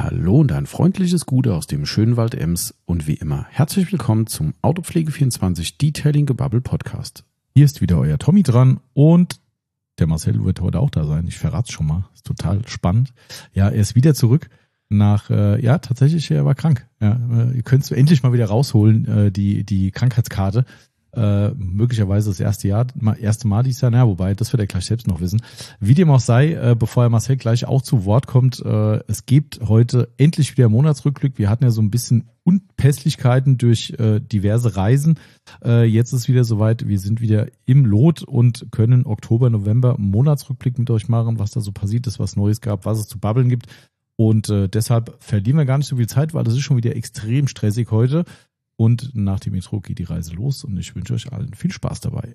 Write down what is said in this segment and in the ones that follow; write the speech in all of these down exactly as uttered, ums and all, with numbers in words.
Hallo und ein freundliches Gute aus dem schönen Wald Ems und wie immer herzlich willkommen zum Autopflege vierundzwanzig Detailing Gebubble Podcast. Hier ist wieder euer Tommy dran und der Marcel wird heute auch da sein. Ich verrate es schon mal. Ist total spannend. Ja, er ist wieder zurück nach, äh, ja, tatsächlich, er war krank. Ja, äh, ihr könnt es endlich mal wieder rausholen, äh, die, die Krankheitskarte. Äh, möglicherweise das erste Jahr, erste Mal dieses Jahr, naja, wobei, das wird er gleich selbst noch wissen. Wie dem auch sei, äh, bevor er Marcel gleich auch zu Wort kommt, äh, es gibt heute endlich wieder Monatsrückblick. Wir hatten ja so ein bisschen Unpässlichkeiten durch äh, diverse Reisen. Äh, jetzt ist wieder soweit, wir sind wieder im Lot und können Oktober, November Monatsrückblick mit euch machen, was da so passiert ist, was Neues gab, was es zu babbeln gibt. Und äh, deshalb verlieren wir gar nicht so viel Zeit, weil es ist schon wieder extrem stressig heute. Und nach dem Intro geht die Reise los und ich wünsche euch allen viel Spaß dabei.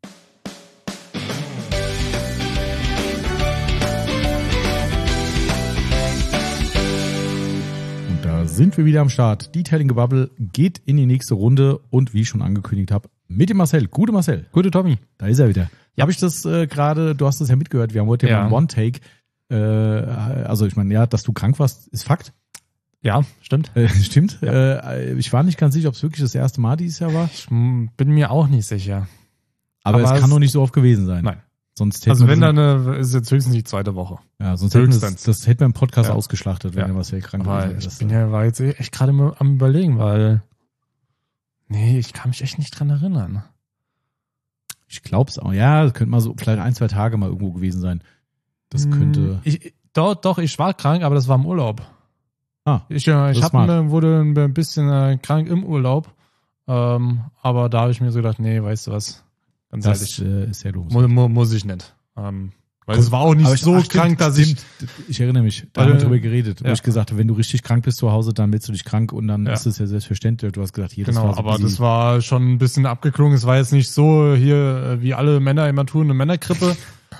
Und da sind wir wieder am Start. Detailing Gebubble geht in die nächste Runde und wie ich schon angekündigt habe, mit dem Marcel. Gute Marcel. Gute Tommy. Da ist er wieder. Ja. Habe ich das äh, gerade, du hast das ja mitgehört, wir haben heute ja, ja. mal einen One-Take. Äh, also ich meine, ja, dass du krank warst, ist Fakt. Ja, stimmt. Äh, stimmt. Ja. Äh, ich war nicht ganz sicher, ob es wirklich das erste Mal dieses Jahr war. Ich bin mir auch nicht sicher. Aber, Aber es kann doch nicht so oft gewesen sein. Nein. Sonst also wenn, dann äh, ist es jetzt höchstens die zweite Woche. Ja, sonst hätten das, das hätten wir im Podcast ja. ausgeschlachtet, wenn ja. er was sehr krank war. Ich bin ja, war jetzt echt gerade am Überlegen, weil nee, ich kann mich echt nicht dran erinnern. Ich glaub's auch. Ja, das könnte mal so vielleicht ein, zwei Tage mal irgendwo gewesen sein. Das könnte... Ich, doch, doch, ich war krank, aber das war im Urlaub. Ah, ich äh, ich hab, ne, wurde ein bisschen äh, krank im Urlaub, ähm, aber da habe ich mir so gedacht, nee, weißt du was, ganz das ehrlich, äh, ist ja doof. Mu, mu, muss ich nicht. Ähm, weil Gut, es war auch nicht so ach, krank, stimmt, dass stimmt. ich... Ich erinnere mich, da haben wir drüber geredet, wo ja. ich gesagt habe, wenn du richtig krank bist zu Hause, dann bist du dich krank und dann ja. ist es ja selbstverständlich. Du hast gesagt, hier, das genau, war so aber busy. Das war schon ein bisschen abgeklungen. Es war jetzt nicht so hier, wie alle Männer immer tun, eine Männergrippe.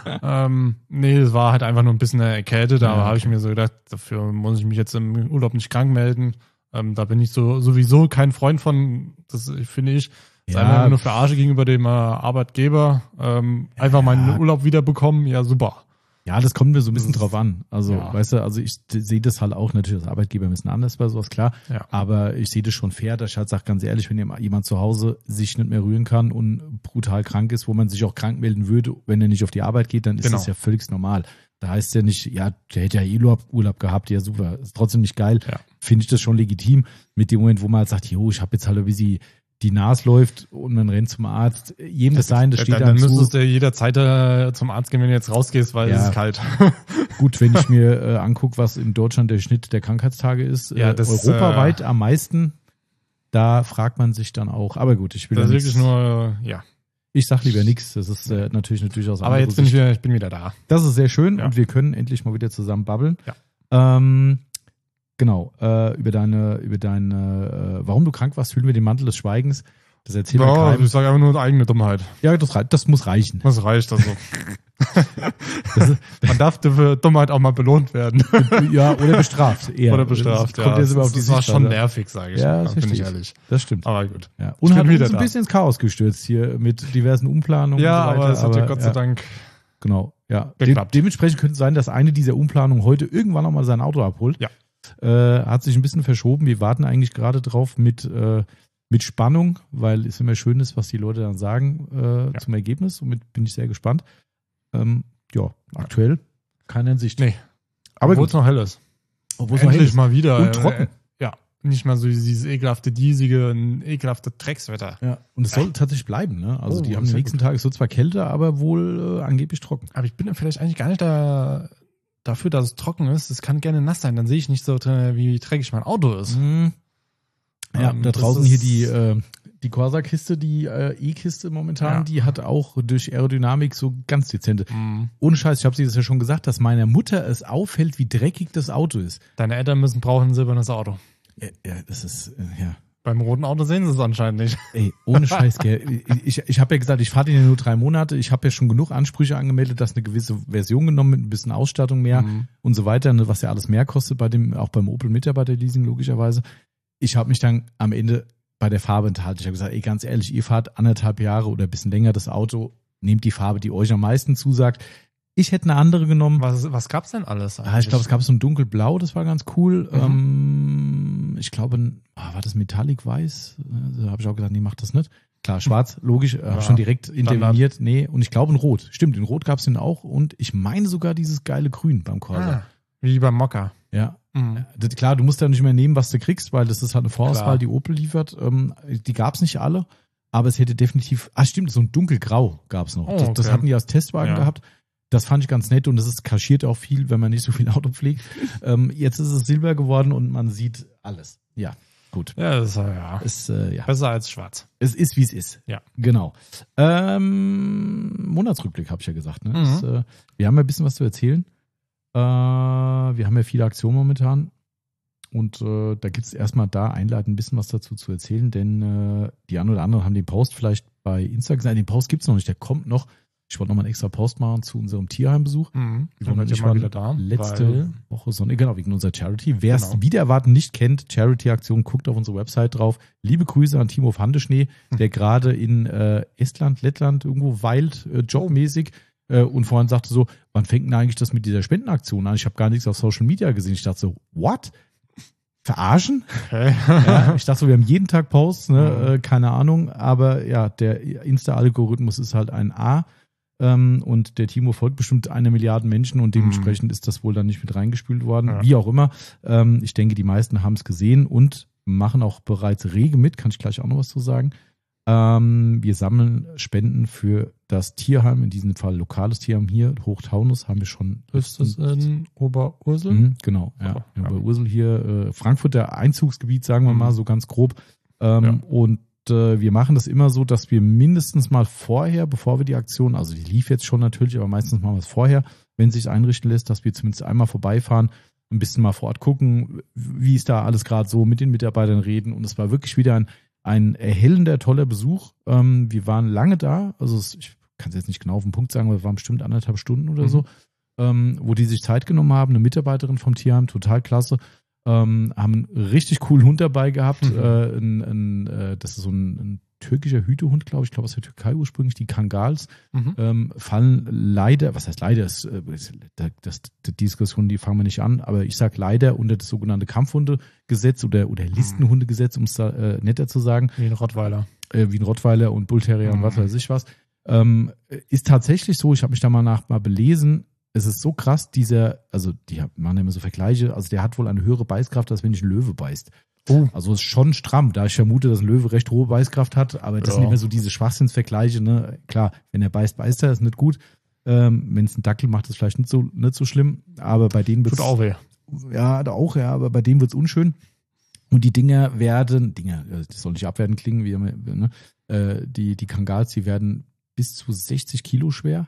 ähm, nee, es war halt einfach nur ein bisschen eine Erkälte. Da ja, okay. habe ich mir so gedacht, dafür muss ich mich jetzt im Urlaub nicht krank melden. Ähm, da bin ich so sowieso kein Freund von, das finde ich. Das ja. ist einfach nur Verarsche gegenüber dem äh, Arbeitgeber. Ähm, ja. Einfach meinen Urlaub wiederbekommen, ja super. Ja, das kommt mir so ein bisschen drauf an. Also, ja. weißt du, also ich sehe das halt auch natürlich als Arbeitgeber ein bisschen anders bei sowas, klar. Ja. Aber ich sehe das schon fair, dass ich halt sage, ganz ehrlich, wenn jemand zu Hause sich nicht mehr rühren kann und brutal krank ist, wo man sich auch krank melden würde, wenn er nicht auf die Arbeit geht, dann ist genau. das ja völlig normal. Da heißt ja nicht, ja, der hätte ja eh Urlaub, Urlaub gehabt, ja super, ist trotzdem nicht geil. Ja. Finde ich das schon legitim. Mit dem Moment, wo man halt sagt, jo, ich habe jetzt halt ein bisschen die Nase läuft und man rennt zum Arzt. Jedem das sein, das steht dann, dann, dann zu. müsstest du jederzeit äh, zum Arzt gehen, wenn du jetzt rausgehst, weil ja. es ist kalt. Gut, wenn ich mir äh, angucke, was in Deutschland der Schnitt der Krankheitstage ist, ja, das, äh, europaweit äh, am meisten, da fragt man sich dann auch. Aber gut, ich will das ja ist wirklich nur, ja. Ich sag lieber nichts, das ist äh, natürlich eine durchaus Aber jetzt bin ich, wieder, ich bin wieder da. Das ist sehr schön ja. und wir können endlich mal wieder zusammen babbeln. Ja. Ähm, Genau, äh, über deine, über deine, äh, warum du krank warst, fühlen wir den Mantel des Schweigens. Das erzählt ja, keinem. Ich sage einfach nur eigene Dummheit. Ja, das, das muss reichen. Das reicht also. das ist, man darf für Dummheit auch mal belohnt werden. Ja, oder bestraft. Eher. Oder bestraft, das kommt ja. jetzt immer auf das die war schon nervig, sage ich. Ja, das bin ich ehrlich. Das stimmt. Aber gut. Ja. Und hat uns ein bisschen ins Chaos gestürzt hier mit diversen Umplanungen ja, und so weiter. aber es hat ja Gott sei ja. Dank genau, ja. geklappt. De- dementsprechend könnte es sein, dass eine dieser Umplanungen heute irgendwann nochmal sein Auto abholt. Ja. Äh, hat sich ein bisschen verschoben. Wir warten eigentlich gerade drauf mit, äh, mit Spannung, weil es immer schön ist, was die Leute dann sagen äh, ja. zum Ergebnis. Somit bin ich sehr gespannt. Ähm, ja, aktuell keine Sicht. Nee. Aber obwohl es noch hell ist. Obwohl es noch hell ist. Mal wieder. Und trocken. Äh, ja, nicht mal so dieses ekelhafte, diesige, ekelhafte Dreckswetter. Ja, und es soll tatsächlich bleiben. Ne? Also oh, die haben den nächsten Tag, es wird zwar kälter, aber wohl äh, angeblich trocken. Aber ich bin dann vielleicht eigentlich gar nicht da... Dafür, dass es trocken ist, es kann gerne nass sein, dann sehe ich nicht so, wie dreckig mein Auto ist. Mhm. Ja, ähm, da draußen hier die, äh, die Corsa-Kiste, die äh, E-Kiste momentan, ja. die hat auch durch Aerodynamik so ganz dezente. Mhm. Ohne Scheiß, ich habe sie das ja schon gesagt, dass meiner Mutter es auffällt, wie dreckig das Auto ist. Deine Eltern müssen brauchen ein silbernes Auto. Ja, ja das ist, äh, ja. Beim roten Auto sehen sie es anscheinend nicht. Ey, ohne Scheiß, gell. Ich, ich habe ja gesagt, ich fahre den ja nur drei Monate. Ich habe ja schon genug Ansprüche angemeldet, dass eine gewisse Version genommen mit ein bisschen Ausstattung mehr mhm. und so weiter, ne, was ja alles mehr kostet bei dem, auch beim Opel Mitarbeiterleasing logischerweise. Ich habe mich dann am Ende bei der Farbe enthalten. Ich habe gesagt, ey, ganz ehrlich, ihr fahrt anderthalb Jahre oder ein bisschen länger das Auto, nehmt die Farbe, die euch am meisten zusagt. Ich hätte eine andere genommen. Was, was gab's denn alles eigentlich? Ah, ich glaube, es gab so ein dunkelblau, das war ganz cool. Mhm. Ähm, ich glaube, ah, war das Metallic Weiß? Da habe ich auch gesagt, nee, mach das nicht. Klar, schwarz, logisch, äh, Ja, habe schon direkt interveniert. Nee, und ich glaube in Rot. Stimmt, in Rot gab's den auch. Und ich meine sogar dieses geile Grün beim Corsa. Ah, wie beim Mokka. Ja. Mhm. Das, klar, du musst ja nicht mehr nehmen, was du kriegst, weil das ist halt eine Vorauswahl, Klar. die Opel liefert. Ähm, die gab's nicht alle, aber es hätte definitiv, ah stimmt, so ein dunkelgrau gab's noch. Oh, das, das okay. hatten die als Testwagen Ja. gehabt. Das fand ich ganz nett und das ist kaschiert auch viel, wenn man nicht so viel Auto pflegt. ähm, jetzt ist es Silber geworden und man sieht alles. Ja, gut. Ja, das ist ja Es, äh, ja. besser als schwarz. es ist, wie es ist. Ja. Genau. Ähm, Monatsrückblick habe ich ja gesagt. Ne? Mhm. Das, äh, wir haben ja ein bisschen was zu erzählen. Äh, wir haben ja viele Aktionen momentan. Und äh, da gibt es erstmal da einleitend ein bisschen was dazu zu erzählen, denn äh, die einen oder anderen haben den Post vielleicht bei Insta gesehen. Den Post gibt es noch nicht, der kommt noch. Ich wollte nochmal einen extra Post machen zu unserem Tierheimbesuch. Mhm. Wir Dann waren seid ihr ich mal war wieder da. letzte weil- Woche Sonntag, genau, wegen unserer Charity. Wer es Genau. wieder erwarten nicht kennt, Charity-Aktion, guckt auf unsere Website drauf. Liebe Grüße an Timo Handeschnee, der gerade in äh, Estland, Lettland irgendwo weilt, äh, jobmäßig. Äh, und vorhin sagte so, wann fängt denn eigentlich das mit dieser Spendenaktion an? Ich habe gar nichts auf Social Media gesehen. Ich dachte so, what? Verarschen? Okay. Ja, ich dachte so, wir haben jeden Tag Posts, ne? Mhm. äh, keine Ahnung, aber ja, der Insta-Algorithmus ist halt ein A. Ähm, und der Timo folgt bestimmt eine Milliarde Menschen und dementsprechend ist das wohl dann nicht mit reingespült worden. Ja. Wie auch immer. Ähm, ich denke, die meisten haben es gesehen und machen auch bereits rege mit, kann ich gleich auch noch was zu sagen. Ähm, wir sammeln Spenden für das Tierheim, in diesem Fall lokales Tierheim hier, Hochtaunus, haben wir schon. Ist das in Oberursel? Mhm, genau, ja. Oh, ja. ja. Bei Ursel hier, äh, Frankfurter Einzugsgebiet, sagen wir Mhm. mal, so ganz grob. Ähm, Ja. Und äh, wir machen das immer so, dass wir mindestens mal vorher, bevor wir die Aktion, also die lief jetzt schon natürlich, aber meistens machen wir es vorher, wenn es sich einrichten lässt, dass wir zumindest einmal vorbeifahren, ein bisschen mal vor Ort gucken, wie ist da alles gerade so, mit den Mitarbeitern reden. Und es war wirklich wieder ein, ein erhellender, toller Besuch. Ähm, wir waren lange da, also es, ich kann es jetzt nicht genau auf den Punkt sagen, aber wir waren bestimmt anderthalb Stunden oder Mhm. so, ähm, wo die sich Zeit genommen haben, eine Mitarbeiterin vom Tierheim, total klasse. Ähm, haben einen richtig coolen Hund dabei gehabt. Mhm. Äh, ein, ein, äh, das ist so ein, ein türkischer Hütehund, glaube ich. Ich glaube, aus der Türkei ursprünglich, die Kangals. Mhm. Ähm, fallen leider, was heißt leider, das, das, das, die Diskussion, die fangen wir nicht an, aber ich sage leider unter das sogenannte Kampfhundegesetz oder, oder Listenhundegesetz, um es da äh, netter zu sagen, Wie ein Rottweiler. äh, wie ein Rottweiler und Bullterrier und Mhm. was weiß ich was. Ähm, ist tatsächlich so, ich habe mich da mal nach mal belesen, es ist so krass, dieser, also die machen ja immer so Vergleiche, also der hat wohl eine höhere Beißkraft, als wenn dich ein Löwe beißt. Oh. Also ist schon stramm, da ich vermute, dass ein Löwe recht hohe Beißkraft hat, aber das Ja. sind immer so diese Schwachsinnsvergleiche, ne? Klar, wenn er beißt, beißt er, ist nicht gut. Ähm, wenn es ein Dackel macht, ist vielleicht nicht so, nicht so schlimm, aber bei denen wird's Tut auch weh. ja, da auch, ja, aber bei dem wird's unschön. Und die Dinger werden, Dinger, äh, das soll nicht abwertend klingen, wie immer, ne? äh, die, die Kangals, die werden bis zu sechzig Kilo schwer.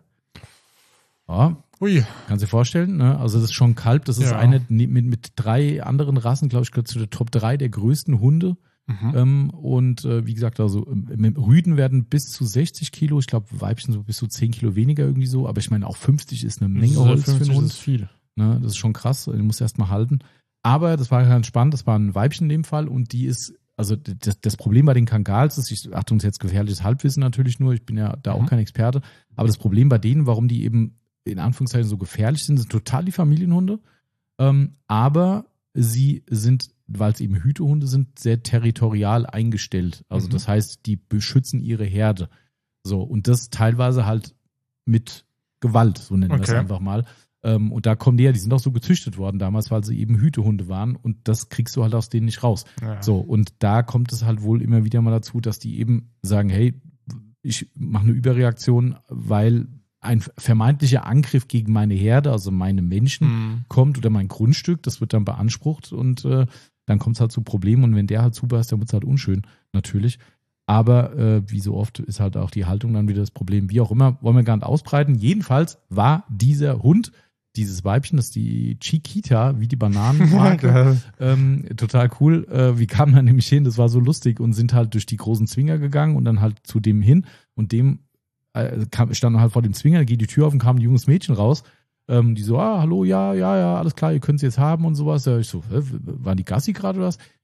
Ja, Ui. kannst du dir vorstellen, ne? Also das ist schon Kalb, das ist Ja. eine mit, mit drei anderen Rassen, glaube ich, gehört zu der Top drei der größten Hunde. Mhm. Ähm, und äh, wie gesagt, also ähm, Rüden werden bis zu sechzig Kilo, ich glaube Weibchen so bis zu zehn Kilo weniger irgendwie so, aber ich meine auch fünfzig ist eine Menge Holz für einen fünfzig Hund. ist viel. Ne, das ist schon krass, den musst du erst mal halten. Aber das war ganz spannend, das war ein Weibchen in dem Fall und die ist, also das, das Problem bei den Kangals ist, ich achte uns jetzt gefährliches Halbwissen natürlich nur, ich bin ja da auch Mhm. kein Experte, aber das Problem bei denen, warum die eben in Anführungszeichen so gefährlich sind, sind total die Familienhunde, ähm, aber sie sind, weil es eben Hütehunde sind, sehr territorial eingestellt. Also Mhm. das heißt, die beschützen ihre Herde. So, und das teilweise halt mit Gewalt, so nennen wir es Okay. einfach mal. Ähm, und da kommen die ja, die sind auch so gezüchtet worden damals, weil sie eben Hütehunde waren und das kriegst du halt aus denen nicht raus. Ja. So, und da kommt es halt wohl immer wieder mal dazu, dass die eben sagen, hey, ich mache eine Überreaktion, weil ein vermeintlicher Angriff gegen meine Herde, also meine Menschen, Mhm. kommt oder mein Grundstück, das wird dann beansprucht und äh, dann kommt es halt zu Problemen und wenn der halt zubeißt, dann wird es halt unschön, natürlich. Aber äh, wie so oft ist halt auch die Haltung dann wieder das Problem. Wie auch immer, wollen wir gar nicht ausbreiten. Jedenfalls war dieser Hund, dieses Weibchen, das ist die Chiquita, wie die Bananenmarke, Geil. ähm, total cool. Äh, wir kamen dann nämlich hin, das war so lustig und sind halt durch die großen Zwinger gegangen und dann halt zu dem hin und dem äh, kam, standen halt vor dem Zwinger, geht die Tür auf und kam ein junges Mädchen raus. Ähm, die so, ah, hallo, ja, ja, ja, alles klar, ihr könnt sie jetzt haben und sowas. Ja, ich so, hä, waren die Gassi gerade oder was?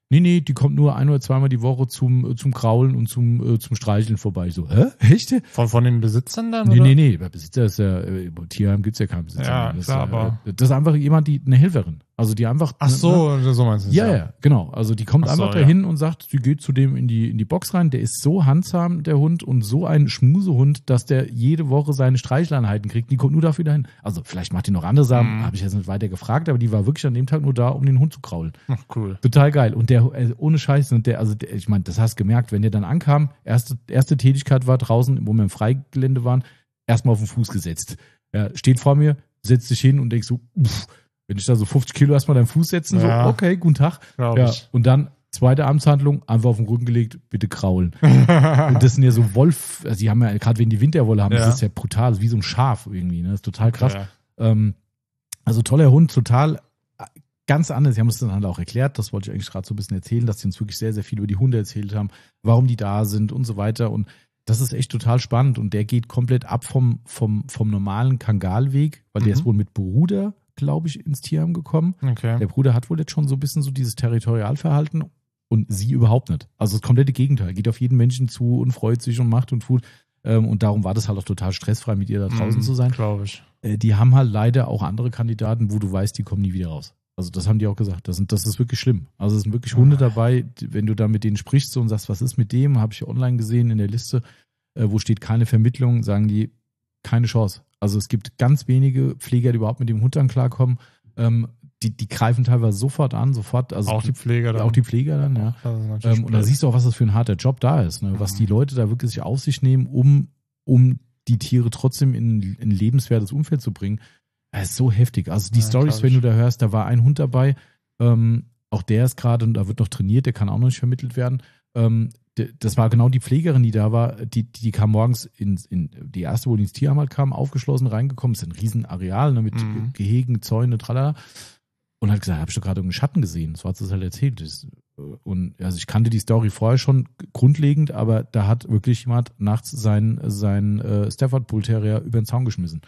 Nee, nee, die kommt nur ein oder zweimal die Woche zum, zum Kraulen und zum, äh, zum Streicheln vorbei. Ich so, hä? Echt? Von, von den Besitzern dann? Nee, oder? nee, nee, bei Besitzer ist ja, äh, im Tierheim gibt's ja keinen Besitzer. Ja, das klar, ist, ja, aber- äh, Das ist einfach jemand, die, eine Helferin. Also die einfach. Ach so, Ne, so meinst du es. ja, ja, genau. Also die kommt Ach so, einfach ja. dahin und sagt, sie geht zu dem in die, in die Box rein. Der ist so handsam, der Hund, und so ein Schmusehund, dass der jede Woche seine Streicheleinheiten kriegt. Die kommt nur dafür dahin. Also vielleicht macht die noch andere Sachen, Mhm. habe ich jetzt nicht weiter gefragt, aber die war wirklich an dem Tag nur da, um den Hund zu kraulen. Ach, cool. Total geil. Und der, also ohne Scheiß, und der, also der, ich meine, das hast du gemerkt, wenn der dann ankam, erste, erste Tätigkeit war draußen, wo wir im Freigelände waren, erstmal auf den Fuß gesetzt. Er steht vor mir, setzt sich hin und denkst so, pff, wenn ich da so fünfzig Kilo erstmal deinen Fuß setzen, Ja. so, okay, guten Tag. Glaub Ja, ich. und dann zweite Amtshandlung, einfach auf den Rücken gelegt, bitte kraulen. Und das sind ja so Wolf, also die haben ja, gerade wenn die Winterwolle haben, Ja. das ist ja brutal, das ist wie so ein Schaf irgendwie, ne? Das ist total krass. Ja. Ähm, also toller Hund, total äh, ganz anders. Sie haben es dann halt auch erklärt, das wollte ich eigentlich gerade so ein bisschen erzählen, dass sie uns wirklich sehr, sehr viel über die Hunde erzählt haben, warum die da sind und so weiter. Und das ist echt total spannend. Und der geht komplett ab vom, vom, vom normalen Kangalweg, weil der Mhm. ist wohl mit Bruder, glaube ich, ins Tierheim gekommen. Okay. Der Bruder hat wohl jetzt schon so ein bisschen so dieses Territorialverhalten und sie überhaupt nicht. Also das komplette Gegenteil. Geht auf jeden Menschen zu und freut sich und macht und tut. Ähm, Und darum war das halt auch total stressfrei, mit ihr da draußen Mhm, zu sein. Glaube ich. Äh, Die haben halt leider auch andere Kandidaten, wo du weißt, die kommen nie wieder raus. Also das haben die auch gesagt. Das, sind, das ist wirklich schlimm. Also es sind wirklich Hunde dabei, die- wenn du da mit denen sprichst so und sagst, was ist mit dem, habe ich online gesehen in der Liste, äh, wo steht keine Vermittlung, sagen die, keine Chance. Also es gibt ganz wenige Pfleger, die überhaupt mit dem Hund dann klarkommen. Ähm, die, die greifen teilweise sofort an, sofort. Also Auch die Pfleger dann. auch die Pfleger dann, ja. Das ist natürlich Ähm, und da blöd. siehst du auch, was das für ein harter Job da ist, ne? Was Mhm. die Leute da wirklich sich auf sich nehmen, um, um die Tiere trotzdem in ein lebenswertes Umfeld zu bringen. Das ist so heftig. Also die Ja, Storys, glaub wenn ich. du da hörst, da war ein Hund dabei, ähm, auch der ist gerade, und da wird noch trainiert, der kann auch noch nicht vermittelt werden. Ähm, d- das war genau die Pflegerin, die da war, die, die kam morgens in, in die erste, wo die ins Tierheim halt kam, aufgeschlossen reingekommen, ist ein Riesenareal, ne, mit Mhm. Gehegen, Zäune, tralala. Und hat gesagt, habe ich doch gerade irgendeinen Schatten gesehen. So hat sie es halt erzählt. Das, und also ich kannte die Story vorher schon grundlegend, aber da hat wirklich jemand nachts seinen, seinen äh, Stafford Bull Terrier über den Zaun geschmissen.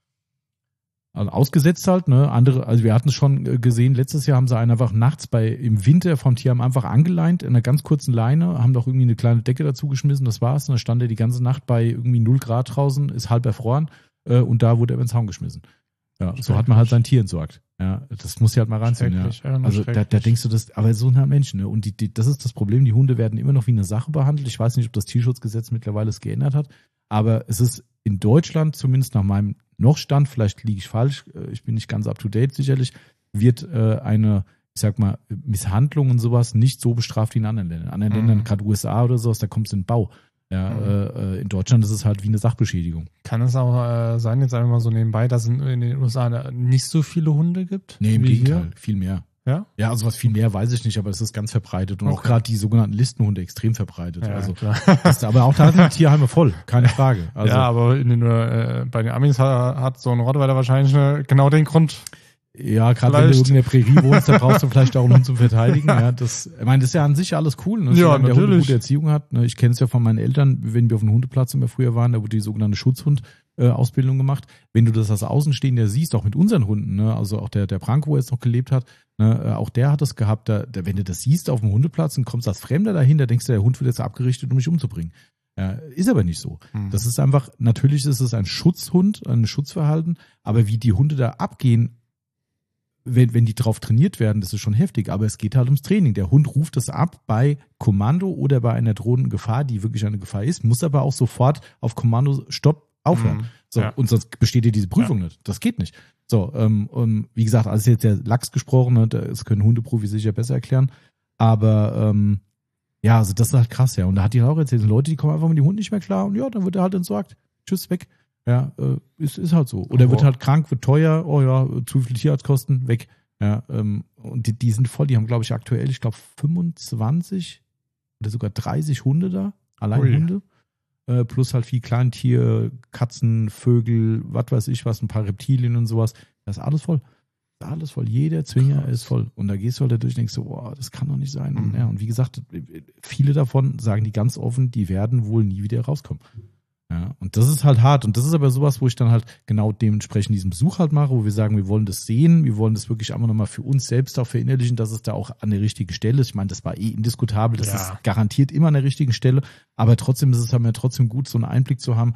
Also ausgesetzt halt, ne? Andere, also wir hatten es schon äh, gesehen, letztes Jahr haben sie einen einfach nachts bei im Winter vom Tierheim einfach angeleint in einer ganz kurzen Leine, haben doch irgendwie eine kleine Decke dazu geschmissen, das war's. Und dann stand er die ganze Nacht bei irgendwie null Grad draußen, ist halb erfroren, äh, und da wurde er über den Zaun geschmissen. Ja, so hat man halt sein Tier entsorgt. Ja, das muss ja halt mal reinziehen. Ja. Schrecklich, ja, nur Also da, da schrecklich. denkst du das, aber so sind halt Menschen, ne? Und die, die, das ist das Problem, die Hunde werden immer noch wie eine Sache behandelt. Ich weiß nicht, ob das Tierschutzgesetz mittlerweile es geändert hat, aber es ist in Deutschland, zumindest nach meinem noch Stand, vielleicht liege ich falsch, äh, ich bin nicht ganz up to date sicherlich, wird äh, eine, ich sag mal, Misshandlung und sowas nicht so bestraft wie in anderen Ländern. In anderen Mhm. Ländern, gerade U S A oder sowas, da kommt es in den Bau. Ja, Mhm. äh, in Deutschland ist es halt wie eine Sachbeschädigung. Kann es auch äh, sein, jetzt einfach mal so nebenbei, dass es in den U S A nicht so viele Hunde gibt? Nee, im wie Gegenteil, hier? viel mehr. Ja? Ja, also was viel mehr weiß ich nicht, aber es ist ganz verbreitet und auch Okay. gerade die sogenannten Listenhunde extrem verbreitet. Ja, also klar. das ist, aber auch da sind die Tierheime voll, keine Frage. Also ja, aber in den, äh, bei den Amis hat, hat so ein Rottweiler wahrscheinlich äh, genau den Grund. ja, gerade wenn du vielleicht- in der Prärie wohnst, da brauchst du vielleicht auch einen Hund zum Verteidigen. Ja, das, ich meine, das ist ja an sich alles cool, ne? Ja, Solange der Hund eine natürlich. gute Erziehung hat. Ne? Ich kenne es ja von meinen Eltern, wenn wir auf dem Hundeplatz immer früher waren, da wurde die sogenannte Schutzhund-Ausbildung gemacht. Wenn du das als Außenstehender siehst, auch mit unseren Hunden, ne? Also auch der, der Branko, wo er jetzt noch gelebt hat, ne? äh, auch der hat das gehabt, da, da, wenn du das siehst auf dem Hundeplatz und kommst als Fremder dahin, da denkst du, der Hund wird jetzt abgerichtet, um mich umzubringen. Ja, ist aber nicht so. Hm. Das ist einfach, natürlich ist es ein Schutzhund, ein Schutzverhalten, aber wie die Hunde da abgehen, wenn, wenn die drauf trainiert werden, das ist schon heftig, aber es geht halt ums Training. Der Hund ruft das ab bei Kommando oder bei einer drohenden Gefahr, die wirklich eine Gefahr ist, muss aber auch sofort auf Kommando Stopp aufhören. Mhm. So, Ja. und sonst besteht dir diese Prüfung nicht. Das geht nicht. So, ähm, und wie gesagt, alles jetzt der Lachs gesprochen, ne, das können Hundeprofis sicher besser erklären. Aber ähm, ja, also das ist halt krass, ja. Und da hat die auch erzählt, Leute, die kommen einfach mit dem Hund nicht mehr klar und ja, dann wird er halt entsorgt. Tschüss, weg. Ja, äh, ist, ist halt so. Oder Oh. wird halt krank, wird teuer, oh ja, zu viel Tierarztkosten, weg. Ja, ähm, und die, die sind voll, die haben, glaube ich, aktuell, ich glaube, fünfundzwanzig oder sogar dreißig Hunde da, allein Ui. Hunde. Äh, plus halt viel Kleintier, Katzen, Vögel, was weiß ich was, ein paar Reptilien und sowas. Das ist alles voll. Das ist alles voll. Jeder Zwinger Krass. ist voll. Und da gehst du halt da durch und denkst so, boah, das kann doch nicht sein. Und, Mhm. ja, und wie gesagt, viele davon sagen die ganz offen, die werden wohl nie wieder rauskommen. Ja, und das ist halt hart. Und das ist aber sowas, wo ich dann halt genau dementsprechend diesen Besuch halt mache, wo wir sagen, wir wollen das sehen, wir wollen das wirklich einfach nochmal für uns selbst auch verinnerlichen, dass es da auch an der richtigen Stelle ist. Ich meine, das war eh indiskutabel, das Ja. ist garantiert immer an der richtigen Stelle, aber trotzdem ist es halt mir trotzdem gut, so einen Einblick zu haben,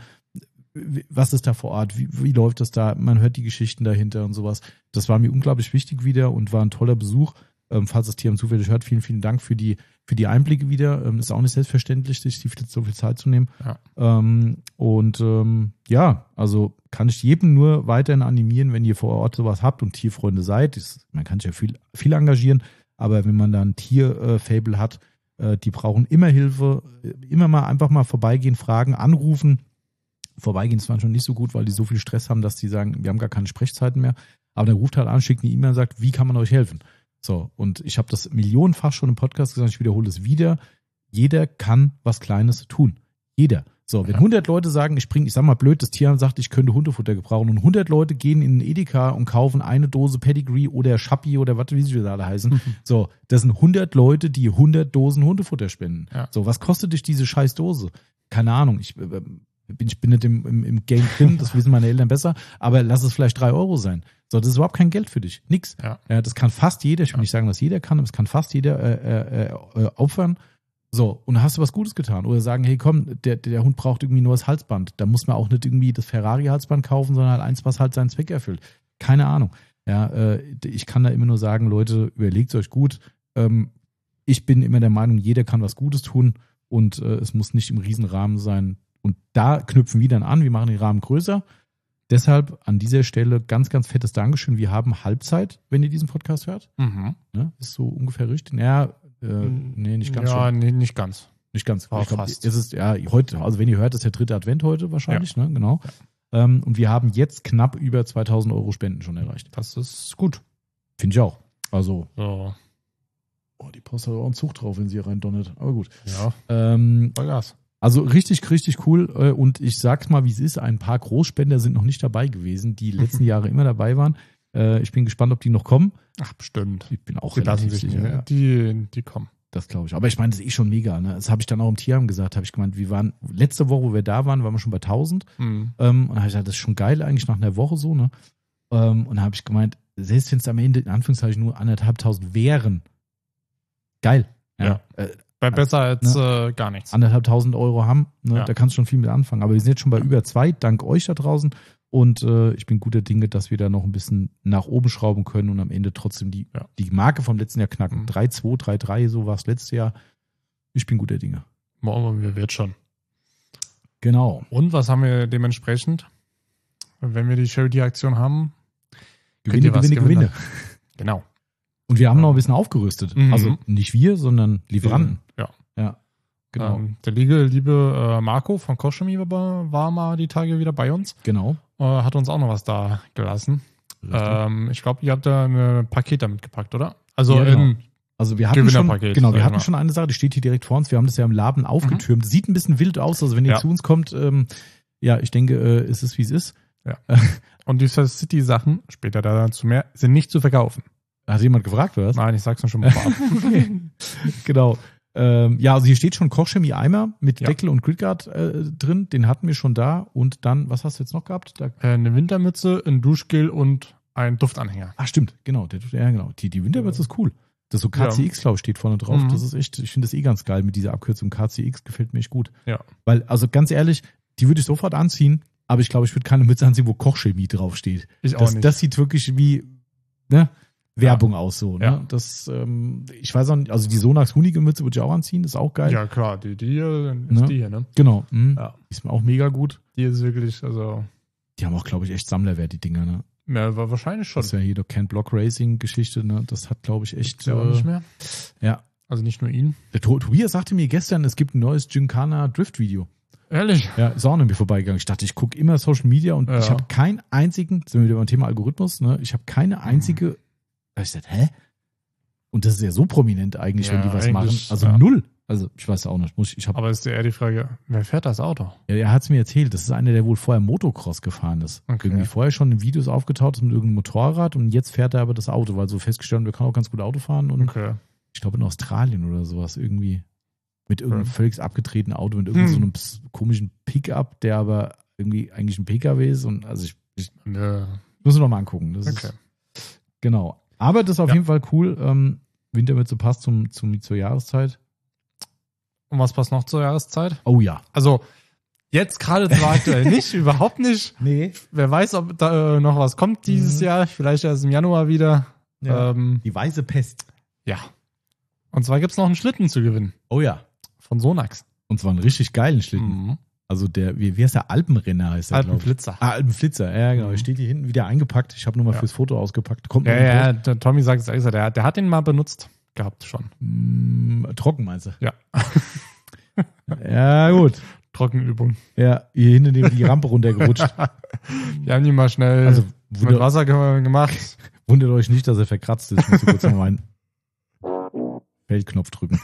was ist da vor Ort, wie, wie läuft das da, man hört die Geschichten dahinter und sowas. Das war mir unglaublich wichtig wieder und war ein toller Besuch. Ähm, falls das Tier zufällig hört, vielen, vielen Dank für die, für die Einblicke wieder. Ähm, ist auch nicht selbstverständlich, sich so viel Zeit zu nehmen. Ja. Ähm, und ähm, ja, also kann ich jedem nur weiterhin animieren, wenn ihr vor Ort sowas habt und Tierfreunde seid. Das, man kann sich ja viel, viel engagieren, aber wenn man da ein Tier-Fable äh, hat, äh, die brauchen immer Hilfe, immer mal einfach mal vorbeigehen, fragen, anrufen. Vorbeigehen ist manchmal nicht so gut, weil die so viel Stress haben, dass die sagen, wir haben gar keine Sprechzeiten mehr. Aber der ruft halt an, schickt eine E-Mail und sagt, wie kann man euch helfen? So, und ich habe das millionenfach schon im Podcast gesagt, ich wiederhole es wieder. Jeder kann was Kleines tun. Jeder. So, wenn Ja. hundert Leute sagen, ich bringe, ich sag mal blöd, das Tier sagt, ich könnte Hundefutter gebrauchen und hundert Leute gehen in den Edeka und kaufen eine Dose Pedigree oder Schappi oder was, wie sie alle heißen. Mhm. So, das sind hundert Leute, die hundert Dosen Hundefutter spenden. Ja. So, was kostet dich diese scheiß Dose? Keine Ahnung, ich äh, bin, ich bin nicht im, im, im Game drin, das wissen meine Eltern besser, aber lass es vielleicht drei Euro sein. So, das ist überhaupt kein Geld für dich. Nix. Ja. Ja, das kann fast jeder, ich will Ja. nicht sagen, dass jeder kann, aber es kann fast jeder äh, äh, äh, opfern. So, und dann hast du was Gutes getan. Oder sagen, hey komm, der, der Hund braucht irgendwie nur das Halsband. Da muss man auch nicht irgendwie das Ferrari-Halsband kaufen, sondern halt eins, was halt seinen Zweck erfüllt. Keine Ahnung. Ja, äh, ich kann da immer nur sagen, Leute, überlegt euch gut. Ähm, ich bin immer der Meinung, jeder kann was Gutes tun und äh, es muss nicht im Riesenrahmen sein. Und da knüpfen wir dann an, wir machen den Rahmen größer. Deshalb an dieser Stelle ganz, ganz fettes Dankeschön. Wir haben Halbzeit, wenn ihr diesen Podcast hört. Mhm. Ne? Ist so ungefähr richtig. Ja, äh, nee, nicht ganz Ja, schon. nee, nicht ganz. Nicht ganz. Aber Ich glaub, fast. es ist ja heute, also wenn ihr hört, ist der dritte Advent heute wahrscheinlich, ne? Genau. Ähm, und wir haben jetzt knapp über zweitausend Euro Spenden schon erreicht. Das ist gut. Finde ich auch. Also, So, oh, die Post hat auch einen Zug drauf, wenn sie hier rein donnert. Aber gut. ja, Ähm, Vollgas. Also richtig, richtig cool. äh, Und ich sag's mal, wie es ist, ein paar Großspender sind noch nicht dabei gewesen, die letzten Jahre immer dabei waren. Äh, Ich bin gespannt, ob die noch kommen. Ach, bestimmt. Ich bin auch Die lassen relativ sich sicher. nicht. Ja. Die, die kommen. Das glaube ich. Aber ich meine, das ist eh schon mega. Ne? Das habe ich dann auch im Tierheim gesagt. Habe ich gemeint, wir waren letzte Woche, wo wir da waren, waren wir schon bei tausend. Mhm. Ähm, und da habe ich gesagt, das ist schon geil eigentlich nach einer Woche so. Ne? Ähm, und da habe ich gemeint, selbst wenn es am Ende in Anführungszeichen nur anderthalbtausend wären, geil. Ja. Äh, Wäre besser als äh, gar nichts. anderthalbtausend Euro haben, ne? Ja. Da kannst du schon viel mit anfangen. Aber wir sind jetzt schon bei über zwei, dank euch da draußen. Und äh, ich bin guter Dinge, dass wir da noch ein bisschen nach oben schrauben können und am Ende trotzdem die, Ja. die Marke vom letzten Jahr knacken. Mhm. drei zwei, drei drei, so war es letztes Jahr. Ich bin guter Dinge. Morgen wir wird schon. Genau. Und was haben wir dementsprechend? Wenn wir die Charity-Aktion haben, könnt Gewinne, ihr was Gewinne, gewinnen. Gewinne. Genau. Und wir haben noch ein bisschen aufgerüstet. Mhm. Also nicht wir, sondern Lieferanten. Ja. Ja, genau. Ähm, der liebe, liebe äh, Marco von Koschemi war, war mal die Tage wieder bei uns. Genau. Äh, hat uns auch noch was da gelassen. Richtig. Ähm, ich glaube, ihr habt da ein Paket damit gepackt, oder? Also Ja, genau. in, Also wir hatten schon, Gewinnerpaket, genau, wir sag ich hatten mal. schon eine Sache, die steht hier direkt vor uns. Wir haben das ja im Laden aufgetürmt. Sieht ein bisschen wild aus. Also wenn ihr Ja. zu uns kommt, ähm, ja, ich denke, äh, es ist wie es ist. und die City-Sachen, später dazu mehr, sind nicht zu verkaufen. Hat jemand gefragt, oder was? Nein, ich sag's nur schon mal vorab. Okay. Genau. Ähm, ja, also hier steht schon Kochchemie-Eimer mit Ja. Deckel und Gridguard äh, drin. Den hatten wir schon da. Und dann, was hast du jetzt noch gehabt? Da, Äh, eine Wintermütze, ein Duschgel und ein Duftanhänger. ach, stimmt. Genau. Der, ja, genau. Die, die Winterwürze ist cool. Das so K C X, glaube ich, steht vorne drauf. Mhm. Das ist echt, ich finde das eh ganz geil mit dieser Abkürzung K C X. Gefällt mir echt gut. Ja. Weil, also ganz ehrlich, die würde ich sofort anziehen. Aber ich glaube, ich würde keine Mütze anziehen, wo Kochchemie draufsteht. Ich auch Das, nicht. das sieht wirklich wie, ne? Werbung aus so. Ne? Ja. Das, ähm, ich weiß auch nicht, also die Sonax Hunige Mütze würde ich auch anziehen, ist auch geil. Ja, klar, die, die hier ist Ne? die hier, ne? Genau. Mhm. Ja. Die ist mir auch mega gut. Die ist wirklich, also, Die haben auch, glaube ich, echt Sammlerwert, die Dinger. Ne? ja, war wahrscheinlich schon. Das ist ja hier die Can't Block Racing Geschichte. Ne? Das hat, glaube ich, echt. ja auch äh, nicht mehr. Ja. Also nicht nur ihn. Der To- Tobias sagte mir gestern, es gibt ein neues Gincana Drift Video. Ehrlich? Ja, ist auch an mir vorbeigegangen. Ich dachte, ich gucke immer Social Media und Ja. ich habe keinen einzigen, sind wir wieder beim Thema Algorithmus, ne? Ich habe keine einzige. Da hab ich gesagt, hä? Und das ist ja so prominent eigentlich, Ja, wenn die was machen. eigentlich, Also ja. null. Also ich weiß auch nicht. Muss ich, ich hab, Aber ist ja eher die Frage, wer fährt das Auto? ja, er hat es mir erzählt, das ist einer, der wohl vorher Motocross gefahren ist. Okay. Irgendwie vorher schon in Videos aufgetaucht ist mit irgendeinem Motorrad und jetzt fährt er aber das Auto, weil so festgestellt, wir können auch ganz gut Auto fahren und Okay. ich glaube in Australien oder sowas irgendwie. Mit irgendeinem Ja. völlig abgetretenen Auto, mit irgendeinem Hm. so einem ps- komischen Pickup, der aber irgendwie eigentlich ein P K W ist. Und also ich, ich Ja. muss noch mal angucken. Das Okay. ist, genau. Aber das ist auf Ja. jeden Fall cool. Ähm, Wintermütze passt zum, zum, zur Jahreszeit. Und was passt noch zur Jahreszeit? Oh ja. Also, jetzt gerade zwar aktuell nicht, überhaupt nicht. Nee. Wer weiß, ob da äh, noch was kommt dieses Mhm. Jahr. Vielleicht erst im Januar wieder. Ja. Ähm, Die weiße Pest. ja. Und zwar gibt's noch einen Schlitten zu gewinnen. Oh ja. Von Sonax. Und zwar einen richtig geilen Schlitten. Mhm. Also der, wie, wie heißt der? Alpenrenner heißt der, glaube ich. Alpenflitzer. Ah, Alpenflitzer, ja genau. Mhm. Steht hier hinten wieder eingepackt. Ich habe nur mal Ja. fürs Foto ausgepackt. Kommt Ja, noch ein ja, Post. der Tommy sagt es extra, der, der hat den mal benutzt gehabt schon. Mm, trocken meinst du? Ja. Ja, gut. Trockenübung. Ja, hier hinten neben die Rampe runtergerutscht. Wir haben die mal schnell Also mit wundert, Wasser ge gemacht. wundert euch nicht, dass er verkratzt ist. Ich muss kurz noch meinen Feldknopf drücken.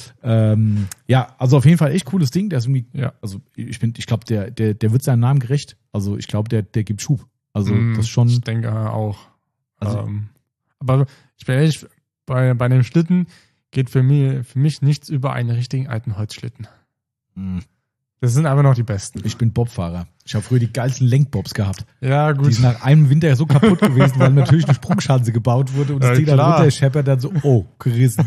ähm, ja, also auf jeden Fall echt cooles Ding. Der ist irgendwie, Ja. also ich bin, ich glaube, der, der, der wird seinem Namen gerecht. Also ich glaube, der, der gibt Schub. Also Mm, das schon. Ich denke auch. Also- ähm, aber ich bin ehrlich, bei, bei dem Schlitten geht für mich, für mich nichts über einen richtigen alten Holzschlitten. Mm, Das sind einfach noch die besten. Ich bin Bobfahrer. Ich habe früher die geilsten Lenkbobs gehabt. Ja, Die gut. sind nach einem Winter so kaputt gewesen, weil natürlich eine Sprungschanze gebaut wurde und das Ja, Ding dann klar. runterscheppert, dann so, oh, gerissen.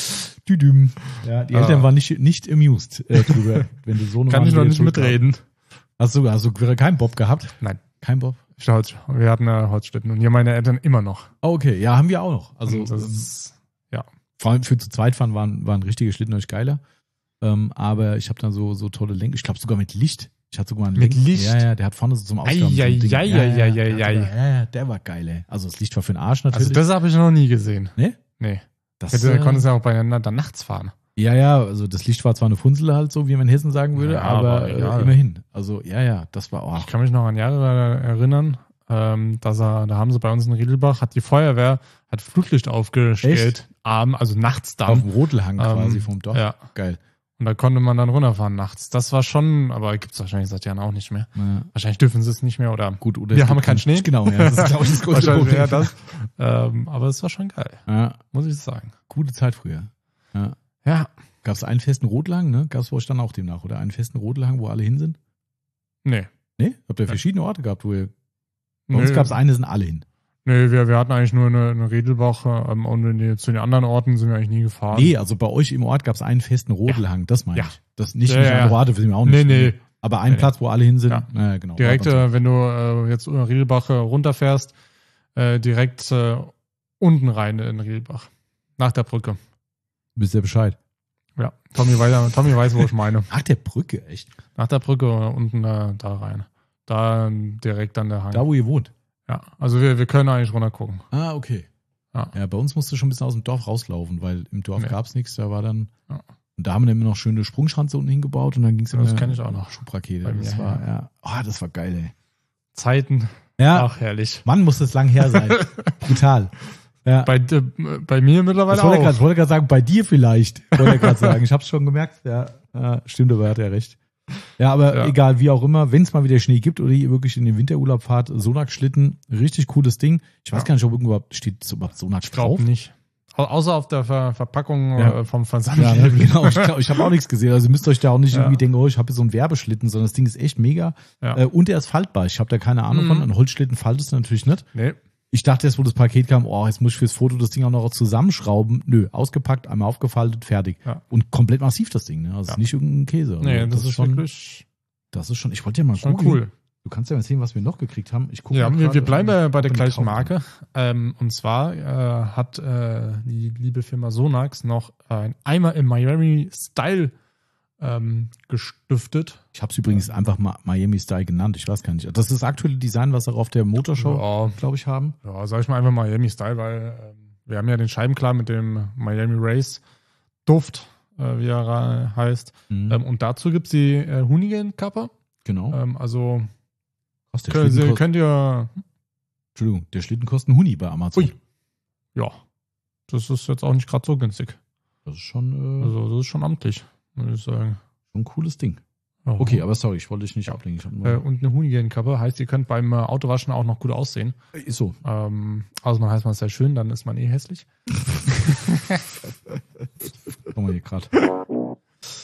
Düdüm. Ja, die Eltern Ah. waren nicht, nicht amused äh, drüber, wenn du so eine Kann ich noch Mann nicht wieder schuld mitreden. Hast du, hast du keinen Bob gehabt? Nein. Kein Bob? Ich Holz, wir hatten einen Holzschlitten und hier meine Eltern immer noch. Oh, okay, ja, haben wir auch noch. Also Und das ähm, ist, ja. vor allem für zu zweit fahren waren, waren richtige Schlitten euch geiler. Ähm, aber ich habe dann so, so tolle Lenk, ich glaube sogar mit Licht. Ich hatte sogar einen Mit Lenk- Licht? Ja, ja, der hat vorne so zum Ausgaben. so ein Ding. Eieieiei, ja, ja, ja, eieiei. der hat sogar- ja, ja, der war geil, ey. Also das Licht war für den Arsch natürlich. Also das habe ich noch nie gesehen. Ne? Nee. Das, Hätte, äh, konntest ja auch beieinander dann nachts fahren. Ja, ja, also das Licht war zwar eine Funzel halt so, wie man in Hessen sagen würde, Ja, aber, aber äh, egal. immerhin. Also ja, ja, das war auch. Ich kann mich noch an Jahre erinnern, ähm, dass er, da haben sie bei uns in Riedelbach, hat die Feuerwehr, hat Flutlicht aufgestellt, abends, also nachts Auf dann. dem Rotelhang quasi Ähm, vom Dorf. Ja. Geil. Und da konnte man dann runterfahren nachts. Das war schon, aber gibt's wahrscheinlich seit Jahren auch nicht mehr. Ja. Wahrscheinlich dürfen sie es nicht mehr oder Gut, oder Wir es haben gibt keinen Schnee. Genau, ja, das ist glaube ich das größte wahrscheinlich Problem. eher das. Ähm, aber es war schon geil, Ja, muss ich sagen. gute Zeit früher. Ja. Ja, Gab es einen festen Rotlhang, ne? Gab es bei euch dann auch demnach, oder? Einen festen Rotlhang, wo alle hin sind? nee. Ne? Habt ihr verschiedene Orte gehabt, wo ihr. Bei uns Nö. gab es eine, sind alle hin. Nee, wir, wir hatten eigentlich nur eine, eine Riedelbach ähm, und in die, zu den anderen Orten sind wir eigentlich nie gefahren. Nee, also bei euch im Ort gab es einen festen Rotelhang, das meine Ja. ich. Das nicht, Ja, nicht ja, andere ja. Orte, wissen wir auch nicht. Nee, nee. Aber ein Nee. Platz, wo alle hin sind. Ja. Ja, genau. Direkt, war bei uns äh, wenn du äh, jetzt über Riedelbach äh, runterfährst, äh, direkt äh, unten rein in Riedelbach. Nach der Brücke. so. Wisst ihr Bescheid? Ja, Tommy weiß, Tommy weiß, wo ich meine. Ach, der Brücke, echt? Nach der Brücke unten äh, da rein. Da ähm, direkt an der Hang. Da, wo ihr wohnt. Ja, also wir, wir können eigentlich runter gucken. Ah, okay. Ja. Ja, bei uns musst du schon ein bisschen aus dem Dorf rauslaufen, weil im Dorf Nee. gab es nichts. Da war dann. Ja. Und da haben wir dann immer noch schöne Sprungschanze unten hingebaut und dann ging es Das kenn ich auch noch. Schubrakete. Bei mir, Das war, ja. ja. Oh, das war geil, ey. Zeiten. Ja, Ach, herrlich. Mann, muss das lang her sein. Brutal. Ja. Bei, äh, bei mir mittlerweile Das wollte ich auch. grad- wollte gerade sagen, bei dir vielleicht, wollte ich gerade sagen. Ich habe es schon gemerkt. Ja, ja, stimmt, aber er hat ja recht. Ja, aber Ja. egal, wie auch immer, wenn es mal wieder Schnee gibt oder ihr wirklich in den Winterurlaub fahrt, Sonax-Schlitten, richtig cooles Ding. Ich weiß Ja. gar nicht, ob irgendwo steht so überhaupt Sonax Ich glaube drauf. nicht. Au- Außer auf der Ver Verpackung Ja. äh, vom Versand. Ja, ne, genau. Ich, glaub, ich habe auch nichts gesehen. Also ihr müsst euch da auch nicht Ja. irgendwie denken, oh, ich habe hier so einen Werbeschlitten, sondern das Ding ist echt mega. Ja. Äh, und er ist faltbar. Ich habe da keine Ahnung Mhm. von. Ein Holzschlitten faltest du natürlich nicht. Nee. Ich dachte erst, wo das Paket kam, oh, jetzt muss ich fürs Foto das Ding auch noch zusammenschrauben. Nö, ausgepackt, einmal aufgefaltet, fertig. Ja. Und komplett massiv das Ding. Ne? Also es Ja. ist nicht irgendein Käse. Also Nee, das, ist schon, wirklich das ist schon. Ich wollte ja mal schon googeln. cool. Du kannst ja mal sehen, was wir noch gekriegt haben. Ich guck Ja, mal wir, grad, wir bleiben äh, bei, bei der ob wir die gleichen kaufen können. Marke. Ähm, und zwar äh, hat äh, die liebe Firma Sonax noch ein Eimer im Miami Style ähm, gestiftet. Ich habe es übrigens einfach mal Miami Style genannt. Ich weiß gar nicht. Das ist das aktuelle Design, was wir auf der Motorshow, Ja, glaube ich, haben. ja, sag ich mal einfach Miami Style, weil ähm, wir haben ja den Scheibenklar mit dem Miami Race Duft, äh, wie er ra- heißt. Mhm. Ähm, und dazu gibt es die äh, Hoonigan-Kappe. genau. Ähm, also Was, der, könnt, Schlitten ihr- kostet, könnt ihr, Entschuldigung, der Schlitten kostet einen Huni bei Amazon. Ui. ja, das ist jetzt auch nicht gerade so günstig. Das ist schon, äh, Also das ist schon amtlich, muss ich sagen. schon ein cooles Ding. Ja. Okay, aber sorry, ich wollte dich nicht ablenken. Ich hab nur, Äh, und eine Hoonigan-Kappe heißt, ihr könnt beim äh, Autowaschen auch noch gut aussehen. ist so. Ähm, also man heißt man sehr schön, dann ist man eh hässlich. Guck mal hier gerade.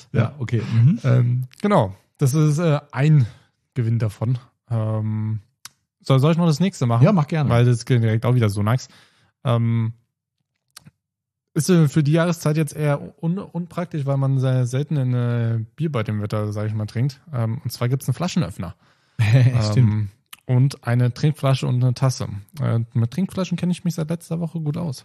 Ja, okay. Mhm. Ähm, genau, das ist äh, ein Gewinn davon. Ähm, soll, soll ich noch das nächste machen? Ja, mach gerne. Weil das geht direkt auch wieder so nice. Ähm, ist äh, für die Jahreszeit jetzt eher un unpraktisch, weil man sehr selten ein äh, Bier bei dem Wetter, sage ich mal, trinkt. Ähm, und zwar gibt es einen Flaschenöffner. Stimmt. Ähm, und eine Trinkflasche und eine Tasse. Äh, mit Trinkflaschen kenne ich mich seit letzter Woche gut aus.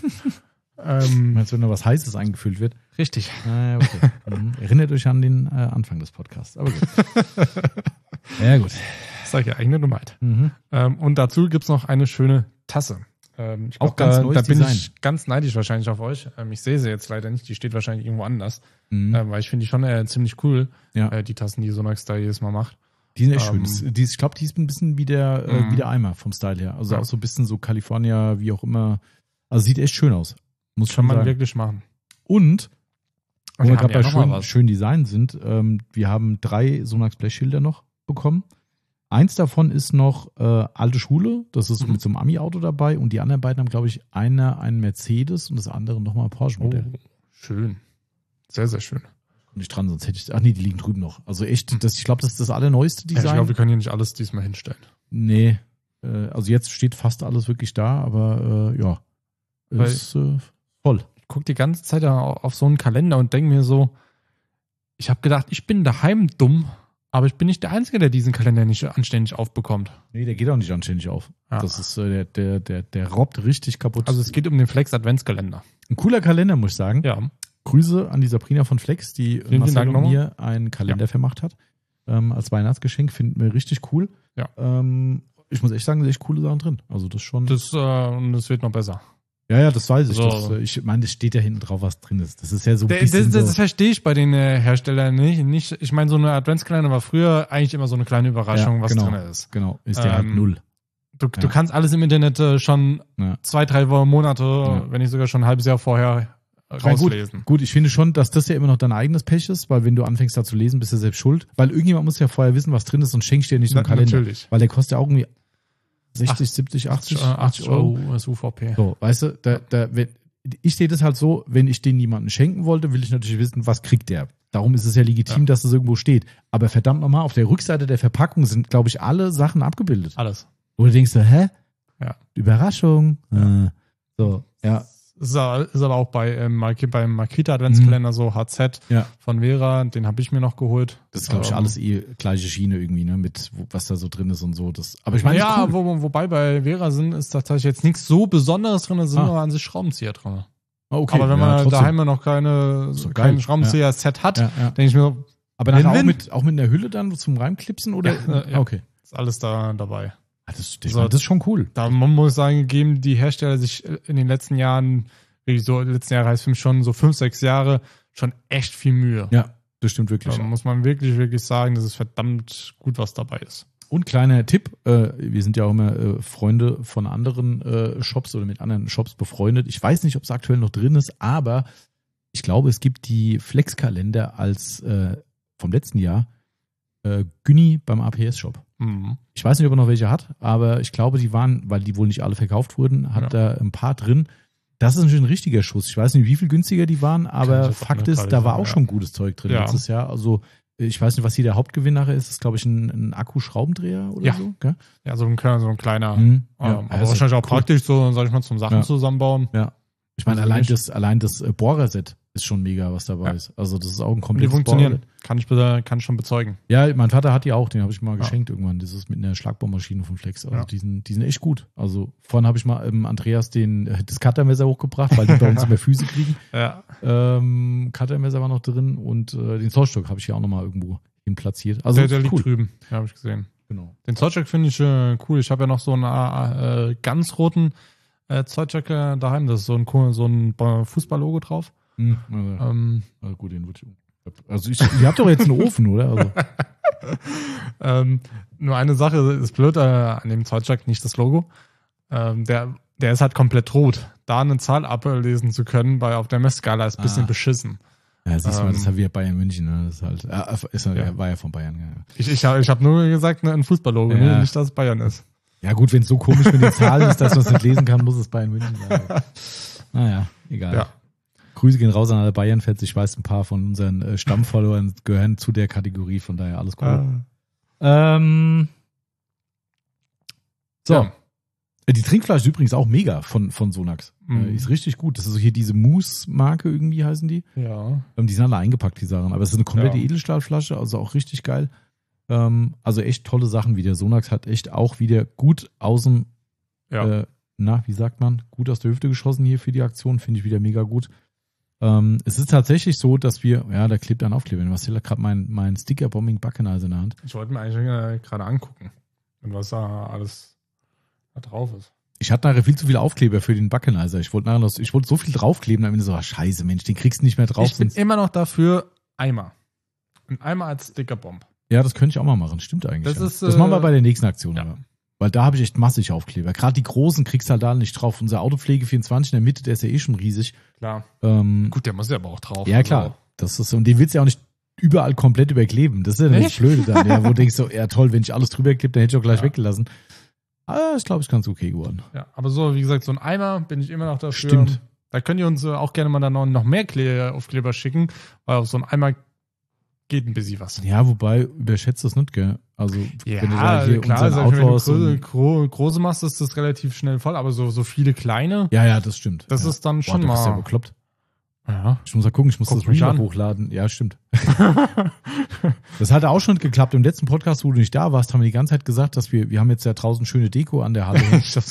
ähm, Meinst du, wenn da was Heißes eingefüllt wird? richtig. Ah, okay. Mhm. Erinnert euch an den äh, Anfang des Podcasts. Aber gut. Ja, gut. Das sage ich ja, eigene Dummheit. Mhm. Ähm, und dazu gibt es noch eine schöne Tasse. Ähm, ich glaub, Auch ganz da, neues da bin Design. ich ganz neidisch wahrscheinlich auf euch. Ähm, ich sehe sie jetzt leider nicht, die steht wahrscheinlich irgendwo anders. Mhm. Ähm, weil ich finde die schon äh, ziemlich cool, Ja. äh, die Tassen, die Sonax da jedes Mal macht. Die sind echt Ähm, schön. Das, die, ich glaube, die ist ein bisschen wie der, äh, Mhm. wie der Eimer vom Style her. Also Ja. auch so ein bisschen so California, wie auch immer. Also sieht echt schön aus. Muss Kann schon man sagen. wirklich machen. Und, wo Und wir wir gerade haben bei ja noch mal schön, was. schön Design sind, ähm, wir haben drei Sonax Blechschilder noch bekommen. Eins davon ist noch äh, alte Schule, das ist so Mhm. mit so einem Ami-Auto dabei und die anderen beiden haben, glaube ich, einer einen Mercedes und das andere nochmal ein Porsche-Modell. Oh, schön. Sehr, sehr schön. Nicht dran, sonst hätte ich, ach nee, die liegen drüben noch. Also echt, das, ich glaube, das ist das allerneueste Ja, Design. ich glaube, wir können hier nicht alles diesmal hinstellen. Nee, äh, also jetzt steht fast alles wirklich da, aber äh, ja, Weil- ist äh, voll. Ich gucke die ganze Zeit auf so einen Kalender und denke mir so, ich habe gedacht, ich bin daheim dumm, aber ich bin nicht der Einzige, der diesen Kalender nicht anständig aufbekommt. Nee, der geht auch nicht anständig auf. Ja. Das ist, äh, der, der, der, der robbt richtig kaputt. Also es geht um den Flex Adventskalender. ein cooler Kalender, muss ich sagen. Ja. Grüße an die Sabrina von Flex, die vielen Marcel Dank und nochmal. mir einen Kalender vermacht hat. Ähm, als Weihnachtsgeschenk, finden wir richtig cool. Ja. Ähm, ich muss echt sagen, sind echt coole Sachen drin. Also das schon. Das, äh, und das wird noch besser. ja, ja, das weiß ich. So. Das, äh, ich meine, das steht ja hinten drauf, was drin ist. Das ist ja so ein Das, bisschen das, das so. verstehe ich bei den äh, Herstellern nicht. nicht. Ich meine, so eine Adventskalender war früher eigentlich immer so eine kleine Überraschung, Ja, was genau. drin ist. Genau, ist der halt Ähm, null. Du, Ja. du kannst alles im Internet äh, schon Ja. zwei, drei Monate, Ja. wenn nicht sogar schon ein halbes Jahr vorher äh, Na gut, rauslesen. gut, ich finde schon, dass das ja immer noch dein eigenes Pech ist, weil wenn du anfängst da zu lesen, bist du selbst schuld. Weil irgendjemand muss ja vorher wissen, was drin ist und schenkst dir nicht so einen Na, Kalender. natürlich. Weil der kostet ja auch irgendwie sechzig, siebzig, achtzig, achtzig Euro. Euro ist U V P. So, weißt du, da, da, wenn, ich sehe das halt so, wenn ich den jemandem schenken wollte, will ich natürlich wissen, was kriegt der. Darum ist es ja legitim, Ja. dass das irgendwo steht. Aber verdammt nochmal, auf der Rückseite der Verpackung sind, glaube ich, alle Sachen abgebildet. Alles. Wo du denkst, so, hä? Ja. Überraschung. Ja. Äh, so, ja. Ist aber, ist aber auch bei, ähm, Marki- beim Makita Adventskalender so H Z Ja. von Vera, den habe ich mir noch geholt. Das ist, glaube ich, Ähm, alles eh gleiche Schiene irgendwie, ne, mit wo, was da so drin ist und so. Das, aber ich meine, ja, das ist cool. wo, wobei bei Vera sind, ist tatsächlich jetzt nichts so Besonderes drin, da sind Ah. aber an sich Schraubenzieher drin. Ah, okay. Aber wenn ja, man trotzdem. daheim noch keine, So kein geil. Schraubenzieher-Set hat, ja, ja. denke ich mir, Aber nachher auch Win-win. mit, auch mit einer Hülle dann zum Reinklipsen oder? Ja, äh, ja. Ah, okay. ist alles da dabei. Ah, das, das, So. das ist schon cool. Da man muss sagen, geben die Hersteller sich in den letzten Jahren, wirklich so, letzten Jahre heißt für mich schon so fünf, sechs Jahre, schon echt viel Mühe. Ja, das stimmt wirklich. Da muss man wirklich, wirklich sagen, dass es verdammt gut was dabei ist. Und kleiner Tipp, äh, wir sind ja auch immer äh, Freunde von anderen äh, Shops oder mit anderen Shops befreundet. Ich weiß nicht, ob es aktuell noch drin ist, aber ich glaube, es gibt die Flex-Kalender als äh, vom letzten Jahr äh, Günni beim A P S-Shop. Mhm. Ich weiß nicht, ob er noch welche hat, aber ich glaube, die waren, weil die wohl nicht alle verkauft wurden, hat Ja. da ein paar drin. Das ist natürlich ein richtiger Schuss. Ich weiß nicht, wie viel günstiger die waren, Kann aber ich jetzt auch Fakt nicht ist, gerade da war sagen, auch ja. schon gutes Zeug drin Ja. letztes Jahr. Also ich weiß nicht, was hier der Hauptgewinn nachher ist. Das ist, glaube ich, ein, ein Akkuschraubendreher oder Ja. so. Gell? Ja, so ein kleiner, so ein kleiner. Mhm. Ähm, Ja, aber also wahrscheinlich auch cool. praktisch, so, sag ich mal, zum Sachen Ja. zusammenbauen. Ja. Ich meine, Also allein nicht- das, allein das äh, Bohrerset ist schon mega, was dabei Ja. ist. Also das ist auch ein Und die komplettes funktionieren. Bohrerset. Kann ich, be- kann ich schon bezeugen. Ja, mein Vater hat die auch, den habe ich mal Ja. geschenkt irgendwann. Das ist mit einer Schlagbohrmaschine von Flex. Also Ja. die, sind, die sind echt gut. Also vorhin habe ich mal ähm, Andreas den, äh, das Cuttermesser hochgebracht, weil die bei uns immer Füße kriegen. Ja. Ähm, Cuttermesser war noch drin und äh, den Zollstock habe ich hier auch nochmal irgendwo hin platziert. Also der der liegt cool. drüben. Ja, habe ich gesehen. Genau. Den Zollstock finde ich äh, cool. Ich habe ja noch so einen äh, ganz roten äh, Zollstock äh, daheim. Das ist so ein, cool- so ein Ba- Fußball-Logo drauf. Hm, also, Ähm, also gut, den würde ich. Also ich, ihr habt doch jetzt einen Ofen, oder? Also, ähm, nur eine Sache ist blöd äh, an dem Zollstock, nicht das Logo. Ähm, der, der ist halt komplett rot. Da eine Zahl ablesen zu können bei auf der Messskala ist ein bisschen Ah. beschissen. ja, siehst du mal, Ähm, das haben wir Bayern München. Ne? Das ist halt, äh, ist, ja. Ja. war ja von Bayern. Ja, Ich, ich habe ich hab nur gesagt, ne, ein Fußball-Logo, Ja. ne, nicht, dass es Bayern ist. ja gut, wenn es so komisch mit den Zahlen ist, dass man es nicht lesen kann, muss es Bayern München sein. Naja, egal. Ja. Grüße gehen raus an alle Bayern-Fans. Ich weiß, ein paar von unseren äh, Stammfollowern gehören zu der Kategorie, von daher alles cool. Ah. Ähm, so. Ja. Die Trinkflasche ist übrigens auch mega von, von Sonax. Mhm. Äh, ist richtig gut. Das ist so hier diese Mousse-Marke irgendwie heißen die. Ja. Ähm, die sind alle eingepackt, die Sachen. Aber es ist eine komplette ja. Edelstahlflasche, also auch richtig geil. Ähm, also echt tolle Sachen wieder. Sonax hat echt auch wieder gut aus dem, ja. äh, na, wie sagt man, gut aus der Hüfte geschossen hier für die Aktion. Finde ich wieder mega gut. Ähm, es ist tatsächlich so, dass wir, ja, da klebt ein Aufkleber. Marcel hat gerade mein, mein Sticker-Bombing Buckenhals in der Hand. Ich wollte mir eigentlich gerade angucken, was da alles da drauf ist. Ich hatte nachher viel zu viele Aufkleber für den Buckenizer. Ich wollte nachher noch, ich wollte so viel draufkleben, dann bin ich so, ah, scheiße, Mensch, den kriegst du nicht mehr drauf. Ich bin immer noch dafür Eimer. Ein Eimer als Stickerbomb. Ja, das könnte ich auch mal machen. Stimmt eigentlich. Das, ist, das machen wir bei der nächsten Aktion. Ja. Aber. Weil da habe ich echt massig Aufkleber. Gerade die großen kriegst du halt da nicht drauf. Unser Autopflege vierundzwanzig in der Mitte, der ist ja eh schon riesig. Klar. Ähm, Gut, der muss ja aber auch drauf. Ja, klar. Also. Das ist, und den willst du ja auch nicht überall komplett überkleben. Das ist ja das Blöde dann. Ja, wo du denkst so, ja toll, wenn ich alles drüber klebe, dann hätte ich auch gleich ja. weggelassen. Aber ich glaube, es ist ganz okay geworden. Ja, aber so, wie gesagt, so ein Eimer bin ich immer noch dafür. Stimmt. Da könnt ihr uns auch gerne mal dann noch, noch mehr Kle- Aufkleber schicken, weil auf so ein Eimer geht ein bisschen was. Ja, wobei, überschätzt das nicht, gell? Also, ja, wenn du da hier klar, unseren also, wenn du Outlaws große, gro- große machst, ist das relativ schnell voll, aber so, so viele kleine. Ja, ja, das stimmt. Das ja. ist dann schon Boah, mal. Du bist ja bekloppt. Ja. Ich muss mal gucken, ich muss Guck das Reel an. hochladen. Ja, stimmt. Das hat auch schon geklappt. Im letzten Podcast, wo du nicht da warst, haben wir die ganze Zeit gesagt, dass wir, wir haben jetzt ja draußen schöne Deko an der Halle.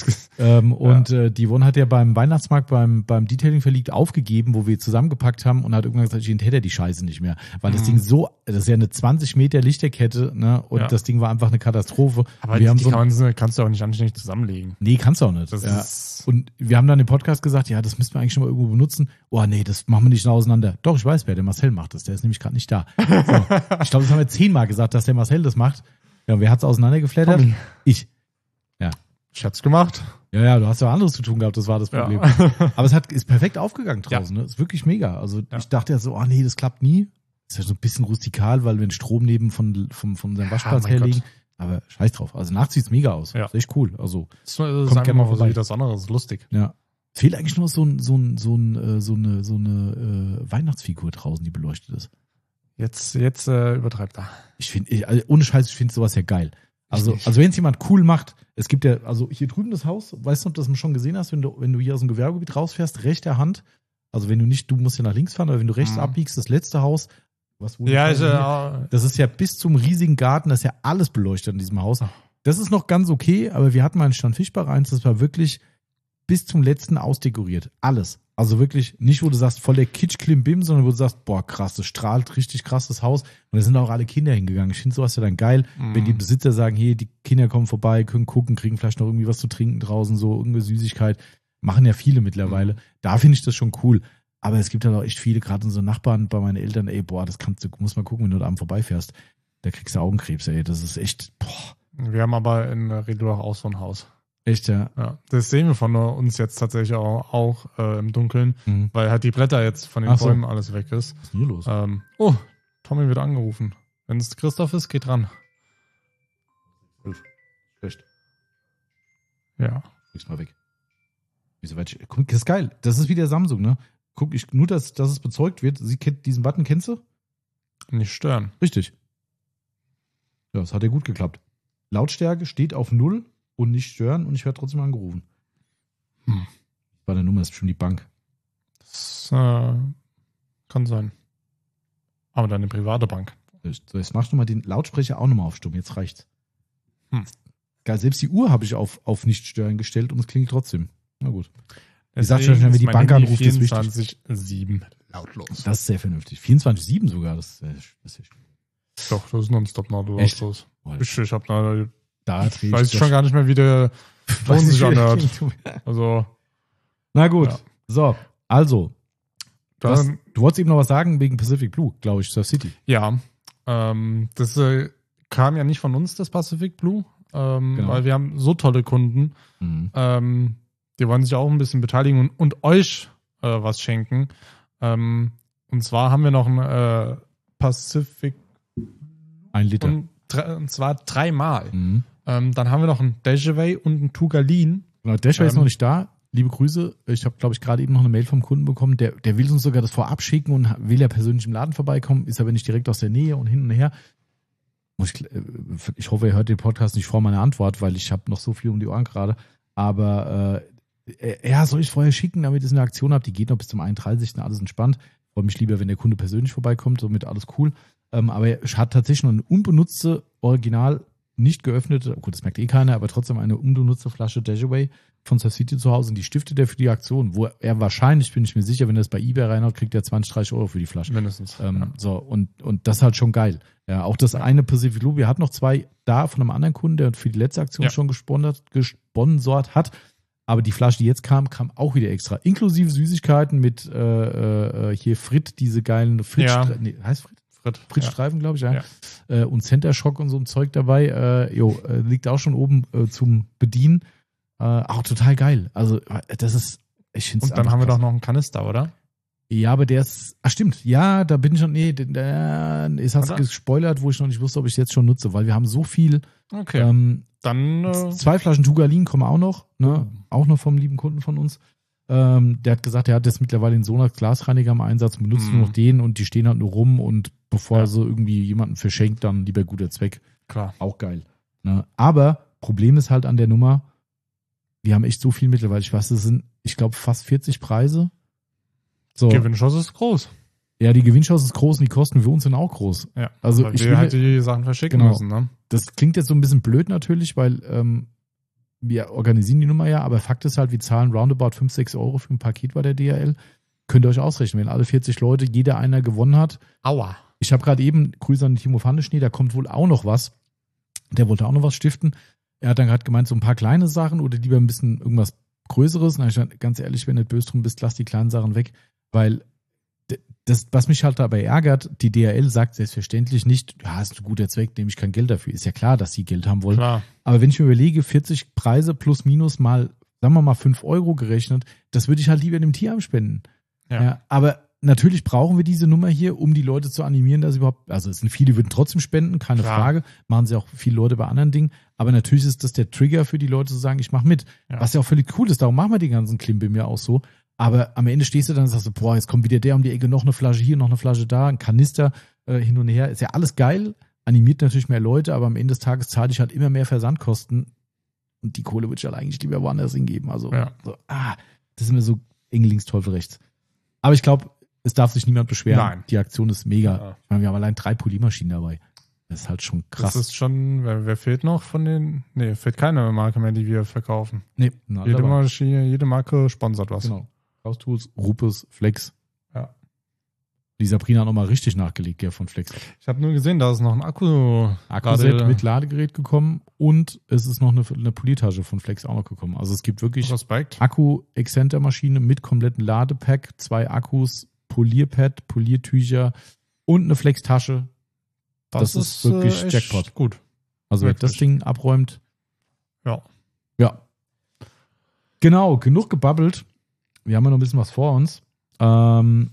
ähm, und ja. äh, die Yvonne hat ja beim Weihnachtsmarkt, beim, beim Detailing verlegt aufgegeben, wo wir zusammengepackt haben und hat irgendwann gesagt, ich enthätte die Scheiße nicht mehr. Weil das mhm. Ding so, das ist ja eine zwanzig Meter Lichterkette, ne? Und ja. das Ding war einfach eine Katastrophe. Aber wir die, haben die so kann man, kannst du auch nicht anständig zusammenlegen. Nee, kannst du auch nicht. Das ja. ist Und wir haben dann im Podcast gesagt, ja, das müssten wir eigentlich schon mal irgendwo benutzen. Oh nee, das machen wir nicht noch auseinander. Doch, ich weiß wer, der Marcel macht das. Der ist nämlich gerade nicht da. So. Ich glaube, das haben wir zehnmal gesagt, dass der Marcel das macht. Ja, wer hat's auseinandergeflattert? Tommy. Ich. Ja. Ich hab's gemacht. Ja, ja, du hast ja anderes zu tun gehabt, das war das Problem. Ja. Aber es hat, ist perfekt aufgegangen draußen, ja. ne? Ist wirklich mega. Also ja. ich dachte ja so, oh nee, das klappt nie. Ist ja so ein bisschen rustikal, weil wir den Strom neben von, von, von seinem Waschplatz oh herlegen. Gott. Aber scheiß drauf. Also nachts sieht's mega aus. Ja. Ist echt cool. Also das ist einfach mal so wie das andere, das ist lustig. Ja. Fehlt eigentlich nur so ein, so ein, so ein, so eine, so eine äh, Weihnachtsfigur draußen, die beleuchtet ist. Jetzt, jetzt äh, übertreibt er. Ich finde, also ohne Scheiß, ich finde sowas ja geil. Also, also wenn es jemand cool macht, es gibt ja, also hier drüben das Haus, weißt du, ob du das schon gesehen hast, wenn du, wenn du hier aus dem Gewerbegebiet rausfährst, rechter Hand, also wenn du nicht, du musst ja nach links fahren, aber wenn du rechts mhm. abbiegst, das letzte Haus, was wurde ja, das, ich, äh, das ist ja bis zum riesigen Garten, das ist ja alles beleuchtet in diesem Haus. Das ist noch ganz okay, aber wir hatten mal einen Stand Fischbach eins, das war wirklich bis zum letzten ausdekoriert. Alles. Also wirklich nicht, wo du sagst, voll der Kitsch-Klimbim, sondern wo du sagst, boah, krass, das strahlt richtig krass das Haus. Und da sind auch alle Kinder hingegangen. Ich finde sowas ja dann geil, mhm. wenn die Besitzer sagen, hey, die Kinder kommen vorbei, können gucken, kriegen vielleicht noch irgendwie was zu trinken draußen, so irgendeine Süßigkeit. Machen ja viele mittlerweile. Mhm. Da finde ich das schon cool. Aber es gibt halt auch echt viele, gerade unsere Nachbarn bei meinen Eltern, ey, boah, das kannst du, musst mal gucken, wenn du da abends vorbeifährst. Da kriegst du Augenkrebs, ey. Das ist echt, boah. Wir haben aber in Redloch auch so ein Haus. Echt, ja. Ja. Das sehen wir von uns jetzt tatsächlich auch, auch äh, im Dunkeln, mhm. weil halt die Blätter jetzt von den Ach so. Bäumen alles weg ist. Was ist denn hier los? Ähm, oh, Tommy wird angerufen. Wenn es Christoph ist, geht ran. Schlecht. Ja. Leg's mal weg. Wieso weit ich, guck, das ist geil. Das ist wie der Samsung, ne? Guck, ich, nur, dass, dass es bezeugt wird. Sie kennt diesen Button, kennst du? Nicht stören. Richtig. Ja, das hat ja gut geklappt. Lautstärke steht auf null und nicht stören und ich werde trotzdem angerufen. Hm. Bei der Nummer ist schon die Bank. Das äh, kann sein. Aber deine private Bank. So, jetzt machst du mal den Lautsprecher auch nochmal auf Stumm. Jetzt reicht's. Hm. Geil, selbst die Uhr habe ich auf, auf nicht stören gestellt und es klingt trotzdem. Na gut. Ich sag schon, wenn wir die Bank anruft, ist wichtig. vierundzwanzig sieben lautlos. Das ist sehr vernünftig. vierundzwanzig sieben sogar. Das ist, das ist Doch, das ist nonstop lautlos. Ich, ich hab eine, da ich weiß schon gar nicht mehr, wie der Ton sich anhört. Also. Na gut. Ja. So, also. Du, Dann, hast, du wolltest eben noch was sagen wegen Pacific Blue, glaube ich, Surf City. Ja. Ähm, das äh, kam ja nicht von uns, das Pacific Blue. Ähm, Genau. Weil wir haben so tolle Kunden. Mhm. Ähm, die wollen sich auch ein bisschen beteiligen und, und euch äh, was schenken. Ähm, und zwar haben wir noch ein äh, Pacific Ein Liter. und, und zwar dreimal. Mhm. Ähm, dann haben wir noch ein Dejaway und ein Tugalin. Genau, Dashway Ähm, ist noch nicht da. liebe Grüße. Ich habe, glaube ich, gerade eben noch eine Mail vom Kunden bekommen. Der, der will uns sogar das vorab schicken und will ja persönlich im Laden vorbeikommen, ist aber nicht direkt aus der Nähe und hin und her. Ich, ich hoffe, er hört den Podcast nicht vor meiner Antwort, weil ich habe noch so viel um die Ohren gerade. Aber äh, ja, soll ich vorher schicken, damit ich eine Aktion habe? Die geht noch bis zum einunddreißigsten Alles entspannt. Freue mich lieber, wenn der Kunde persönlich vorbeikommt, somit alles cool. Ähm, aber er hat tatsächlich noch eine unbenutzte, original nicht geöffnete, gut, das merkt eh keiner, aber trotzdem eine unbenutzte Flasche Dejaway von Surf City zu Hause und die stiftet er für die Aktion, wo er wahrscheinlich, bin ich mir sicher, wenn er das bei eBay reinhaut, kriegt er zwanzig, dreißig Euro für die Flasche. Mindestens. Ähm, ja. So, und, und das ist halt schon geil. Ja, auch das eine Pacific Blue, wir hatten noch zwei da von einem anderen Kunden, der für die letzte Aktion ja. schon gesponsert, gesponsert hat. Aber die Flasche, die jetzt kam, kam auch wieder extra. Inklusive Süßigkeiten mit äh, äh, hier Frit, diese geilen Frit, ja. nee, heißt Frit? Frit. Fritstreifen, ja. glaube ich, ja. ja. Äh, und Center Shock und so ein Zeug dabei. Äh, jo, äh, liegt auch schon oben äh, zum Bedienen. Äh, auch total geil. Also, das ist, ich finde es. Und dann haben wir krass. doch noch einen Kanister, oder? Ja, aber der ist, ach stimmt, ja, da bin ich schon, nee, der ist hast gespoilert, wo ich noch nicht wusste, ob ich es jetzt schon nutze, weil wir haben so viel. Okay. Ähm, dann. Äh, zwei Flaschen Tugalin kommen auch noch, ne? Auch noch vom lieben Kunden von uns. Ähm, der hat gesagt, er hat jetzt mittlerweile den Sonax Glasreiniger im Einsatz, benutzt mm. nur noch den und die stehen halt nur rum und bevor ja. er so irgendwie jemanden verschenkt, dann lieber guter Zweck. Klar. Auch geil. Ne? Aber Problem ist halt an der Nummer, wir haben echt so viel mittlerweile. Ich weiß, das sind, ich glaube, fast vierzig Preise. So. Gewinnchance ist groß. Ja, die Gewinnchance ist groß und die Kosten für uns sind auch groß. Ja, also weil ich wir will, halt die Sachen verschicken genau, müssen. Ne? Das klingt jetzt so ein bisschen blöd natürlich, weil ähm, wir organisieren die Nummer ja, aber Fakt ist halt, wir zahlen roundabout fünf, sechs Euro für ein Paket bei der D H L. Könnt ihr euch ausrechnen, wenn alle vierzig Leute, jeder einer gewonnen hat. Aua. Ich habe gerade eben, Grüße an Timo Pfandeschnee, da kommt wohl auch noch was. Der wollte auch noch was stiften. Er hat dann gerade gemeint, so ein paar kleine Sachen oder lieber ein bisschen irgendwas Größeres. Und ich dachte, ganz ehrlich, wenn du nicht böse drum bist, lass die kleinen Sachen weg, weil das, was mich halt dabei ärgert, die D H L sagt selbstverständlich nicht, ja, ist ein guter Zweck, nehme ich kein Geld dafür. Ist ja klar, dass sie Geld haben wollen. Klar. Aber wenn ich mir überlege, vierzig Preise plus minus mal, sagen wir mal fünf Euro gerechnet, das würde ich halt lieber dem Tierheim spenden. Ja. Ja, aber natürlich brauchen wir diese Nummer hier, um die Leute zu animieren, dass sie überhaupt, also es sind viele, die würden trotzdem spenden, keine Klar. Frage, machen sie auch viele Leute bei anderen Dingen, aber natürlich ist das der Trigger für die Leute zu sagen, ich mache mit. Ja. Was ja auch völlig cool ist, darum machen wir den ganzen Klimbim ja auch so. Aber am Ende stehst du dann und sagst, boah, jetzt kommt wieder der um die Ecke, noch eine Flasche hier, noch eine Flasche da, ein Kanister äh, hin und her. Ist ja alles geil, animiert natürlich mehr Leute, aber am Ende des Tages zahle ich halt immer mehr Versandkosten und die Kohle würde ich halt eigentlich lieber woanders hingeben. Also, ja. so, ah, das ist mir so Engelingsteufel rechts. Aber ich glaube, es darf sich niemand beschweren. Nein. Die Aktion ist mega. Ja. Ich meine, wir haben allein drei Polymaschinen dabei. Das ist halt schon krass. Das ist schon, wer, wer fehlt noch von den, nee, fehlt keine Marke mehr, die wir verkaufen. Nee, na, jede, Maschine, jede Marke sponsert was. Genau. Haustools, Rupes, Flex. Ja. Die Sabrina hat nochmal richtig nachgelegt, ja, von Flex. Ich habe nur gesehen, da ist noch ein Akku. Akkuset mit Ladegerät gekommen und es ist noch eine, eine Poliertasche von Flex auch noch gekommen. Also es gibt wirklich Respekt. Akku-Exzenter-Maschine mit kompletten Ladepack, zwei Akkus, Polierpad, Poliertücher und eine Flex-Tasche. Das, das ist, ist wirklich äh, Jackpot. Gut. Also wer das Ding abräumt. Ja. Ja. Genau, genug gebabbelt. Wir haben ja noch ein bisschen was vor uns. Ähm,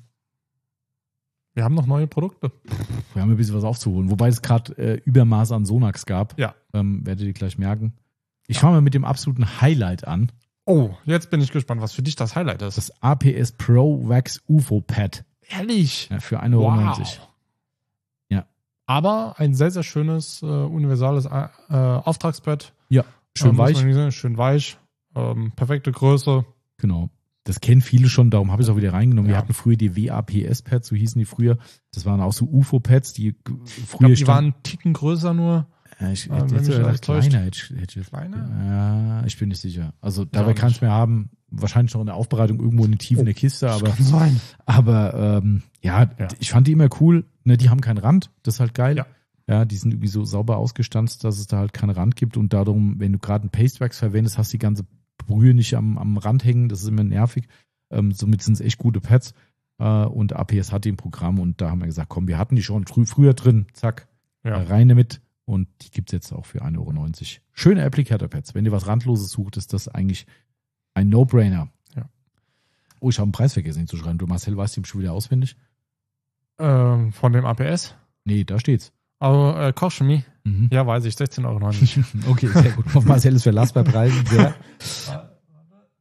wir haben noch neue Produkte. Wir haben ein bisschen was aufzuholen. Wobei es gerade äh, Übermaß an Sonax gab. Ja. Ähm, werdet ihr gleich merken. Ich ja. fange mal mit dem absoluten Highlight an. Oh, jetzt bin ich gespannt, was für dich das Highlight ist. Das A P S Pro Wax U F O Pad. Ehrlich? Ja, für ein Euro neunzig. Wow. Ja. Aber ein sehr, sehr schönes, äh, universales äh, Auftragspad. Ja, schön ähm, weich. Sagen, schön weich. Ähm, perfekte Größe. Genau. Das kennen viele schon, darum habe ich es auch wieder reingenommen. Ja. Wir hatten früher die W A P S-Pads, so hießen die früher. Das waren auch so U F O-Pads, die früher ich glaub, die stand, waren einen Ticken größer nur. Ja, ich, äh, jetzt wenn mich kleiner. Ich, ich, kleiner? Ja, ich bin nicht sicher. Also dabei kann es mehr haben. Wahrscheinlich noch in der Aufbereitung irgendwo in den Tiefen oh, der Kiste. Aber, kann sein. aber ähm, ja, ja, ich fand die immer cool. Ne, die haben keinen Rand. Das ist halt geil. Ja. Ja, die sind irgendwie so sauber ausgestanzt, dass es da halt keinen Rand gibt. Und darum, wenn du gerade ein Pastewax verwendest, hast du die ganze Brühe nicht am, am Rand hängen. Das ist immer nervig. Ähm, somit sind es echt gute Pads. Äh, und A P S hat die im Programm. Und da haben wir gesagt, komm, wir hatten die schon frü- früher drin. Zack, ja. rein damit. Und die gibt es jetzt auch für ein Euro neunzig. Schöne Applicator-Pads. Wenn ihr was Randloses sucht, ist das eigentlich ein No-Brainer. Ja. Oh, ich habe einen Preis vergessen ihn zu schreiben. Du, Marcel, weißt du schon wieder auswendig? Ähm, von dem A P S? Nee, da steht's. Aber äh, Kochchemie? Mhm. Ja, weiß ich. sechzehn Euro neunzig. Okay, sehr gut. Auf Marcel ist Verlass bei Preisen. Sehr.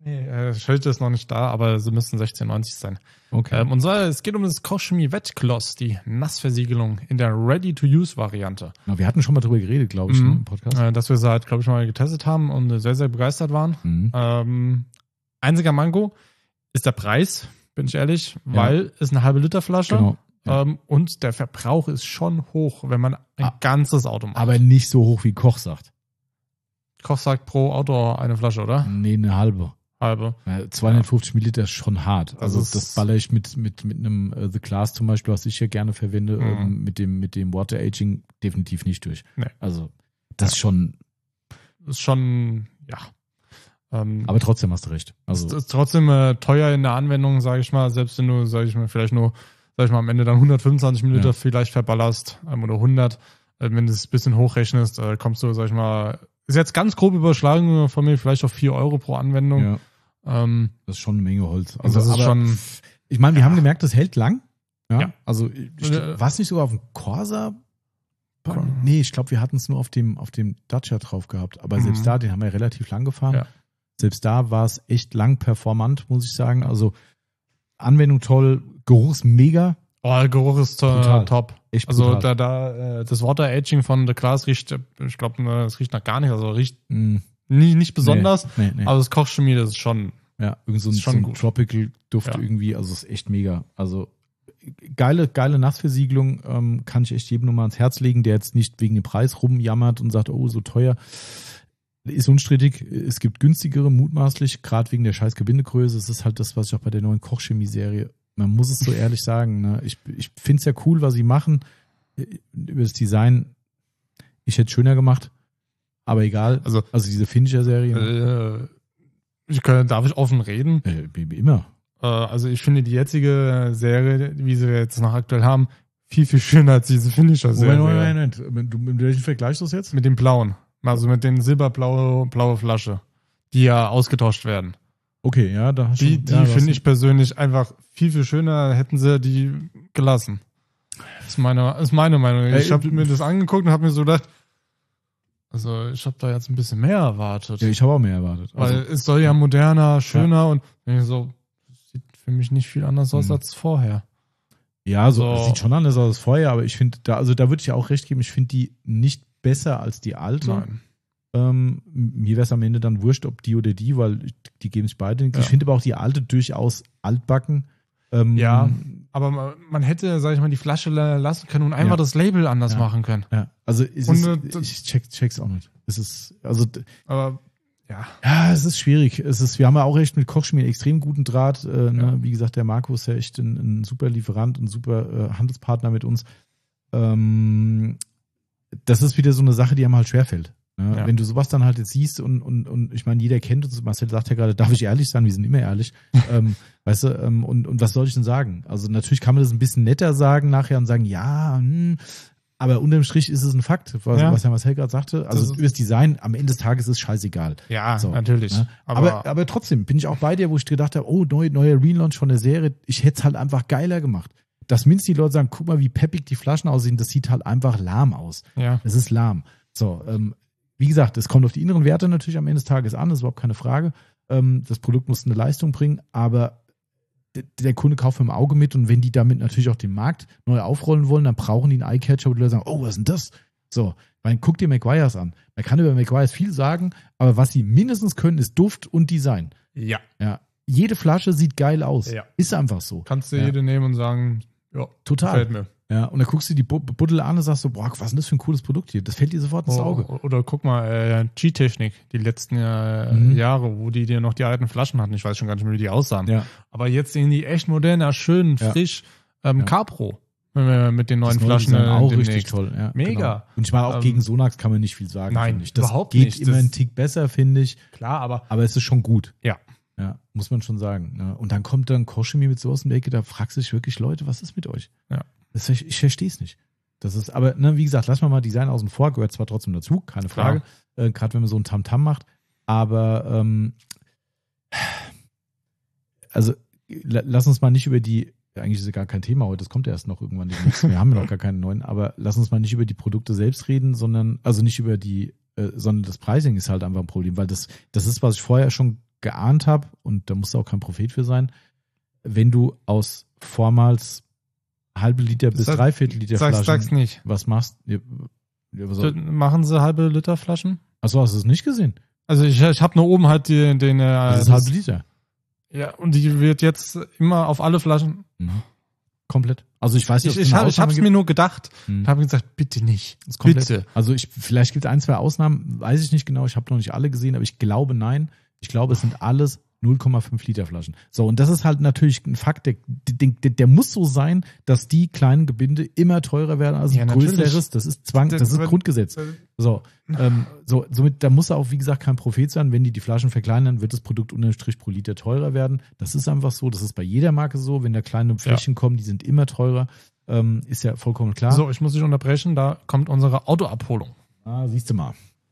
Nee, äh, Schild ist noch nicht da, aber sie müssten sechzehn neunzig sein. Okay. Ähm, und zwar, es geht um das Kochchemie Wettkloss, die Nassversiegelung in der Ready-to-Use-Variante. Na, wir hatten schon mal drüber geredet, glaube ich, Mhm. ne, im Podcast. Äh, dass wir sie halt, glaube ich, mal getestet haben und sehr, sehr begeistert waren. Mhm. Ähm, einziger Manko ist der Preis, bin ich ehrlich, weil es eine halbe Liter Flasche Genau. Ja. ähm, und der Verbrauch ist schon hoch, wenn man ein Ah, ganzes Auto macht. Aber nicht so hoch wie Koch sagt. Koch sagt pro Auto eine Flasche, oder? Nee, eine halbe. Halbe. Ja, zweihundertfünfzig Milliliter ist schon hart. Also Das ist- das baller ich mit, mit, mit einem äh, The Class zum Beispiel, was ich ja gerne verwende, Mhm. ähm, mit dem, mit dem Water Aging definitiv nicht durch. Nee. Also das ist schon, Ist schon, ja. Ähm, aber trotzdem hast du recht. Also, Also ist, ist trotzdem äh, teuer in der Anwendung, sage ich mal, selbst wenn du, sage ich mal, vielleicht nur, sag ich mal, am Ende dann hundertfünfundzwanzig Milliliter Ja. vielleicht verballerst ähm, oder hundert. Äh, wenn du es ein bisschen hochrechnest, äh, kommst du, sag ich mal, ist jetzt ganz grob überschlagen von mir, vielleicht auf vier Euro pro Anwendung. ja, Ähm, das ist schon eine Menge Holz. also das ist aber schon, ich meine, wir ja. haben gemerkt, das hält lang. Ja. Ja. Also ich, Äh, war es nicht sogar auf dem Corsa? Cor- Nee, ich glaube, wir hatten es nur auf dem, auf dem Dacia drauf gehabt. Aber Mhm. selbst da, den haben wir relativ lang gefahren. Ja. Selbst da war es echt lang performant, muss ich sagen. Also Anwendung toll, Geruch ist mega. oh, der Geruch ist äh, Brutal. top. Echt Also brutal. da, da, äh, das Water Aging von The Class riecht, äh, ich glaube, es riecht nach gar nicht, also riecht Mm, nie, nicht besonders, Nee, nee, nee. aber das Kochchemie, das ist schon, Ja, irgend so ein, Ist schon so ein gut. Tropical-Duft Ja. irgendwie, also ist echt mega. Also geile, geile Nassversiegelung, ähm, kann ich echt jedem nur mal ans Herz legen, der jetzt nicht wegen dem Preis rumjammert und sagt, oh, so teuer. Ist unstrittig, es gibt günstigere, mutmaßlich, gerade wegen der scheiß Gebindegröße. Es ist halt das, was ich auch bei der neuen Kochchemie-Serie, man muss es so ehrlich sagen, ne? Ich, ich finde es ja cool, was sie machen, über das Design. Ich hätte es schöner gemacht, aber egal. also, Also diese Finisher-Serie, äh, ich kann, darf ich offen reden? äh, wie, wie immer. Äh, also ich finde die jetzige Serie, wie sie wir jetzt noch aktuell haben, viel, viel schöner als diese Finisher-Serie. Moment, Moment, Moment. Du, mit welchem vergleichst du das jetzt? Mit dem blauen. Also mit den silberblaue blaue Flasche, die ja ausgetauscht werden. Okay, ja, da hast du Die, die ja, finde ich persönlich einfach viel, viel schöner, hätten sie die gelassen. Das ist meine, ist meine Meinung. Ey, Ich habe du- mir das angeguckt und habe mir so gedacht, also ich habe da jetzt ein bisschen mehr erwartet. Ja, ich habe auch mehr erwartet. Weil Also, es soll ja moderner, schöner und ich so, das sieht für mich nicht viel anders aus Mhm. als vorher. ja, so, so- es sieht schon anders aus als vorher, aber ich finde, da, also da würde ich ja auch recht geben, ich finde die nicht besser als die alte. Nein. Ähm, mir wäre es am Ende dann wurscht, ob die oder die, weil ich- die geben sich beide nichts. Ja. Ich finde aber auch die alte durchaus altbacken. Ähm, Ja. Aber man, man hätte, sag ich mal, die Flasche la- lassen können und einfach Ja. das Label anders Ja. machen können. ja. Also es Und, ist, äh, das- ich check, check's auch nicht. Es ist, also d- Aber ja, ja, es ist schwierig. Es ist, wir haben ja auch echt mit Kochchemie einen extrem guten Draht. Äh, ne? Ja. Wie gesagt, der Marco ist ja echt ein, ein super Lieferant, ein super äh, Handelspartner mit uns. Ähm, das ist wieder so eine Sache, die einem halt schwerfällt. Ne? Ja. Wenn du sowas dann halt jetzt siehst und, und, und ich meine, jeder kennt uns, Marcel sagt ja gerade, darf ich ehrlich sein, wir sind immer ehrlich. ähm, weißt du, ähm, und, und was soll ich denn sagen? Also natürlich kann man das ein bisschen netter sagen nachher und sagen, ja, hm, aber unterm Strich ist es ein Fakt, was, Ja. was ja Marcel gerade sagte. Also Das ist- über das Design, am Ende des Tages ist es scheißegal. ja, So, natürlich. Ne? Aber, Aber, aber, trotzdem bin ich auch bei dir, wo ich gedacht habe, oh, neu, neuer Relaunch von der Serie, ich hätte es halt einfach geiler gemacht. Dass mindestens die Leute sagen, guck mal, wie peppig die Flaschen aussehen, das sieht halt einfach lahm aus. ja, Es ist lahm. So, ähm, wie gesagt, es kommt auf die inneren Werte natürlich am Ende des Tages an, das ist überhaupt keine Frage. Ähm, das Produkt muss eine Leistung bringen, aber d- der Kunde kauft im Auge mit und wenn die damit natürlich auch den Markt neu aufrollen wollen, dann brauchen die einen Eyecatcher, wo die Leute sagen, oh, was ist denn das? So, man guck dir McGuire's an. Man kann über McGuire's viel sagen, aber was sie mindestens können, ist Duft und Design. ja. Ja, jede Flasche sieht geil aus. Ja. Ist einfach so. Kannst du Ja. jede nehmen und sagen, ja, Total. gefällt mir. Ja, und dann guckst du die Bu- Buddel an und sagst so, boah, was ist denn das für ein cooles Produkt hier? Das fällt dir sofort ins Auge. Oder, oder guck mal, äh, G-Technik, die letzten äh, Mhm. Jahre, wo die dir noch die alten Flaschen hatten. Ich weiß schon gar nicht mehr, wie die aussahen. Ja. Aber jetzt sehen die echt modern, schön, Ja. frisch. Ähm, Ja. Capro, wenn wir mit den neuen Das neue Flaschen Design äh, auch demnächst. richtig toll. Ja, Mega. Genau. Und ich meine, auch Ähm, gegen Sonax kann man nicht viel sagen. nein, finde ich. Das überhaupt geht nicht. immer Das- einen Tick besser, finde ich. Klar, aber Aber es ist schon gut. Ja. Ja, muss man schon sagen. Ne? Und dann kommt dann Kochchemie mit sowas in die Ecke, da fragst du dich wirklich, Leute, was ist mit euch? Ja. Das, ich ich verstehe es nicht. Das ist, aber, ne, wie gesagt, lass mal mal Design außen vor, gehört zwar trotzdem dazu, keine Frage. Äh, Gerade wenn man so ein Tamtam macht. Aber ähm, also la- lass uns mal nicht über die, eigentlich ist ja gar kein Thema heute, das kommt ja erst noch irgendwann demnächst. Wir haben ja noch gar keinen neuen, aber lass uns mal nicht über die Produkte selbst reden, sondern, also nicht über die, äh, sondern das Pricing ist halt einfach ein Problem, weil das, das ist, was ich vorher schon geahnt habe, und da musst du auch kein Prophet für sein, wenn du aus vormals halbe Liter bis Sag- dreiviertel Liter Sag's, Flaschen sag's nicht. was machst. Ja, was soll- Machen sie halbe Liter Flaschen? Achso, hast du es nicht gesehen? Also ich, ich habe nur oben halt die, den... Äh, Das ist das- halbe Liter. Ja, und die wird jetzt immer auf alle Flaschen... Mhm. Komplett. Also ich weiß nicht, Ich, ob es ich, eine hab, ich Ausnahme hab's gibt. mir nur gedacht. Hm. Habe gesagt, bitte nicht. Das ist komplett. Bitte. Also ich, vielleicht gibt es ein, zwei Ausnahmen, weiß ich nicht genau, ich habe noch nicht alle gesehen, aber ich glaube nein. Ich glaube, es sind alles null Komma fünf Liter Flaschen. So, und das ist halt natürlich ein Fakt, der, der, der muss so sein, dass die kleinen Gebinde immer teurer werden als Ja, ein natürlich. größeres. Das ist Zwang, das ist Wenn- Grundgesetz. So, ähm, so, somit, da muss er auch, wie gesagt, kein Prophet sein. Wenn die die Flaschen verkleinern, wird das Produkt unterm Strich pro Liter teurer werden. Das ist einfach so. Das ist bei jeder Marke so. Wenn da kleine Fläschchen kommen, die sind immer teurer. Ähm, ist ja vollkommen klar. So, ich muss dich unterbrechen. Da kommt unsere Autoabholung. Ah, siehst du mal.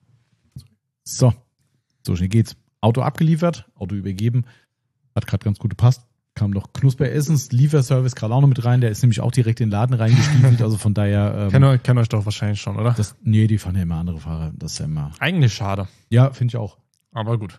So, so schnell geht's. Auto abgeliefert, Auto übergeben. Hat gerade ganz gut gepasst. Kam noch Knusper-Essens, Lieferservice gerade auch noch mit rein. Der ist nämlich auch direkt in den Laden reingestiefelt. Also von daher. Ähm, Kennt, euch, kennt euch doch wahrscheinlich schon, oder? das, nee, die fahren ja immer andere Fahrer. Das ist ja immer. Eigentlich schade. Ja, finde ich auch. Aber gut.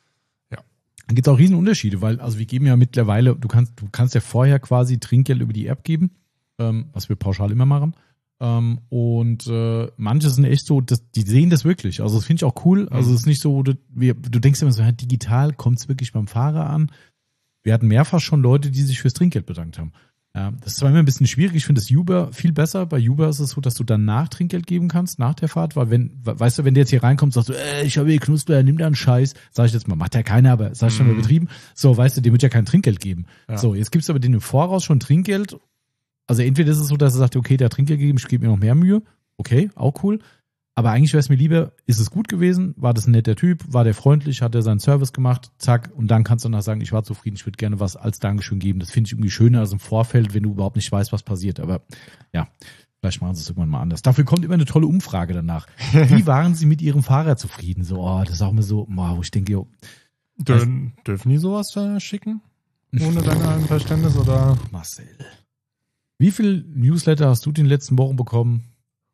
Dann gibt es auch riesen Unterschiede, weil, also wir geben ja mittlerweile, du kannst, du kannst ja vorher quasi Trinkgeld über die App geben, ähm, was wir pauschal immer machen. Ähm, und äh, manche sind echt so, das, die sehen das wirklich. Also das finde ich auch cool. Also es ist nicht so, du, wir, du denkst immer so, ja, digital kommt es wirklich beim Fahrer an. Wir hatten mehrfach schon Leute, die sich fürs Trinkgeld bedankt haben. Ja, das ist zwar immer ein bisschen schwierig. Ich finde das Uber viel besser. Bei Uber ist es so, dass du danach Trinkgeld geben kannst, nach der Fahrt, weil wenn, weißt du, wenn der jetzt hier reinkommt, sagst du, äh, ich habe hier Knusper, nimm da einen Scheiß. Sag ich jetzt mal, macht ja keiner, aber sag ich schon mal Mhm. übertrieben. So, weißt du, dem wird ja kein Trinkgeld geben. Ja. So, jetzt gibt's aber denen im Voraus schon Trinkgeld. Also entweder ist es so, dass er sagt, okay, der hat Trinkgeld gegeben, ich gebe mir noch mehr Mühe. Okay, auch cool. Aber eigentlich wäre es mir lieber, ist es gut gewesen? War das ein netter Typ? War der freundlich? Hat er seinen Service gemacht? Zack. Und dann kannst du danach sagen, ich war zufrieden, ich würde gerne was als Dankeschön geben. Das finde ich irgendwie schöner als im Vorfeld, wenn du überhaupt nicht weißt, was passiert. Aber ja, vielleicht machen sie es irgendwann mal anders. Dafür kommt immer eine tolle Umfrage danach. Wie waren sie mit ihrem Fahrer zufrieden? So, oh, das ist auch immer so, wow, ich denke, jo, Dür dürfen die sowas äh, schicken? Ohne dein Einverständnis oder? Marcel. Wie viel Newsletter hast du in den letzten Wochen bekommen?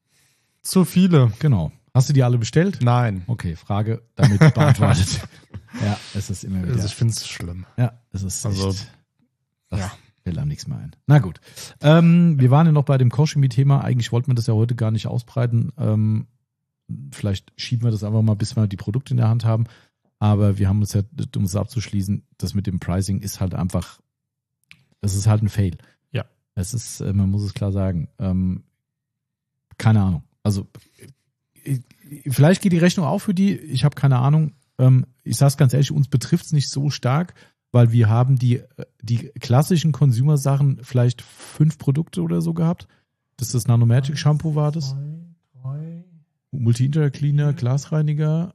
Zu viele. Genau. Hast du die alle bestellt? Nein. Okay, Frage damit beantwortet. Ja, es ist immer wieder. Also ich finde es schlimm. Ja, es ist Also, echt, das ja. fällt einem nichts mehr ein. Na gut. Ähm, wir waren ja noch bei dem Kochchemie-Thema. Eigentlich wollten wir das ja heute gar nicht ausbreiten. Ähm, vielleicht schieben wir das einfach mal, bis wir die Produkte in der Hand haben. Aber wir haben uns ja, um es abzuschließen, das mit dem Pricing ist halt einfach, es ist halt ein Fail. Ja. Es ist, äh, man muss es klar sagen. Ähm, keine Ahnung. Also ich, vielleicht geht die Rechnung auch für die. Ich habe keine Ahnung. Ähm, ich sage es ganz ehrlich, uns betrifft es nicht so stark, weil wir haben die, die klassischen Consumer-Sachen vielleicht fünf Produkte oder so gehabt. Das ist das Nanomagic Shampoo war das. Zwei, drei, Multi-Inter-Cleaner, Glasreiniger,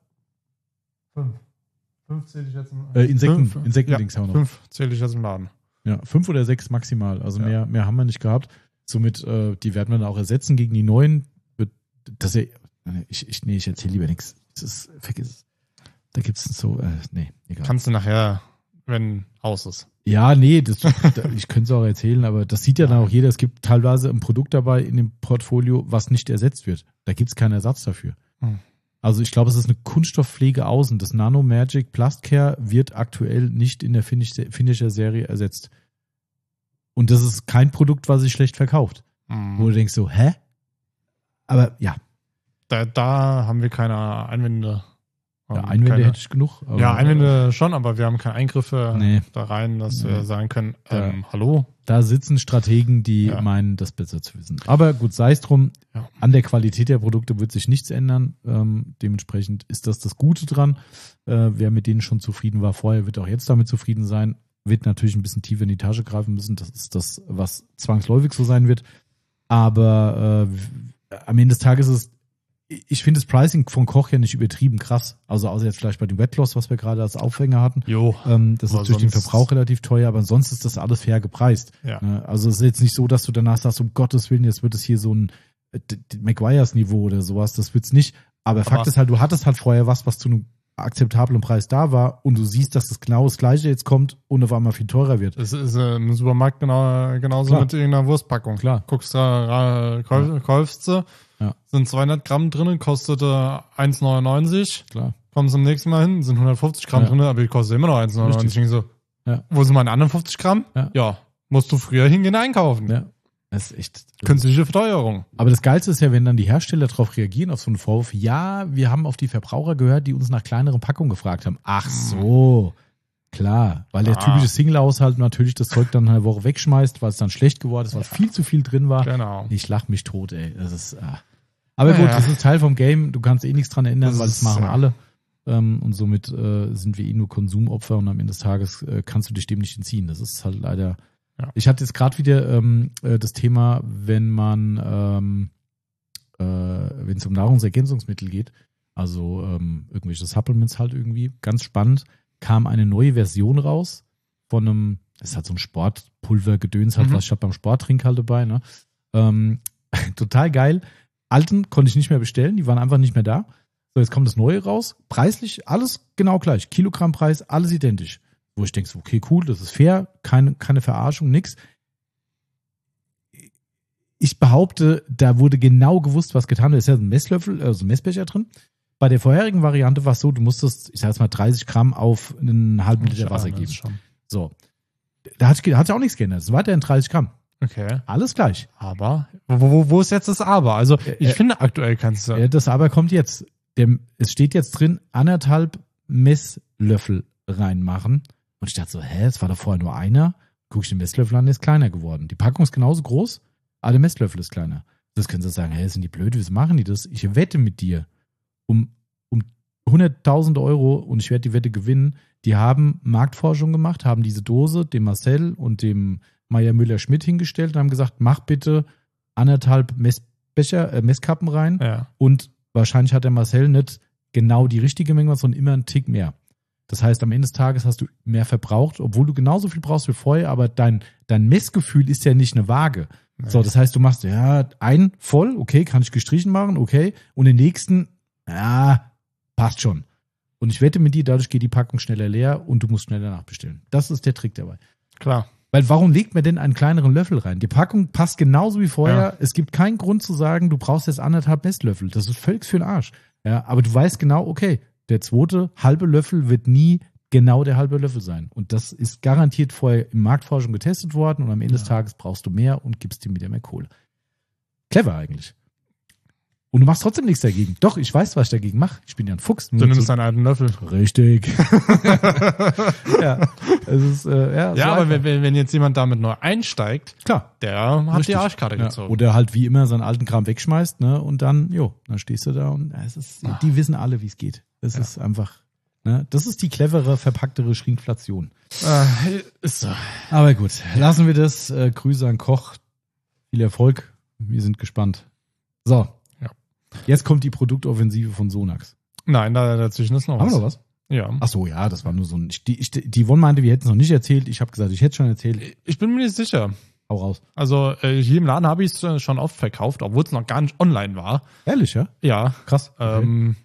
fünf. Fünf zähle ich jetzt im äh, Insekten, Fünf. Insektendings ja, haben wir noch. Fünf zähle ich jetzt im Laden. Ja, fünf oder sechs maximal. Also Ja. mehr, mehr haben wir nicht gehabt. Somit, äh, die werden wir dann auch ersetzen gegen die neuen. Wird, das ja, ich, ich, nee, ich erzähle lieber nichts. Es ist, vergiss es. Da gibt's so, äh, nee, egal. Kannst du nachher, wenn aus ist. Ja, nee, das, da, ich könnte es auch erzählen, aber das sieht ja dann auch jeder. Es gibt teilweise ein Produkt dabei in dem Portfolio, was nicht ersetzt wird. Da gibt's keinen Ersatz dafür. Hm. Also ich glaube, es ist eine Kunststoffpflege außen. Das Nanomagic Plastcare wird aktuell nicht in der Finisher-Serie ersetzt. Und das ist kein Produkt, was sich schlecht verkauft. Mhm. Wo du denkst so, hä? Aber ja, Da, da haben wir keine Einwände. ja Ähm, Einwände keine, hätte ich genug. Aber ja, Einwände schon, aber wir haben keine Eingriffe Nee. da rein, dass Nee. wir sagen können, Ja. ähm, hallo. Da sitzen Strategen, die Ja. meinen, das besser zu wissen. Aber gut, sei es drum. Ja. An der Qualität der Produkte wird sich nichts ändern. Ähm, dementsprechend ist das das Gute dran. Äh, wer mit denen schon zufrieden war vorher, wird auch jetzt damit zufrieden sein. Wird natürlich ein bisschen tiefer in die Tasche greifen müssen. Das ist das, was zwangsläufig so sein wird. Aber äh, am Ende des Tages ist es, ich finde das Pricing von Koch ja nicht übertrieben krass. Also außer jetzt vielleicht bei dem Wetloss, was wir gerade als Aufhänger hatten. Jo. Ähm, das Aber ist durch den sonst- Verbrauch relativ teuer, aber sonst ist das alles fair gepreist. Ja. Ne? Also es ist jetzt nicht so, dass du danach sagst, um Gottes Willen, jetzt wird es hier so ein äh, D- D- Maguires-Niveau oder sowas. Das wird's nicht. Aber, Aber- Fakt ist halt, du hattest halt vorher was, was zu einem akzeptablen Preis da war und du siehst, dass das genau das Gleiche jetzt kommt und auf einmal viel teurer wird. Es ist äh, im Supermarkt genau, genauso Klar. mit irgendeiner Wurstpackung. Klar. Guckst da, äh, kauf, kaufst du, Ja. sind zweihundert Gramm drin, kostet äh, eins neunundneunzig. Klar. Kommen zum nächsten Mal hin, sind hundertfünfzig Gramm Ja. drin, aber die kostet immer noch eins neunundneunzig. Ich denke so, Ja. wo sind meine anderen fünfzig Gramm? Ja. Ja, musst du früher hingehen einkaufen. Ja. Das ist echt. Künstliche Verteuerung. Aber das Geilste ist ja, wenn dann die Hersteller darauf reagieren, auf so einen Vorwurf. Ja, wir haben auf die Verbraucher gehört, die uns nach kleineren Packungen gefragt haben. Ach so, klar. Weil der Ah. typische Single-Haushalt natürlich das Zeug dann eine Woche wegschmeißt, weil es dann schlecht geworden ist, weil viel zu viel drin war. Genau. Ich lach mich tot, ey. Das ist, ah. Aber Ja, gut, ja. das ist Teil vom Game. Du kannst eh nichts dran ändern, Das weil das ist, machen ja. alle. Ähm, und somit äh, sind wir eh nur Konsumopfer und am Ende des Tages äh, kannst du dich dem nicht entziehen. Das ist halt leider. Ja. Ich hatte jetzt gerade wieder ähm, äh, das Thema, wenn man, ähm, äh, wenn es um Nahrungsergänzungsmittel geht, also ähm, irgendwelche Supplements halt irgendwie, ganz spannend, kam eine neue Version raus von einem, das ist halt so ein Sportpulver-Gedöns, halt, Mhm. was ich hab beim Sporttrink halt dabei, ne? Ähm, total geil. Alten konnte ich nicht mehr bestellen, die waren einfach nicht mehr da. So, jetzt kommt das Neue raus. Preislich alles genau gleich. Kilogrammpreis, alles identisch. Wo ich denke, so, okay, cool, das ist fair, keine, keine Verarschung, nix. Ich behaupte, da wurde genau gewusst, was getan wird. Da ist ja ein Messlöffel, also ein Messbecher drin. Bei der vorherigen Variante war es so, du musstest, ich sag jetzt mal, dreißig Gramm auf einen halben Liter Wasser Das geben. schon. So. Da hat sich auch nichts geändert. Es war weiterhin dreißig Gramm. Okay. Alles gleich. Aber, wo, wo, wo ist jetzt das Aber? Also, ich äh, finde, aktuell kannst du. Ja, das aber kommt jetzt. Der, es steht jetzt drin, anderthalb Messlöffel reinmachen. Und ich dachte so, hä, es war doch vorher nur einer. Guck ich den Messlöffel an, der ist kleiner geworden. Die Packung ist genauso groß, aber der Messlöffel ist kleiner. Das können sie sagen, hä, sind die blöd, wieso machen die das? Ich wette mit dir um, um hunderttausend Euro und ich werde die Wette gewinnen. Die haben Marktforschung gemacht, haben diese Dose dem Marcel und dem Meier Müller-Schmidt hingestellt und haben gesagt, mach bitte anderthalb Messbecher, äh, Messkappen rein. Ja. Und wahrscheinlich hat der Marcel nicht genau die richtige Menge, sondern immer einen Tick mehr. Das heißt, am Ende des Tages hast du mehr verbraucht, obwohl du genauso viel brauchst wie vorher, aber dein, dein Messgefühl ist ja nicht eine Waage. Nee. So, das heißt, du machst ja ein voll, okay, kann ich gestrichen machen, okay, und den nächsten, ja, passt schon. Und ich wette mit dir, dadurch geht die Packung schneller leer und du musst schneller nachbestellen. Das ist der Trick dabei. Klar. Weil warum legt man denn einen kleineren Löffel rein? Die Packung passt genauso wie vorher. Ja. Es gibt keinen Grund zu sagen, du brauchst jetzt anderthalb Messlöffel. Das ist völlig für den Arsch. Ja, aber du weißt genau, okay, der zweite halbe Löffel wird nie genau der halbe Löffel sein. Und das ist garantiert vorher in Marktforschung getestet worden und am Ende Ja. des Tages brauchst du mehr und gibst dir wieder mehr Kohle. Clever eigentlich. Und du machst trotzdem nichts dagegen. Doch, ich weiß, was ich dagegen mache. Ich bin ja ein Fuchs. Du nimmst deinen alten Löffel. Richtig. ja, es ist, äh, ja, so Ja, aber einfach. wenn, wenn jetzt jemand damit neu einsteigt, Klar. der hat Richtig. die Arschkarte Ja. gezogen. Oder halt wie immer seinen alten Kram wegschmeißt, ne? Und dann, jo, dann stehst du da und ja, es ist, die wissen alle, wie es geht. Das Ja. ist einfach, ne? Das ist die clevere, verpacktere Schrinkflation. Äh, ist so. Aber gut, lassen wir das. Äh, Grüße an Koch. Viel Erfolg. Wir sind gespannt. So. Ja. Jetzt kommt die Produktoffensive von Sonax. Nein, da dazwischen ist noch Haben was. wir noch was? Ja. Ach so, ja, das war nur so ein. Ich, die, ich, die Yvonne meinte, wir hätten es noch nicht erzählt. Ich habe gesagt, ich hätte es schon erzählt. Ich bin mir nicht sicher. Hau raus. Also äh, hier im Laden habe ich es schon oft verkauft, obwohl es noch gar nicht online war. Ehrlich, ja? Ja. Krass. Okay. Ähm,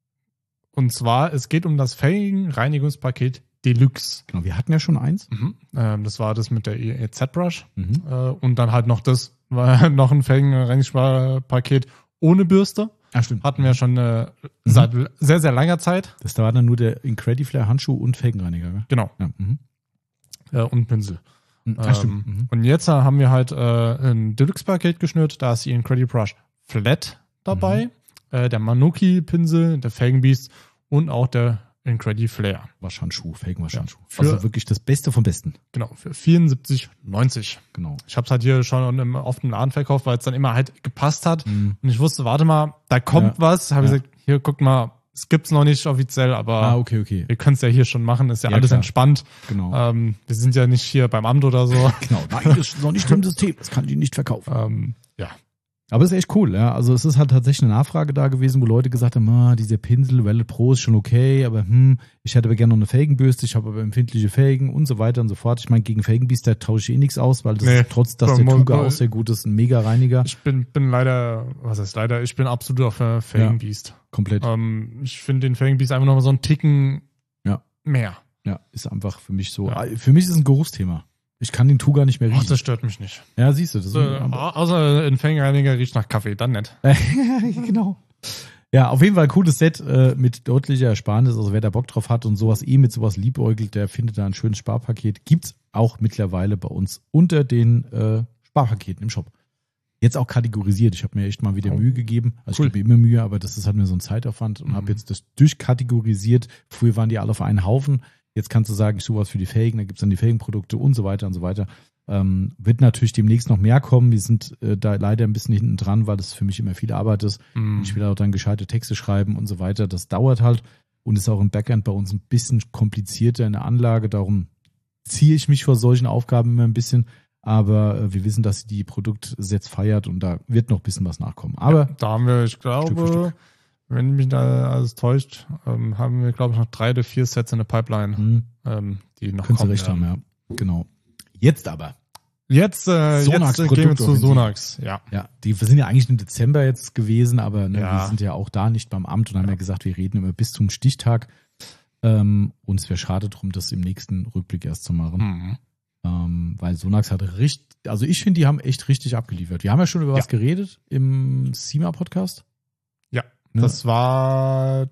und zwar, es geht um das Felgenreinigungspaket Deluxe. Genau, wir hatten ja schon eins. Mhm. Ähm, das war das mit der E Z-Brush. Mhm. Äh, und dann halt noch das, war noch ein Felgenreinigungspaket ohne Bürste. Ah, stimmt. Hatten wir schon äh, seit sehr, sehr langer Zeit. Das war dann nur der Incrediflare Handschuh und Felgenreiniger, gell? Genau. Ja. Mhm. Äh, und Pinsel. Ah, Ähm, stimmt. Mhm. Und jetzt äh, haben wir halt äh, ein Deluxe-Paket geschnürt. Da ist die Incredibrush Flat dabei, Mhm. äh, der Manuki-Pinsel, der Felgenbeast und auch der Incrediflare. Waschhandschuh, Felgenwaschhandschuh. Für- Also wirklich das Beste vom Besten. Genau, für vierundsiebzig neunzig. Genau. Ich habe es halt hier schon im, auf dem Laden verkauft, weil es dann immer halt gepasst hat. Mhm. Und ich wusste, warte mal, da kommt Ja. was. Habe Ja. ich gesagt, hier, guck mal, es gibt's noch nicht offiziell, aber Ah, okay, okay. wir können es ja hier schon machen. Ist ja, Ja, alles klar. entspannt. Genau. Ähm, wir sind ja nicht hier beim Amt oder so. Genau. Nein, das ist noch nicht im System. Das kann ich nicht verkaufen. ähm, ja. Aber es ist echt cool, ja. Also es ist halt tatsächlich eine Nachfrage da gewesen, wo Leute gesagt haben, ah, dieser Pinsel, Velvet Pro ist schon okay, aber hm, ich hätte aber gerne noch eine Felgenbürste, ich habe aber empfindliche Felgen und so weiter und so fort. Ich meine, gegen Felgenbiest, da tausche ich eh nichts aus, weil das Nee. ist, trotz, dass der Mo- Tuga mo- auch sehr gut ist, ein mega Reiniger. Ich bin, bin leider, was heißt leider, ich bin absolut auf der Felgenbeast. Komplett. Ähm, ich finde den Felgenbeast einfach noch mal so einen Ticken Ja. mehr. Ja, ist einfach für mich so. Ja. Für mich ist es ein Geruchsthema. Ich kann den Tuga nicht mehr Ach, riechen. das stört mich nicht. Ja, siehst du. Das So, ist, aber, außer ein Felgenreiniger riecht nach Kaffee, dann nicht. genau. Ja, auf jeden Fall ein cooles Set äh, mit deutlicher Ersparnis. Also wer da Bock drauf hat und sowas eh mit sowas liebäugelt, der findet da ein schönes Sparpaket. Gibt's auch mittlerweile bei uns unter den äh, Sparpaketen im Shop. Jetzt auch kategorisiert. Ich habe mir echt mal wieder Oh. Mühe gegeben. Also Cool. ich gebe mir immer Mühe, aber das ist halt mir so ein Zeitaufwand und Mhm. habe jetzt das durchkategorisiert. Früher waren die alle auf einen Haufen. Jetzt kannst du sagen, ich suche was für die Felgen, da gibt's dann die Felgenprodukte und so weiter und so weiter. Ähm, wird natürlich demnächst noch mehr kommen. Wir sind äh, da leider ein bisschen hinten dran, weil das für mich immer viel Arbeit ist. Mhm. Und ich will auch dann gescheite Texte schreiben und so weiter. Das dauert halt und ist auch im Backend bei uns ein bisschen komplizierter in der Anlage. Darum ziehe ich mich vor solchen Aufgaben immer ein bisschen. Aber äh, wir wissen, dass die Produktsets feiert und da wird noch ein bisschen was nachkommen. Aber Da haben wir, ich Stück für glaube, Stück. wenn mich da alles täuscht, ähm, haben wir, glaube ich, noch drei oder vier Sets in der Pipeline, hm, ähm, die noch könntest du kommen recht werden. haben, ja. Genau. Jetzt aber. Jetzt, äh, Sonax jetzt äh, gehen wir zu Produktoffensive. Sonax. Ja. Ja, die wir sind ja eigentlich im Dezember jetzt gewesen, aber ne, Ja. wir sind ja auch da nicht beim Amt und haben ja, gesagt, wir reden immer bis zum Stichtag. Ähm, und es wäre schade drum, das im nächsten Rückblick erst zu machen. Mhm. Ähm, weil Sonax hat richtig, also ich finde, die haben echt richtig abgeliefert. Wir haben ja schon über Ja. was geredet im SEMA-Podcast. Ja, Ne? das war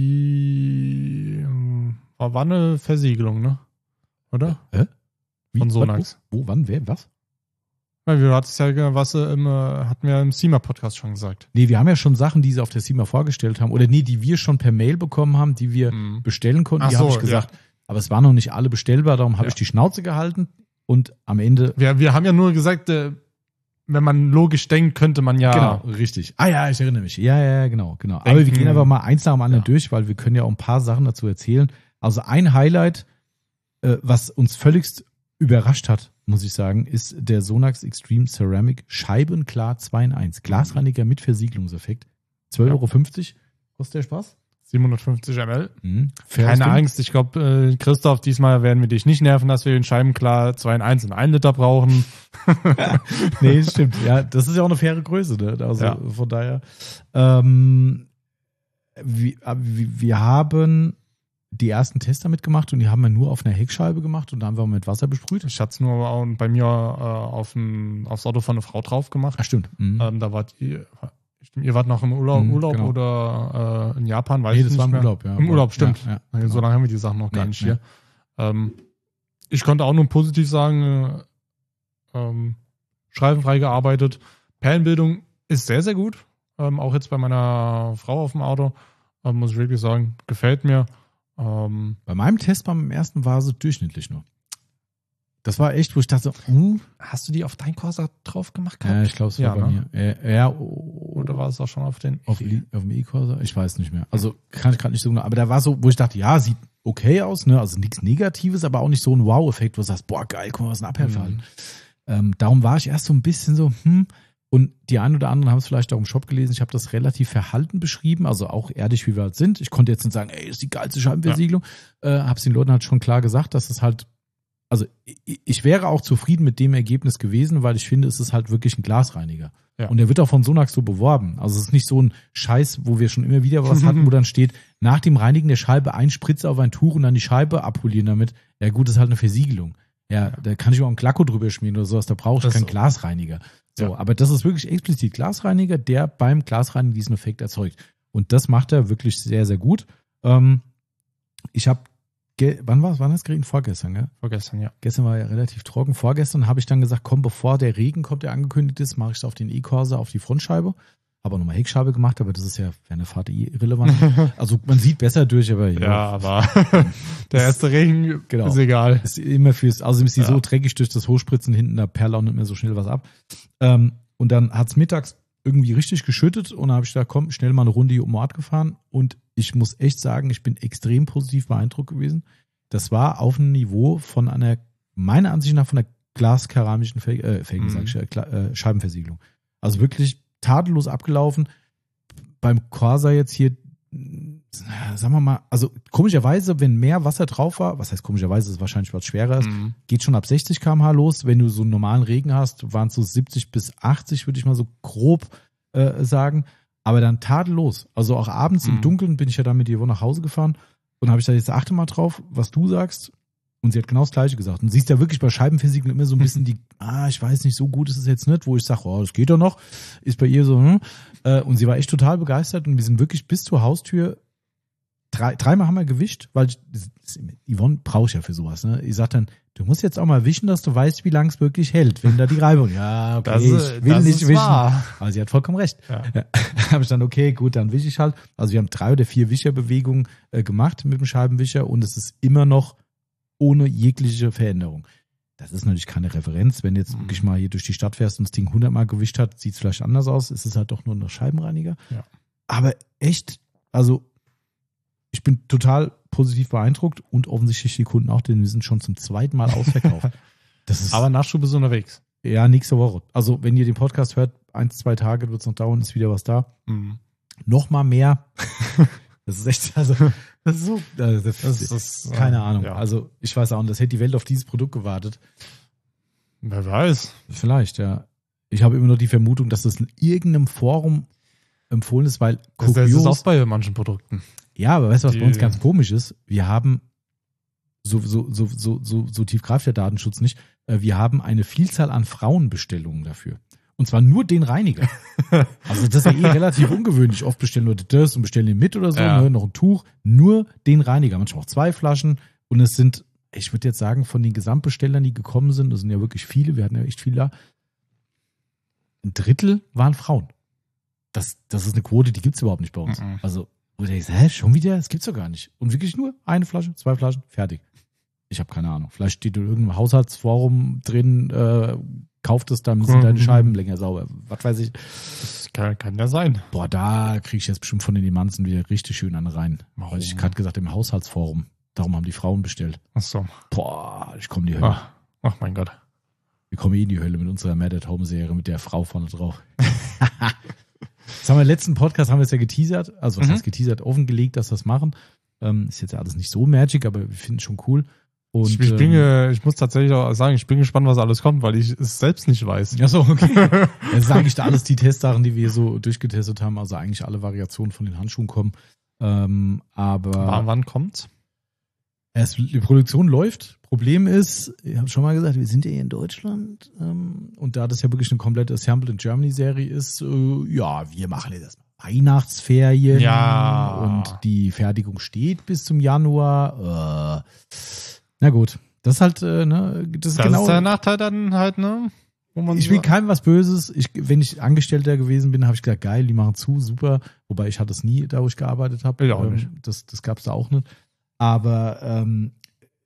die, ähm, war, war eine Versiegelung, ne? Oder? Hä? Wie? Von Sonax. Wo, wo, wann, wer, was? Weil wir hatten ja, was äh, im, äh, hatten wir im SEMA-Podcast schon gesagt. Nee, wir haben ja schon Sachen, die sie auf der SEMA vorgestellt haben. Oder nee, die wir schon per Mail bekommen haben, die wir Mhm. bestellen konnten. Ach Die so, habe ich gesagt. ja. Aber es waren noch nicht alle bestellbar, darum habe Ja. ich die Schnauze gehalten. Und am Ende Wir, wir haben ja nur gesagt, äh, wenn man logisch denkt, könnte man ja. Genau, richtig. Ah ja, ich erinnere mich. Ja, ja, ja, genau, genau. Aber Denken- wir gehen einfach mal eins nach dem anderen Ja. durch, weil wir können ja auch ein paar Sachen dazu erzählen. Also ein Highlight, äh, was uns völligst überrascht hat, muss ich sagen, ist der Sonax Extreme Ceramic Scheibenklar zwei in eins. Glasreiniger mit Versiegelungseffekt. zwölf Euro fünfzig. Kostet der Spaß? siebenhundertfünfzig Milliliter. Mhm. Faires Keine Ding. Angst, ich glaube, äh, Christoph, diesmal werden wir dich nicht nerven, dass wir den Scheibenklar zwei in eins und ein Liter brauchen. Nee, stimmt. Ja, das ist ja auch eine faire Größe, ne? Also Ja. von daher. Ähm, wir, wir wir haben die ersten Tests damit gemacht und die haben wir nur auf einer Heckscheibe gemacht und da haben wir mit Wasser besprüht. Ich hatte es nur auch bei mir äh, auf dem, aufs Auto von einer Frau drauf gemacht. Ach, stimmt. Mhm. Ähm, da wart ihr, stimmt, ihr wart noch im Urlaub, Mhm, Urlaub genau. oder äh, in Japan, weiß nee, ich das nicht war im mehr. Urlaub, ja. Im Urlaub, stimmt. Ja, ja, Also, so genau. lange haben wir die Sachen noch gar Nee, nicht nee. hier. Ähm, ich konnte auch nur positiv sagen, äh, ähm, schreibfrei gearbeitet. Perlenbildung ist sehr, sehr gut. Ähm, auch jetzt bei meiner Frau auf dem Auto, ähm, muss ich wirklich sagen, gefällt mir. Ähm, Bei meinem Test beim ersten war sie durchschnittlich nur. Das war echt, wo ich dachte, uh, hast du die auf dein Corsa drauf gemacht ja, ich glaube, es war Ja, bei ne? mir. Äh, ja, oh, Oder war es auch schon auf den? Auf, Li- auf dem E-Corsa? Ich weiß nicht mehr. Also kann ich gerade nicht so genau. Aber da war so, wo ich dachte, ja, sieht okay aus, ne? Also nichts Negatives, aber auch nicht so ein Wow-Effekt, wo du sagst, boah, geil, guck mal, was ein Abhellfall. Mhm. Ähm, darum war ich erst so ein bisschen so, hm. Und die einen oder anderen haben es vielleicht auch im Shop gelesen. Ich habe das relativ verhalten beschrieben, also auch ehrlich, wie wir halt sind. Ich konnte jetzt nicht sagen, ey, das ist die geilste Scheibenversiegelung. Äh, habe es den Leuten halt schon klar gesagt, dass es halt, also ich, ich wäre auch zufrieden mit dem Ergebnis gewesen, weil ich finde, es ist halt wirklich ein Glasreiniger. Ja. Und der wird auch von Sonax so beworben. Also es ist nicht so ein Scheiß, wo wir schon immer wieder was hatten, wo dann steht, nach dem Reinigen der Scheibe ein Spritzer auf ein Tuch und dann die Scheibe abpolieren damit. Ja gut, das ist halt eine Versiegelung. Ja, da kann ich auch einen Glacko drüber schmieren oder sowas, da brauche ich Das keinen so. Glasreiniger. So, Ja. aber das ist wirklich explizit Glasreiniger, der beim Glasreinigen diesen Effekt erzeugt. Und das macht er wirklich sehr, sehr gut. Ähm, ich habe, wann war es? Wann hat es geregnet? Vorgestern, gell? Vorgestern, ja. Gestern war ja relativ trocken. Vorgestern habe ich dann gesagt, komm, bevor der Regen kommt, der angekündigt ist, mache ich es auf den E-Corsa, auf die Frontscheibe. Habe auch nochmal Heckscheibe gemacht, aber das ist ja für eine Fahrt eh irrelevant. Also man sieht besser durch, aber Ja, aber der erste Regen Genau. ist egal. ist immer fürs, außerdem ist die Ja. so dreckig durch das Hochspritzen hinten, da perlt auch nicht mehr so schnell was ab. Ähm, und dann hat's mittags irgendwie richtig geschüttet und dann habe ich gesagt, komm, schnell mal eine Runde hier um den Ort gefahren und ich muss echt sagen, ich bin extrem positiv beeindruckt gewesen. Das war auf einem Niveau von einer, meiner Ansicht nach, von einer glaskeramischen Fel äh, Felgen, Mhm. sag ich, äh, Kla- äh, Scheibenversiegelung. Also wirklich tadellos abgelaufen. Beim Corsa jetzt hier, äh, sagen wir mal, also komischerweise, wenn mehr Wasser drauf war, was heißt komischerweise, ist es wahrscheinlich was schwerer ist, Mhm. geht schon ab sechzig Kilometer pro Stunde los. Wenn du so einen normalen Regen hast, waren es so siebzig bis achtzig, würde ich mal so grob äh, sagen. Aber dann tadellos. Also auch abends Mhm. im Dunkeln bin ich ja dann mit Yvonne nach Hause gefahren und habe ich da jetzt achte mal drauf, was du sagst. Und sie hat genau das Gleiche gesagt. Und siehst ja wirklich bei Scheibenversiegeln immer so ein bisschen die, ah, ich weiß nicht, so gut ist es jetzt nicht, wo ich sage, oh, das geht doch noch. Ist bei ihr so, hm. Äh, und sie war echt total begeistert und wir sind wirklich bis zur Haustür. Drei, dreimal haben wir gewischt, weil ich, Yvonne brauche ich ja für sowas. Ne? Ich sag dann, du musst jetzt auch mal wischen, dass du weißt, wie lange es wirklich hält, wenn da die Reibung. Ja, okay, das, ich will das nicht ist wischen. Wahr. Aber sie hat vollkommen recht. Ja. Ja. Habe ich dann, okay, gut, dann wische ich halt. Also wir haben drei oder vier Wischerbewegungen äh, gemacht mit dem Scheibenwischer und es ist immer noch ohne jegliche Veränderung. Das ist natürlich keine Referenz. Wenn du jetzt mhm. wirklich mal hier durch die Stadt fährst und das Ding hundertmal gewischt hat, sieht es vielleicht anders aus. Es ist halt doch nur ein Scheibenreiniger. Ja. Aber echt, also ich bin total positiv beeindruckt und offensichtlich die Kunden auch, denn wir sind schon zum zweiten Mal ausverkauft. Das ist, aber Nachschub ist unterwegs. Ja, nächste Woche. Also wenn ihr den Podcast hört, eins, zwei Tage wird es noch dauern, ist wieder was da. Mhm. Noch mal mehr. Das ist echt, also das ist so, also das, das ist, keine äh, Ahnung. Ja. Also ich weiß auch nicht, das hätte die Welt auf dieses Produkt gewartet. Wer weiß. Vielleicht, ja. Ich habe immer noch die Vermutung, dass das in irgendeinem Forum empfohlen ist, weil das, das ist auch bei manchen Produkten. Ja, aber weißt du, was Die, bei uns ganz komisch ist? Wir haben, so, so, so, so, so, so tief greift der Datenschutz nicht, wir haben eine Vielzahl an Frauenbestellungen dafür. Und zwar nur den Reiniger. Also das ist ja eh relativ ungewöhnlich. Oft bestellen Leute das und bestellen den mit oder so, ja. ne, noch ein Tuch. Nur den Reiniger. Manchmal auch zwei Flaschen. Und es sind, ich würde jetzt sagen, von den Gesamtbestellern, die gekommen sind, das sind ja wirklich viele, wir hatten ja echt viele da, ein Drittel waren Frauen. Das, das ist eine Quote, die gibt's überhaupt nicht bei uns. Mhm. Also, wo du denkst, hä, schon wieder? Das gibt's doch gar nicht. Und wirklich nur eine Flasche, zwei Flaschen, fertig. Ich habe keine Ahnung. Vielleicht steht in irgendeinem Haushaltsforum drin, äh, kauft es, dann sind mhm. deine Scheiben länger sauber. Was weiß ich. Das kann, kann ja sein. Boah, da kriege ich jetzt bestimmt von den Emanzen wieder richtig schön an rein. Warum? Weil ich gerade gesagt, im Haushaltsforum. Darum haben die Frauen bestellt. Ach so. Boah, ich komme in die Hölle. Ach, ach mein Gott. Wir kommen eh in die Hölle mit unserer Mad at Home Serie mit der Frau vorne drauf. Das haben wir im letzten Podcast haben wir es ja geteasert, also was Mhm. heißt geteasert, offengelegt, dass wir das machen. Ähm, ist jetzt ja alles nicht so magic, aber wir finden es schon cool. Und, ich, ich, bin, ähm, äh, ich muss tatsächlich auch sagen, ich bin gespannt, was alles kommt, weil ich es selbst nicht weiß. ja so, okay. Das ist eigentlich da alles die Testsachen, die wir so durchgetestet haben, also eigentlich alle Variationen von den Handschuhen kommen. Ähm, aber wann, wann kommt's? erst die Produktion läuft. Problem ist, ich habe schon mal gesagt, wir sind ja hier in Deutschland ähm, und da das ja wirklich eine komplette Assembled in Germany Serie ist, äh, ja, wir machen jetzt erstmal Weihnachtsferien Ja. und die Fertigung steht bis zum Januar. Äh, na gut, das ist halt, äh, ne, das ist Das genau. ist der Nachteil dann halt, ne? Wo man Ich will keinem was Böses. Ich, wenn ich Angestellter gewesen bin, habe ich gesagt, geil, die machen zu, super. Wobei ich hatte es nie, da wo ich gearbeitet habe. Ich auch ähm, nicht. Das, das gab es da auch nicht. Aber ähm,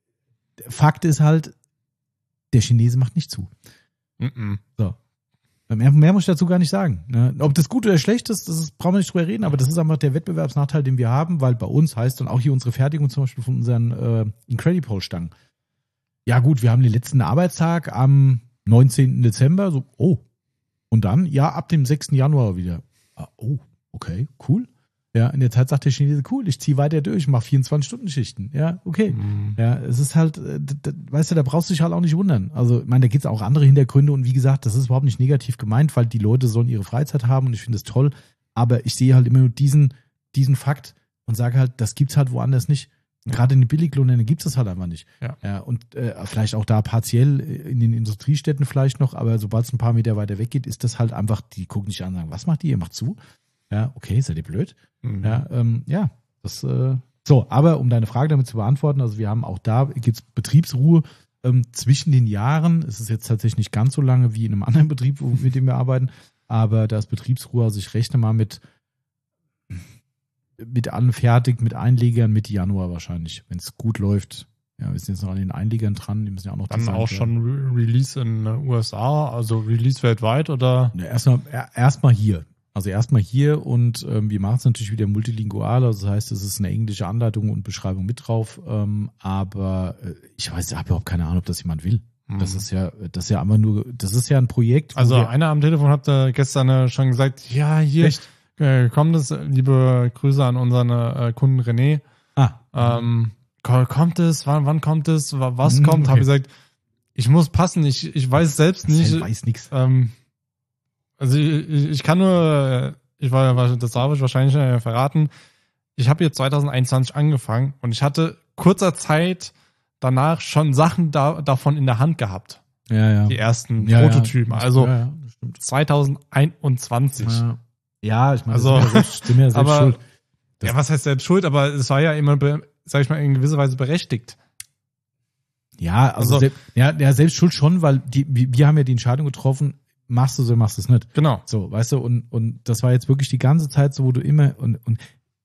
Fakt ist halt, der Chinese macht nicht zu. Mhm. So. Mehr, mehr muss ich dazu gar nicht sagen. Ne? Ob das gut oder schlecht ist, das ist, brauchen wir nicht drüber reden, aber das ist einfach der Wettbewerbsnachteil, den wir haben, weil bei uns heißt dann auch hier unsere Fertigung zum Beispiel von unseren äh, Incredible-Stangen. Ja gut, wir haben den letzten Arbeitstag am neunzehnten Dezember, so, oh. Und dann, ja, ab dem sechsten Januar wieder. Ah, oh, okay, cool. Ja, in der Zeit sagt der Chinese, cool, ich ziehe weiter durch, mache vierundzwanzig-Stunden-Schichten. Ja, okay. Mhm. Ja, es ist halt, äh, d- d- weißt du, da brauchst du dich halt auch nicht wundern. Also, ich meine, da gibt es auch andere Hintergründe und wie gesagt, das ist überhaupt nicht negativ gemeint, weil die Leute sollen ihre Freizeit haben und ich finde es toll. Aber ich sehe halt immer nur diesen, diesen Fakt und sage halt, das gibt's halt woanders nicht. Gerade in den Billiglohnländern gibt es das halt einfach nicht. Ja. Ja, und äh, vielleicht auch da partiell in den Industriestädten vielleicht noch, aber sobald es ein paar Meter weiter weg geht, ist das halt einfach, die gucken nicht an und sagen, was macht ihr? Ihr macht zu. Ja, okay, seid ihr blöd? Mhm. Ja, ähm, ja, das, äh, so, aber um deine Frage damit zu beantworten, also wir haben auch da, gibt's Betriebsruhe ähm, zwischen den Jahren. Es ist jetzt tatsächlich nicht ganz so lange wie in einem anderen Betrieb, wo, mit dem wir arbeiten, aber da ist Betriebsruhe, also ich rechne mal mit mit allem fertig, mit Einlegern Mitte Januar wahrscheinlich, wenn es gut läuft. Ja, wir sind jetzt noch an den Einlegern dran, die müssen ja auch noch Dann designt auch werden. schon Re Release in den U S A, also Release weltweit oder? Ja, erstmal erstmal hier. Also erstmal hier und ähm, wir machen es natürlich wieder multilingual, also das heißt, es ist eine englische Anleitung und Beschreibung mit drauf, ähm, aber äh, ich weiß, ich habe überhaupt keine Ahnung, ob das jemand will. Mhm. Das ist ja, das ist ja einfach nur, das ist ja ein Projekt. wo Also wir, einer am Telefon hat äh, gestern äh, schon gesagt, ja, hier Echt? äh, kommt es, liebe Grüße an unseren äh, Kunden René. ah, Ähm, ko- kommt es, wann, wann kommt es, wa- was Mhm, kommt? okay. Habe ich gesagt, ich muss passen, ich, ich weiß selbst nicht. ich weiß nichts. Ähm, also ich, ich ich kann nur, ich war, das darf ich wahrscheinlich äh, verraten, ich habe jetzt zwanzig einundzwanzig angefangen und ich hatte kurzer Zeit danach schon Sachen da, davon in der Hand gehabt. Ja, ja. Die ersten Ja, Prototypen. ja. Also ja, ja, das stimmt. zwanzig einundzwanzig. Ja. Ja, ich meine, Also, das sind ja selbst, sind ja selbst aber, schuld. Das ja, was heißt denn schuld? Aber es war ja immer, be, sag ich mal, in gewisser Weise berechtigt. Ja, also, Also- selbst, ja, ja, selbst schuld schon, weil die, wir wir haben ja die Entscheidung getroffen, machst du so, machst du es nicht. Genau. So, weißt du, und, und das war jetzt wirklich die ganze Zeit so, wo du immer, und, und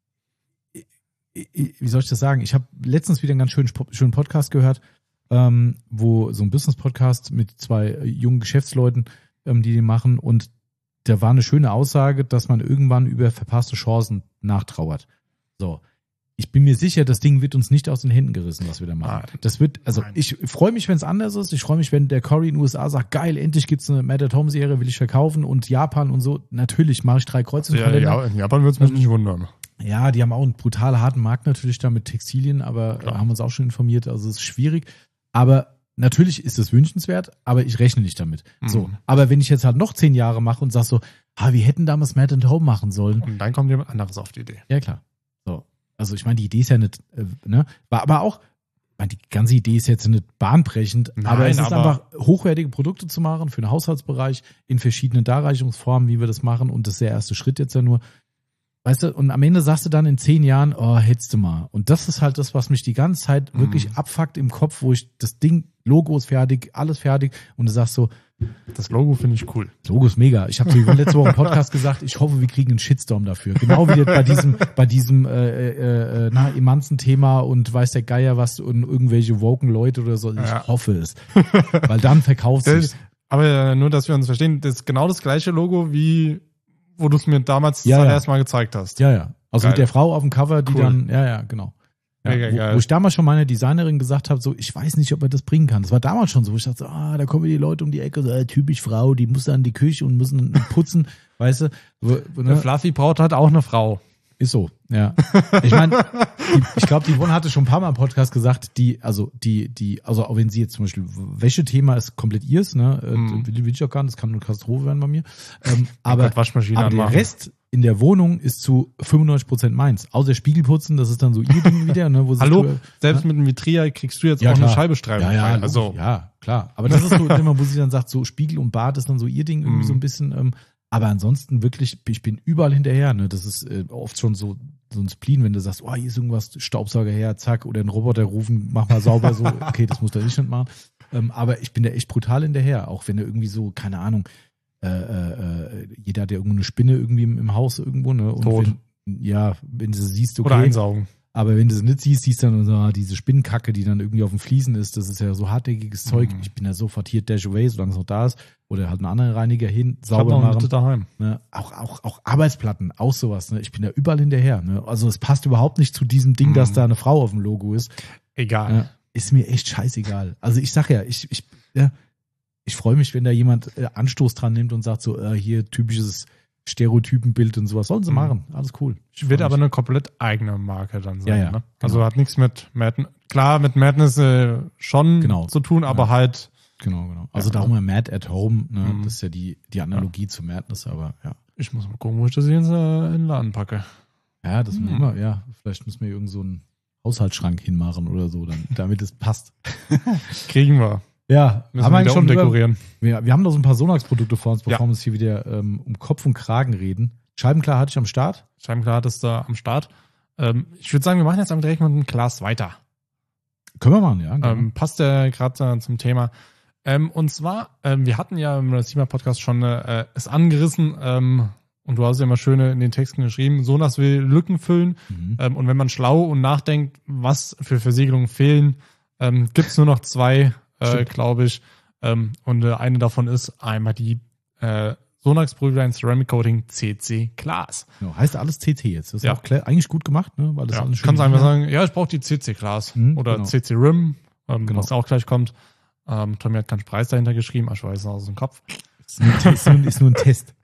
wie soll ich das sagen? Ich habe letztens wieder einen ganz schönen, schönen Podcast gehört, ähm, wo so ein Business-Podcast mit zwei äh, jungen Geschäftsleuten, ähm, die den machen, und da war eine schöne Aussage, dass man irgendwann über verpasste Chancen nachtrauert. So. Ich bin mir sicher, das Ding wird uns nicht aus den Händen gerissen, was wir da machen. Nein. Das wird, also Nein. ich freue mich, wenn es anders ist. Ich freue mich, wenn der Corey in den U S A sagt, geil, endlich gibt's eine Mad at Home Serie, will ich verkaufen, und Japan und so. Natürlich mache ich drei Kreuze im Ja, Kalender. ja, in Japan würde es mich nicht wundern. Ja, die haben auch einen brutal harten Markt natürlich da mit Textilien, aber Klar. äh, haben uns auch schon informiert, also es ist schwierig. Aber natürlich ist es wünschenswert, aber ich rechne nicht damit. Mhm. So, aber wenn ich jetzt halt noch zehn Jahre mache und sag so, ah, wir hätten damals Mad at Home machen sollen. Und dann kommt jemand anderes auf die Idee. Ja, klar. So. Also ich meine, die Idee ist ja nicht, äh, ne? War aber auch, ich meine, die ganze Idee ist jetzt nicht bahnbrechend, Nein, aber es ist aber- einfach, hochwertige Produkte zu machen für den Haushaltsbereich in verschiedenen Darreichungsformen, wie wir das machen, und das ist der erste Schritt jetzt ja nur. Weißt du, und am Ende sagst du dann in zehn Jahren, oh, hättest du mal. Und das ist halt das, was mich die ganze Zeit wirklich Mhm. abfuckt im Kopf, wo ich das Ding, Logo ist fertig, alles fertig, und du sagst so, Das Logo finde ich cool. Logo ist mega. Ich habe zu Yvonne letzte Woche im Podcast gesagt, ich hoffe, wir kriegen einen Shitstorm dafür. Genau wie bei diesem, bei diesem äh, äh, äh, na, Emanzen-Thema und weiß der Geier was und irgendwelche woken Leute oder so. Ich Ja. hoffe es. Weil dann verkauft Das, sich. aber äh, nur, dass wir uns verstehen, das ist genau das gleiche Logo, wie wo du es mir damals Ja, das ja. allererste Mal gezeigt hast. Ja, ja. Also Geil. mit der Frau auf dem Cover, die Cool. dann, ja, ja, genau. Ja, Mega wo, geil. wo ich damals schon meiner Designerin gesagt habe, so, ich weiß nicht, ob er das bringen kann. Das war damals schon so, wo ich dachte, so, ah, da kommen die Leute um die Ecke, so, äh, typisch Frau, die muss dann in die Küche und müssen putzen, weißt du. Wo, wo, Der ne? Fluffy braucht halt auch eine Frau. Ist so, ja. Ich meine, ich glaube, die Yvonne hatte schon ein paar Mal im Podcast gesagt, die, also die, die, also auch wenn sie jetzt zum Beispiel Wäschethema ist komplett ihrs, ne, Mhm. äh, will, will ich auch gar nicht, das kann nur eine Katastrophe werden bei mir. Ähm, aber Gott, Waschmaschine aber der anmachen. Rest in der Wohnung ist zu fünfundneunzig Prozent meins. Außer Spiegelputzen, das ist dann so ihr Ding wieder, ne, wo sie Hallo, früher- selbst mit einem Vitria kriegst du jetzt Ja, auch klar. eine Scheibestreifung. Ja, ja, rein. also also ja, klar. Aber das ist so immer, wo sie dann sagt, so Spiegel und Bad ist dann so ihr Ding irgendwie Mhm. so ein bisschen. Ähm, aber ansonsten wirklich, ich bin überall hinterher. Ne? Das ist äh, oft schon so so ein Spleen, wenn du sagst, oh, hier ist irgendwas, Staubsauger her, zack, oder einen Roboter rufen, mach mal sauber so. Okay, das muss der nicht machen. Ähm, aber ich bin da echt brutal hinterher, auch wenn er irgendwie so, keine Ahnung, äh, äh, jeder hat ja irgendwo eine Spinne irgendwie im, im Haus irgendwo, ne? Und Tot. wenn, ja, wenn du sie siehst, okay. oder einsaugen. Aber wenn du es nicht siehst, siehst du dann so, ah, diese Spinnenkacke, die dann irgendwie auf dem Fliesen ist, das ist ja so hartnäckiges Zeug. Mhm. Ich bin ja sofort hier Dash Away, solange es noch da ist. Oder halt einen anderen Reiniger hin, Ich hab sauber noch eine machen. Mitte daheim. Ne? Auch, auch, auch Arbeitsplatten, auch sowas. Ne? Ich bin da überall hinterher. Ne? Also es passt überhaupt nicht zu diesem Ding, Mhm. dass da eine Frau auf dem Logo ist. Egal. Ja, ist mir echt scheißegal. Also ich sag ja, ich, ich, ja, ich freue mich, wenn da jemand äh, Anstoß dran nimmt und sagt so, äh, hier typisches Stereotypenbild und sowas. Sollen sie Mhm. machen. Alles cool. Ich Wird freu aber mich. eine komplett eigene Marke dann sein. Ja, ja, Ne? Also genau. hat nichts mit Madness, klar mit Madness äh, schon Genau. zu tun, aber Ja. halt, Genau, genau. Also Ja. darum ja Mad at Home, ne? Mhm. Das ist ja die, die Analogie zu Madness, aber ja. ich muss mal gucken, wo ich das hier in den Laden packe. Ja, das Mhm. wir immer, ja. Vielleicht müssen wir irgend so einen Haushaltsschrank hinmachen oder so, dann, damit es passt. Kriegen wir. Ja, Müssen haben wir wir eigentlich wieder schon über, umdekorieren. wir, wir haben noch so ein paar Sonax-Produkte vor uns, bevor Ja. wir uns hier wieder ähm, um Kopf und Kragen reden. Scheibenklar hatte ich am Start. Scheibenklar hat es da am Start. Ähm, ich würde sagen, wir machen jetzt einfach direkt mit einem Glas weiter. Können wir machen, ja. gerne. Ähm, passt ja gerade äh, zum Thema. Ähm, und zwar, ähm, wir hatten ja im Sima-Podcast schon äh, es angerissen, ähm, und du hast ja immer schön in den Texten geschrieben, Sonas will Lücken füllen. Mhm. Ähm, und wenn man schlau und nachdenkt, was für Versiegelungen fehlen, ähm, gibt es nur noch zwei, äh, Stimmt. glaube ich. Ähm, und äh, eine davon ist einmal die äh, Sonax Polyline Ceramic Coating C C Glas. Genau. Heißt alles C C jetzt. Das ist Ja. auch klar, eigentlich gut gemacht, ne? Weil das Ja, alles schön kannst einfach ist. sagen, ja, ich brauche die C C Glas Mhm, oder genau. C C Rim, ähm, Genau. was auch gleich kommt. Ähm, Tommy hat keinen Preis dahinter geschrieben, aber ich weiß es aus dem Kopf. Ist nur, ein Test, ist, nur, ist nur ein Test.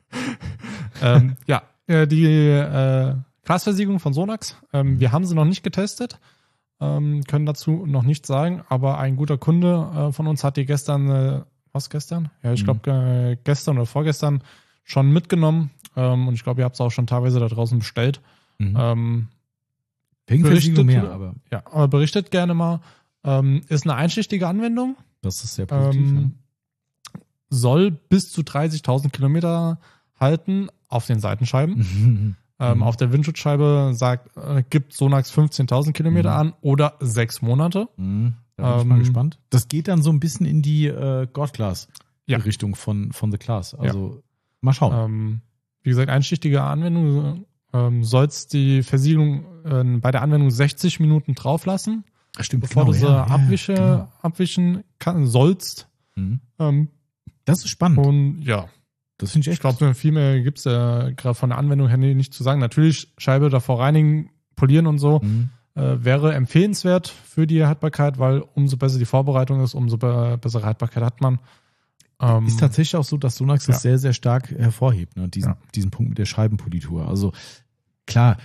ähm, ja, äh, die äh, Glasversiegelung von Sonax. Ähm, wir haben sie noch nicht getestet, ähm, können dazu noch nichts sagen, aber ein guter Kunde äh, von uns hat die gestern, äh, was gestern? Ja, ich Mhm. glaube äh, gestern oder vorgestern schon mitgenommen ähm, und ich glaube, ihr habt es auch schon teilweise da draußen bestellt. Mhm. Ähm, Versiegelung berichtet- mehr, aber ja, aber berichtet gerne mal. Ähm, ist eine einschichtige Anwendung. das ist sehr positiv. Ähm, soll bis zu dreißigtausend Kilometer halten auf den Seitenscheiben. Mhm. Ähm, Mhm. Auf der Windschutzscheibe sagt, äh, gibt Sonax fünfzehntausend Kilometer Mhm. an oder sechs Monate. Mhm. Da bin ich Ähm, mal gespannt. Das geht dann so ein bisschen in die äh, God-Class-Richtung Ja. von, von The Class. Also mal schauen. Ähm, wie gesagt, einstichtige Anwendung. Ähm, sollst die Versiegelung äh, bei der Anwendung sechzig Minuten drauf lassen, Stimmt, bevor du sie ja, ja, abwische, genau. abwischen kann, sollst. Mhm. Ähm, Das ist spannend. und ja, Das finde ich ich echt. glaube, viel mehr gibt's ja gerade von der Anwendung her nicht zu sagen. Natürlich, Scheibe davor reinigen, polieren und so Mhm. äh, wäre empfehlenswert für die Haltbarkeit, weil umso besser die Vorbereitung ist, umso be- bessere Haltbarkeit hat man. Ähm, Ist tatsächlich auch so, dass Sonax das ja. sehr, sehr stark hervorhebt, ne? diesen, Ja. diesen Punkt mit der Scheibenpolitur. Also klar,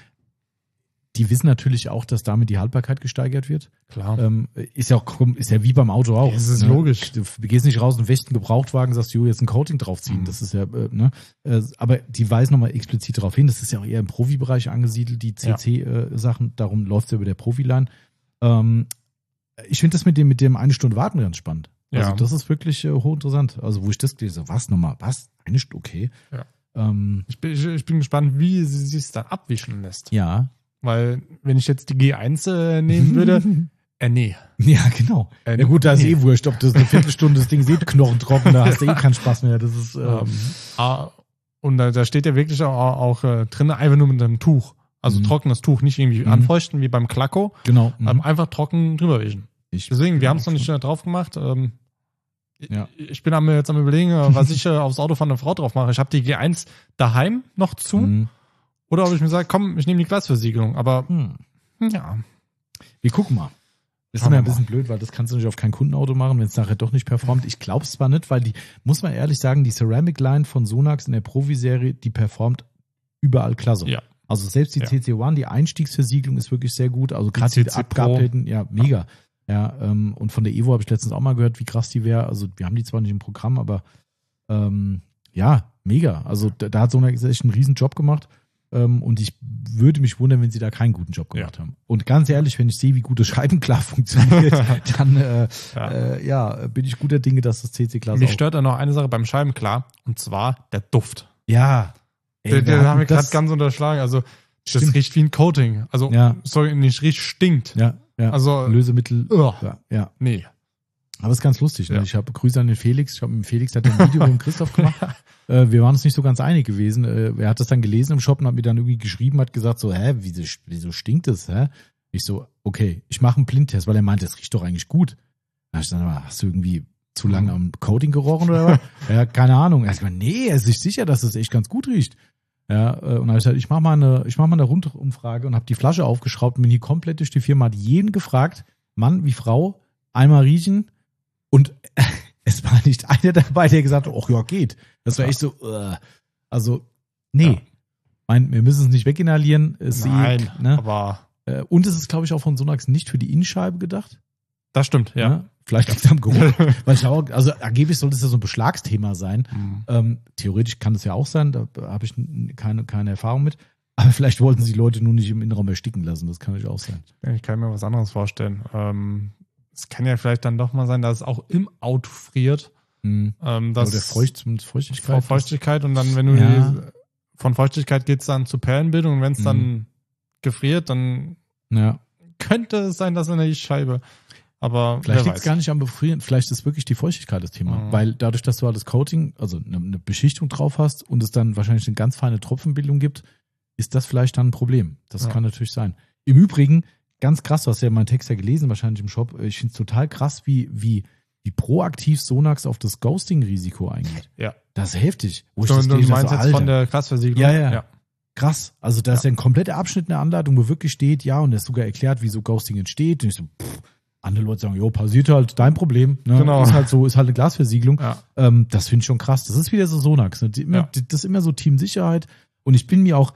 die wissen natürlich auch, dass damit die Haltbarkeit gesteigert wird. Klar. Ähm, ist ja auch, ist ja wie beim Auto auch. Ja, es ist ne? logisch. Du gehst nicht raus und wäschst einen Gebrauchtwagen, sagst, jo, jetzt ein Coating draufziehen. Mhm. Das ist ja, äh, ne? Äh, aber die weisen nochmal explizit darauf hin, das ist ja auch eher im Profibereich angesiedelt, die C C-Sachen, darum läuft es ja über der Profiline. Ähm, ich finde das mit dem, mit dem eine Stunde Warten ganz spannend. Also Ja. das ist wirklich äh, hochinteressant. Also wo ich das gelesen habe, was nochmal, was? Eine Stunde, okay. Ja. Ähm, Ich bin, ich, ich bin gespannt, wie sie sich dann abwischen lässt. ja. Weil, wenn ich jetzt die G eins äh, nehmen würde, äh, nee. Ja, genau. Äh, Ja gut, da ist nee. eh wurscht, ob das eine Viertelstunde, das Ding ist eh knochentrocken, da hast du eh keinen Spaß mehr. Das ist, äh, Ähm, ah, und da, da steht ja wirklich auch, auch äh, drin, einfach nur mit einem Tuch. Also Mhm. trockenes Tuch, nicht irgendwie Mhm. anfeuchten wie beim Klacko, genau. ähm, einfach trocken drüber wischen. Ich, Deswegen, wir haben es auch noch nicht schon. äh, drauf gemacht. Ähm, Ja. ich- Ich bin am, jetzt am überlegen, äh, was ich äh, aufs Auto von einer Frau drauf mache. Ich habe die G eins daheim noch zu. Mhm. Oder ob ich mir sage, komm, ich nehme die Glasversiegelung. Aber Hm. ja, Wir gucken mal. Das ist Schauen mir wir ein bisschen blöd, weil das kannst du nicht auf kein Kundenauto machen, wenn es nachher doch nicht performt. Ich glaube es zwar nicht, weil die, muss man ehrlich sagen, die Ceramic Line von Sonax in der Profi-Serie, die performt überall klasse. Ja. Also selbst die Ja. C C eins, die Einstiegsversiegelung ist wirklich sehr gut. Also gerade die C C Pro. abgeupdateten, ja, mega. Ja, ähm, und von der Evo habe ich letztens auch mal gehört, wie krass die wäre. Also wir haben die zwar nicht im Programm, aber ähm, ja, mega. Also da, da hat Sonax echt einen riesen Job gemacht. Ähm, und ich würde mich wundern, wenn sie da keinen guten Job gemacht haben. Und ganz ehrlich, wenn ich sehe, wie gut das Scheibenklar funktioniert, dann äh, Ja. Äh, ja, bin ich guter Dinge, dass das C C-Glas mich auch... stört da noch eine Sache beim Scheibenklar. Und zwar der Duft. Ja. Ey, Den, wir den haben wir hatten gerade das- ganz unterschlagen. Also, das Stimmt. riecht wie ein Coating. Also, Ja. sorry, nicht riecht, stinkt. Ja, ja. Also, Lösemittel. Ugh. Ja, ja. nee. Aber es ist ganz lustig. Ne? Ja. Ich habe Grüße an den Felix. Ich habe mit dem Felix hat ein Video mit dem Christoph gemacht. Äh, wir waren uns nicht so ganz einig gewesen. Äh, er hat das dann gelesen im Shop und hat mir dann irgendwie geschrieben, hat gesagt so, hä, wieso, wieso stinkt das? Hä? Ich so, okay, ich mache einen Blindtest, weil er meinte, das riecht doch eigentlich gut. Da hab ich dann, hast du irgendwie zu lange am Coating gerochen oder was? Ja, keine Ahnung. Er hat gesagt, nee, er ist sich sicher, dass das echt ganz gut riecht. Ja, äh, und dann hab ich gesagt, ich mache mal eine, ich mache mal eine Rundumfrage und habe die Flasche aufgeschraubt und bin hier komplett durch die Firma, hat jeden gefragt, Mann wie Frau, einmal riechen und es war nicht einer dabei, der gesagt hat, ach ja, geht. Das war echt so, uh. also, nee. Ja. Mein, wir müssen es nicht weginhalieren. Es Nein, sieht, ne? aber Äh, Und es ist, glaube ich, auch von Sonax nicht für die Innenscheibe gedacht. das stimmt, ja. Ne? Vielleicht liegt es am Geruch. Weil ich auch, also angeblich soll das ja so ein Beschlagsthema sein. Mhm. Ähm, theoretisch kann das ja auch sein, da habe ich n- keine, keine Erfahrung mit. Aber vielleicht wollten sie die Leute nur nicht im Innenraum ersticken lassen. Das kann natürlich auch sein. Ich kann mir was anderes vorstellen. Ähm, es kann ja vielleicht dann doch mal sein, dass es auch im Auto friert. Mhm. Ähm, dass Oder Feucht, zumindest vor Feuchtigkeit. Feuchtigkeit und dann, wenn du Ja. die, von Feuchtigkeit geht es dann zu Perlenbildung und wenn es Mhm. dann gefriert, dann Ja. könnte es sein, dass in der Scheibe. Aber Vielleicht wer liegt es weiß. gar nicht am Befrieren, vielleicht ist wirklich die Feuchtigkeit das Thema. Mhm. Weil dadurch, dass du alles Coating, also eine, eine Beschichtung drauf hast und es dann wahrscheinlich eine ganz feine Tropfenbildung gibt, ist das vielleicht dann ein Problem. Das Ja. kann natürlich sein. Im Übrigen, ganz krass, du hast ja meinen Text ja gelesen, wahrscheinlich im Shop. Ich finde es total krass, wie, wie, wie proaktiv Sonax auf das Ghosting-Risiko eingeht. Ja. Das ist heftig. Wo ich Du, das du gelesen habe, meinst so, jetzt Alter. von der Glasversiegelung? Ja, ja. ja. Krass. Also da ist ja ein kompletter Abschnitt in der Anleitung, wo wirklich steht, ja, und da ist sogar erklärt, wieso Ghosting entsteht. Und ich so, pff, andere Leute sagen, jo, passiert halt, dein Problem. Ne? Genau. Ist halt so, ist halt eine Glasversiegelung. Ja. Ähm, das finde ich schon krass. Das ist wieder so Sonax. Ne? Die, immer, Ja. die, das ist immer so Teamsicherheit. Und ich bin mir auch,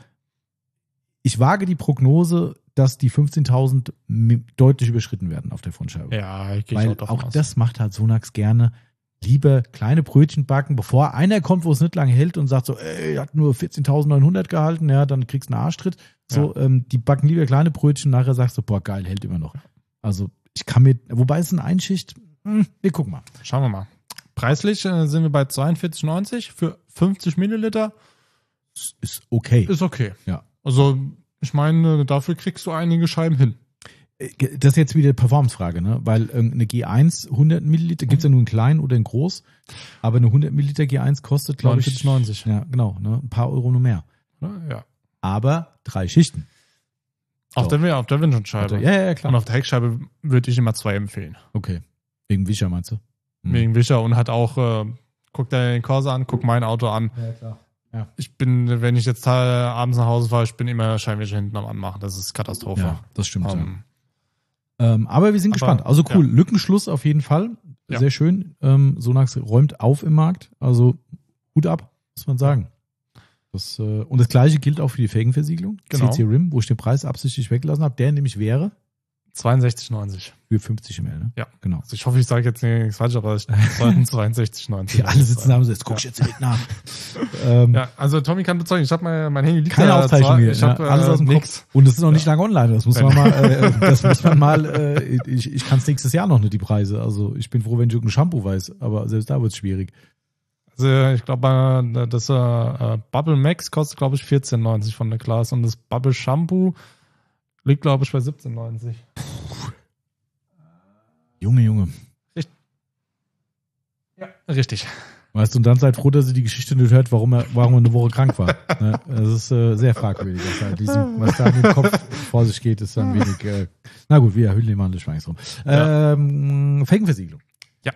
ich wage die Prognose, dass die fünfzehntausend mi- deutlich überschritten werden auf der Frontscheibe. Ja, ich gehe Weil auch davon auch aus. das macht halt Sonax gerne. Lieber kleine Brötchen backen, bevor einer kommt, wo es nicht lange hält und sagt so, ey, hat nur vierzehntausendneunhundert gehalten, ja, dann kriegst du einen Arschtritt. So, ähm, die backen lieber kleine Brötchen, nachher sagst du, boah, geil, hält immer noch. Also ich kann mir, wobei es ist eine Einschicht, hm, wir gucken mal. Schauen wir mal. Preislich äh, sind wir bei zweiundvierzig neunzig für fünfzig Milliliter. ist, ist okay. Ist okay. Ja. Also, ich meine, dafür kriegst du einige Scheiben hin. Das ist jetzt wieder eine Performance-Frage, ne? Weil eine G eins hundert Milliliter, gibt's ja nur in klein oder in groß, aber eine hundert Milliliter G eins kostet, glaube ich, neunundvierzig neunzig. Ja, genau, ne? Ein paar Euro nur mehr. Ja. Aber drei Schichten. Auf So. der, auf der Windschutzscheibe. Ja, ja, klar. Und auf der Heckscheibe würde ich immer zwei empfehlen. Okay. Wegen Wischer, meinst du? Hm. Wegen Wischer und hat auch, äh, guck dir den Corsa an, guck mein Auto an. Ja, klar. Ja. Ich bin, wenn ich jetzt äh, abends nach Hause fahre, ich bin immer Scheinwischer hinten am Anmachen. Das ist Katastrophe. Ja, das stimmt. Ähm, ja. Ähm, aber wir sind aber, gespannt. Also cool, ja. Lückenschluss auf jeden Fall. Ja. Sehr schön. Ähm, Sonax räumt auf im Markt. Also Hut ab, muss man sagen. Das, äh, und das gleiche gilt auch für die Felgenversiegelung. Genau. C C Rim, wo ich den Preis absichtlich weggelassen habe. Der nämlich wäre zweiundsechzig neunzig. für fünfzig Milliliter. Ne? Ja. Genau. Also ich hoffe, ich sage jetzt nichts falsch, aber es sollten zweiundsechzig neunzig. Die alle sitzen da und sagen, jetzt guck ich jetzt nicht nach. ähm, Ja, also Tommy kann bezeugen, ich habe mein, mein Handy liegt Keine da Aufzeichnung zwar, hier. Ich habe ja, alles äh, aus dem nix. Kopf. Und das ist noch nicht Ja. lange online. Das muss man mal, äh, das muss man mal, äh, ich, ich kann es nächstes Jahr noch nicht, die Preise. Also ich bin froh, wenn ich irgendein Shampoo weiß, aber selbst da wird es schwierig. Also ich glaube, das äh, Bubble Max kostet, glaube ich, vierzehn neunzig von der Class und das Bubble Shampoo liegt, glaube ich, bei siebzehn neunzig. Junge, Junge. Ja, richtig. Weißt du, und dann seid froh, dass ihr die Geschichte nicht hört, warum er, warum er eine Woche krank war. Ne? Das ist äh, sehr fragwürdig. Was da, diesem, was da im Kopf vor sich geht, ist dann wenig. Äh, na gut, wir hüllen den Mann des Schweigens rum. Ja. Ähm, Felgenversiegelung. Ja.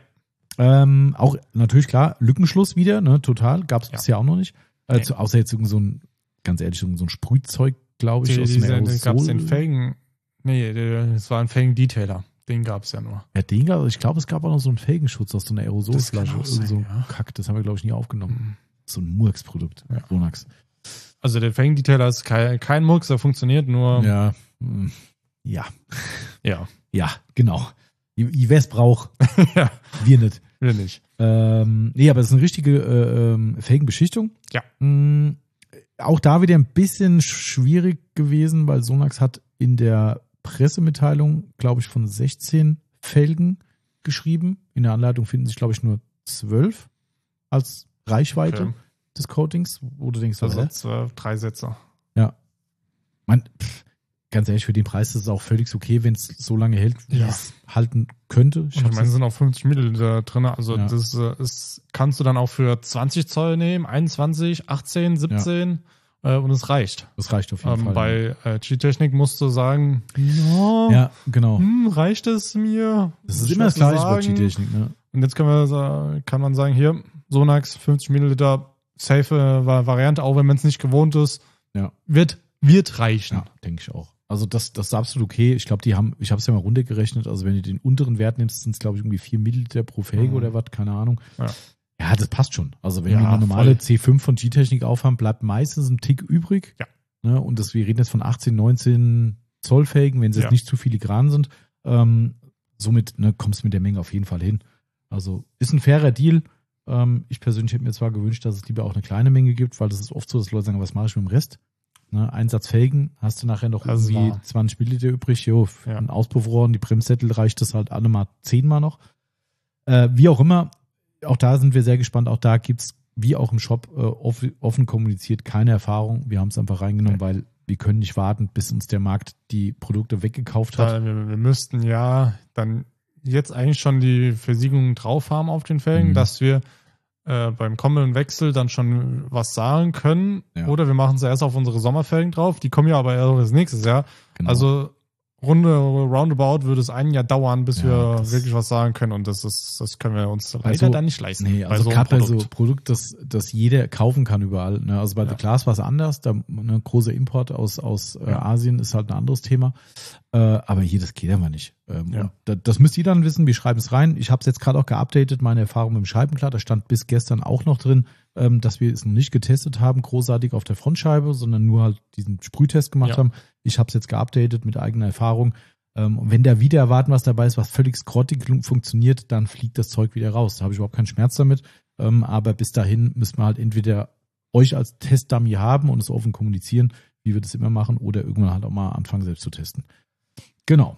Ähm, auch natürlich klar, Lückenschluss wieder, ne, total. Gab es Ja. bisher auch noch nicht. Äh, Nee. zu, außer jetzt irgend so ein, ganz ehrlich, irgend so ein Sprühzeug, glaube ich, Die, aus dem diese, Aerosol. gab es den Felgen. Nee, es war ein Felgen-Detailer. Den gab es ja nur. Ja, den gab, ich glaube, es gab auch noch so einen Felgenschutz aus so einer Aerosolflasche. Das kann auch Irgend so sein, ja. Kack, das haben wir, glaube ich, nie aufgenommen. Mhm. So ein Murks-Produkt. Ja. Sonax. Also der Felgen-Detailer ist kein, kein Murks, der funktioniert nur. Ja. hm, Ja. Ja. Ja, genau. I- Wer es braucht, Ja, wir nicht. will nicht. Ähm, nee, aber es ist eine richtige äh, ähm, Felgenbeschichtung. Ja. Mm, auch da wieder ein bisschen schwierig gewesen, weil Sonax hat in der Pressemitteilung, glaube ich, von sechzehn Felgen geschrieben. In der Anleitung finden sich, glaube ich, nur zwölf als Reichweite Okay. des Coatings, wo du denkst, Also hä? zwölf, drei Sätze. Ja. Man, pff, ganz ehrlich, für den Preis ist es auch völlig okay, wenn es so lange hält, wie Ja. es halten könnte. Ich, ich hab's meine, es jetzt- sind auch fünfzig Milliliter drin. Also Ja. das äh, ist, kannst du dann auch für zwanzig Zoll nehmen, einundzwanzig, achtzehn, siebzehn äh, und es reicht. das reicht auf jeden Ähm, Fall. bei äh, G-Technik musst du sagen, ja, ja, genau. hm, reicht es mir? Das ist Ich immer das weiß Gleiche bei sagen. G-Technik. Ne? Und jetzt können wir, sa- kann man sagen, hier, Sonax, fünfzig Milliliter, safe äh, Variante, auch wenn man es nicht gewohnt ist, Ja. wird, wird reichen. Ja, denke ich auch. Also das, das ist absolut okay. Ich glaube, die haben, ich habe es ja mal runtergerechnet, also wenn du den unteren Wert nimmst, sind es, glaube ich, irgendwie vier Milliliter pro Felge Mhm. oder was, keine Ahnung. Ja. Ja, das passt schon. Also wenn Ja, wir eine normale voll. C fünf von G-Technik aufhaben, bleibt meistens ein Tick übrig. Ja. Ne? Und das, wir reden jetzt von achtzehn, neunzehn Zoll Felgen, wenn sie Ja. jetzt nicht zu filigran sind. Ähm, somit ne, kommst du mit der Menge auf jeden Fall hin. Also ist ein fairer Deal. Ähm, ich persönlich hätte mir zwar gewünscht, dass es lieber auch eine kleine Menge gibt, weil das ist oft so, dass Leute sagen, was mache ich mit dem Rest? Ne, ein Satz Felgen, hast du nachher noch Das ist irgendwie wahr. zwanzig Milliliter übrig. Jo, für Ja. ein Auspuffrohr und die Bremssättel reicht das halt alle mal zehnmal noch. Äh, wie auch immer, auch da sind wir sehr gespannt. Auch da gibt's wie auch im Shop, äh, off offen kommuniziert, keine Erfahrung. Wir haben es einfach reingenommen, Okay. weil wir können nicht warten, bis uns der Markt die Produkte weggekauft hat. Weil wir, wir müssten ja dann jetzt eigentlich schon die Versiegelung drauf haben auf den Felgen, Mhm. dass wir äh, beim kommenden Wechsel dann schon was sagen können. Ja. Oder wir machen es erst auf unsere Sommerfelgen drauf. Die kommen ja aber erst nächstes Jahr. Genau. Also Runde roundabout würde es ein Jahr dauern, bis Ja, wir das- wirklich was sagen können. Und das ist, das können wir uns leider Also, dann nicht leisten. Nee, bei also so einem gerade bei so Produkt. Produkt, das, das jeder kaufen kann überall. Ne? Also bei Ja. The Glass war es anders. Da ein großer Import aus, aus äh, Ja. Asien ist halt ein anderes Thema. Äh, aber hier, das geht einfach nicht. Ähm, Ja. und da, das müsst ihr dann wissen. Wir schreiben es rein. Ich habe es jetzt gerade auch geupdatet, meine Erfahrung mit dem Scheibenklar. Da stand bis gestern auch noch drin, ähm, dass wir es noch nicht getestet haben, großartig auf der Frontscheibe, sondern nur halt diesen Sprühtest gemacht Ja. haben. Ich habe es jetzt geupdatet mit eigener Erfahrung. Ähm, und wenn da wieder erwarten, was dabei ist, was völlig skrottig funktioniert, dann fliegt das Zeug wieder raus. Da habe ich überhaupt keinen Schmerz damit. Ähm, aber bis dahin müssen wir halt entweder euch als Testdummy haben und es offen kommunizieren, wie wir das immer machen, oder irgendwann halt auch mal anfangen, selbst zu testen. Genau.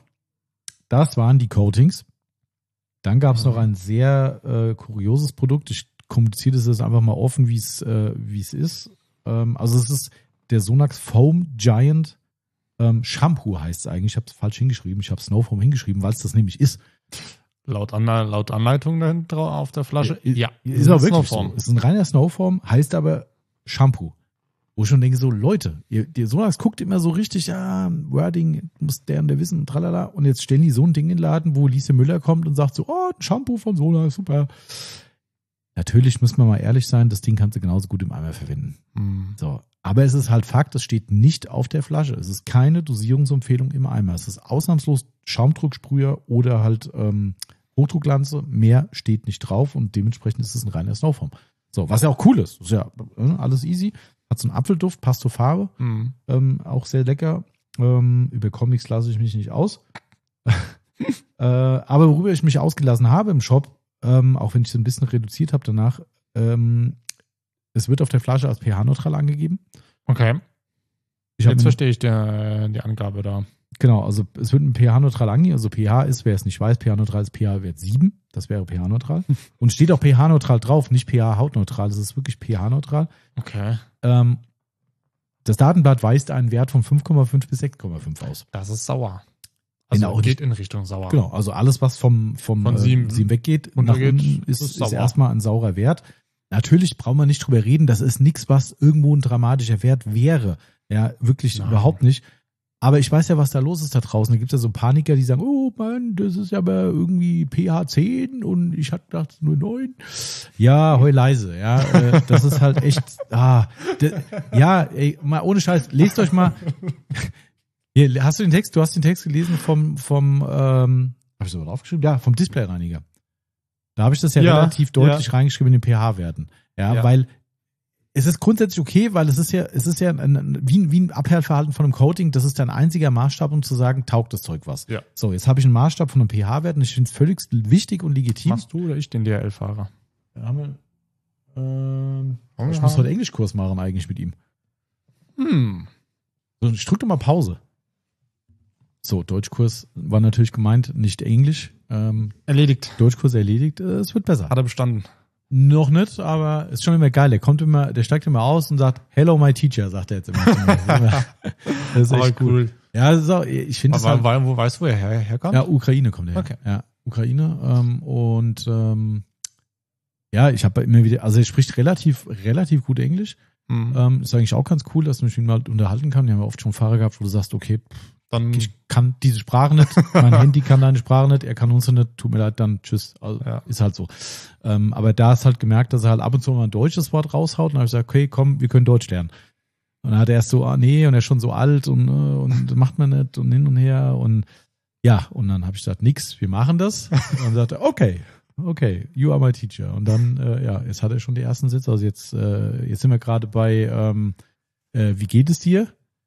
Das waren die Coatings. Dann gab es Mhm. noch ein sehr äh, kurioses Produkt. Ich kommuniziere das jetzt einfach mal offen, wie es äh, wie es ist. Ähm, also es ist der Sonax Foam Giant ähm, Shampoo heißt es eigentlich. Ich habe es falsch hingeschrieben. Ich habe Snow Foam hingeschrieben, weil es das nämlich ist. Laut, Anle- laut Anleitung dahinter auf der Flasche. Ja, ist, ist auch wirklich Snowform. So. Ist ein reiner Snowform, heißt aber Shampoo. Wo ich schon denke, so Leute, ihr, ihr Sonax guckt immer so richtig, ja, Wording, muss der und der wissen, tralala. Und jetzt stellen die so ein Ding in den Laden, wo Lise Müller kommt und sagt so, oh, ein Shampoo von Sonax, super. Natürlich muss man mal ehrlich sein, das Ding kannst du genauso gut im Eimer verwenden. Mhm. So. Aber es ist halt Fakt, es steht nicht auf der Flasche. Es ist keine Dosierungsempfehlung im Eimer. Es ist ausnahmslos Schaumdrucksprüher oder halt ähm, Hochdrucklanze. Mehr steht nicht drauf und dementsprechend ist es ein reiner Snowform. So, was ja auch cool ist. Ist ja äh, alles easy. Hat so einen Apfelduft, passt zur Farbe. Mhm. Ähm, auch sehr lecker. Ähm, über Comics lasse ich mich nicht aus. äh, aber worüber ich mich ausgelassen habe im Shop, ähm, auch wenn ich es ein bisschen reduziert habe danach, ähm, es wird auf der Flasche als pH-neutral angegeben. Okay. Ich Jetzt verstehe ich die, die Angabe da. Genau, also es wird ein pH-neutral angegeben. Also pH ist, wer es nicht weiß, pH-neutral ist pH-Wert sieben. Das wäre pH-neutral. Und steht auch pH-neutral drauf, nicht pH-hautneutral. Das ist wirklich pH-neutral. Okay. Ähm, das Datenblatt weist einen Wert von fünf Komma fünf bis sechs Komma fünf aus. Das ist sauer. Also genau, geht in Richtung sauer. Genau, also alles, was vom, vom Von sieben, äh, sieben weggeht, nach unten ist, ist, ist erstmal ein saurer Wert. Natürlich brauchen wir nicht drüber reden, das ist nichts, was irgendwo ein dramatischer Wert wäre. Ja, wirklich Nein. überhaupt nicht. Aber ich weiß ja, was da los ist da draußen. Da gibt es ja so Paniker, die sagen, oh Mann, das ist aber irgendwie pH zehn und ich hatte gedacht, nur neun. Ja, heul leise. Ja, äh, das ist halt echt, ah, de, ja, ey, mal ohne Scheiß, lest euch mal. Hier, hast du den Text, du hast den Text gelesen vom, vom, ähm, hab ich sogar draufgeschrieben? Ja, vom Displayreiniger. Da habe ich das ja, ja relativ deutlich ja. reingeschrieben in den pH-Werten. Ja, ja, weil es ist grundsätzlich okay, weil es ist ja, es ist ja ein, wie, wie ein Abhärtverhalten von einem Coating, das ist dein einziger Maßstab, um zu sagen, taugt das Zeug was. Ja. So, jetzt habe ich einen Maßstab von einem pH-Wert und ich finde es völlig wichtig und legitim. Machst du oder ich den D H L-Fahrer? Ja, haben wir, ähm, oh, ich muss heute Englischkurs machen eigentlich mit ihm. Hm. So, ich drücke mal Pause. So, Deutschkurs war natürlich gemeint, nicht Englisch. Ähm, erledigt. Deutschkurs erledigt. Äh, es wird besser. Hat er bestanden? Noch nicht, aber ist schon immer geil. Er kommt immer, der steigt immer aus und sagt, hello my teacher, sagt er jetzt immer. Das ist echt cool. cool. Ja, so, ich finde es halt, wo weißt du, wo er her, herkommt? Ja, Ukraine kommt er her. Okay. Ja, Ukraine. Ähm, und ähm, ja, ich habe immer wieder, also er spricht relativ, relativ gut Englisch. Mhm. Ähm, ist eigentlich auch ganz cool, dass man sich ihn mal unterhalten kann. Wir haben ja oft schon Fahrer gehabt, wo du sagst, okay, pff, dann ich kann diese Sprache nicht, mein Handy kann deine Sprache nicht, er kann uns nicht, tut mir leid, dann tschüss. Also, ja. Ist halt so. Ähm, aber da ist halt gemerkt, dass er halt ab und zu mal ein deutsches Wort raushaut und dann habe ich gesagt, okay, komm, wir können Deutsch lernen. Und dann hat er erst so, ah nee, und er ist schon so alt und, und macht man nicht und hin und her und ja, und dann habe ich gesagt, nix, wir machen das. Und dann sagte er, okay, okay, you are my teacher. Und dann, äh, ja, jetzt hat er schon die ersten Sitze, also jetzt, äh, jetzt sind wir gerade bei, ähm, äh, wie geht es dir?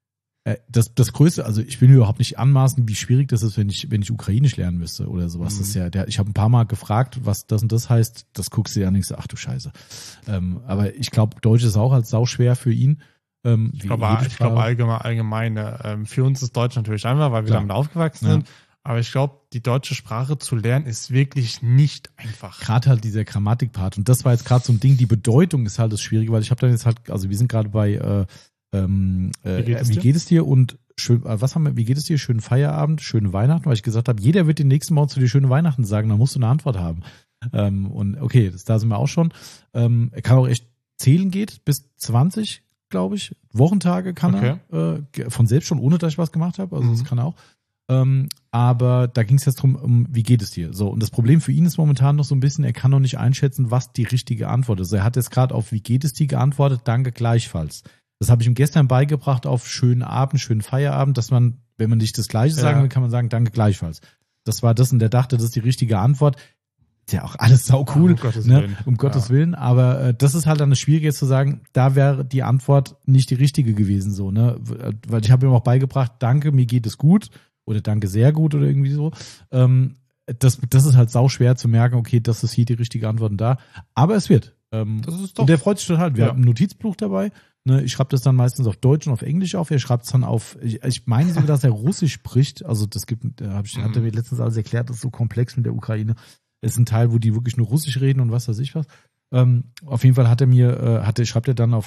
Das, das Größte, also ich will mir überhaupt nicht anmaßen, wie schwierig das ist, wenn ich, wenn ich Ukrainisch lernen müsste oder sowas. Mhm. Das ist ja, der, ich habe ein paar Mal gefragt, was das und das heißt. Das guckst du ja nicht so, ach du Scheiße. Ähm, aber ich glaube, Deutsch ist auch halt sauschwer für ihn. Ähm, ich glaube, ich glaube allgemein, allgemein ähm, für uns ist Deutsch natürlich einfach, weil wir Klar. damit aufgewachsen sind. Ja. Aber ich glaube, die deutsche Sprache zu lernen ist wirklich nicht einfach. Gerade halt dieser Grammatikpart. Und das war jetzt gerade so ein Ding, die Bedeutung ist halt das Schwierige, weil ich habe dann jetzt halt, also wir sind gerade bei äh, Ähm, äh, wie, geht es, wie geht es dir und schön, was haben wir, wie geht es dir? Schönen Feierabend, schöne Weihnachten, weil ich gesagt habe, jeder wird den nächsten Morgen zu dir schöne Weihnachten sagen, dann musst du eine Antwort haben. Ähm, und okay, das, da sind wir auch schon. Ähm, er kann auch echt zählen geht, bis zwanzig, glaube ich. Wochentage kann okay. er, äh, von selbst schon, ohne dass ich was gemacht habe, also mhm. das kann er auch. Ähm, aber da ging es jetzt drum, um, wie geht es dir? So, und das Problem für ihn ist momentan noch so ein bisschen, er kann noch nicht einschätzen, was die richtige Antwort ist. Er hat jetzt gerade auf wie geht es dir geantwortet, danke gleichfalls. Das habe ich ihm gestern beigebracht auf schönen Abend, schönen Feierabend, dass man, wenn man nicht das Gleiche ja. sagen will, kann man sagen, danke gleichfalls. Das war das und der dachte, das ist die richtige Antwort. Ist ja auch alles sau cool, um Gottes ne? Willen. Um Gottes ja. Willen. Aber äh, das ist halt dann das Schwierige jetzt zu sagen, da wäre die Antwort nicht die richtige gewesen, so, ne? Weil ich habe ihm auch beigebracht, danke, mir geht es gut oder danke sehr gut oder irgendwie so. Ähm, das, das ist halt sau schwer zu merken, okay, das ist hier die richtige Antwort und da. Aber es wird. Ähm, das ist doch. Und der freut sich total. Wir ja. haben ein Notizbuch dabei. Ne, ich schreibe das dann meistens auf Deutsch und auf Englisch auf. Er schreibt es dann auf, ich, ich meine sogar, dass er Russisch spricht. Also das gibt, da hab ich, mhm. hat er mir letztens alles erklärt, das ist so komplex mit der Ukraine. Es ist ein Teil, wo die wirklich nur Russisch reden und was weiß ich was. Ähm, auf jeden Fall hat er mir, äh, hat er, schreibt er dann auf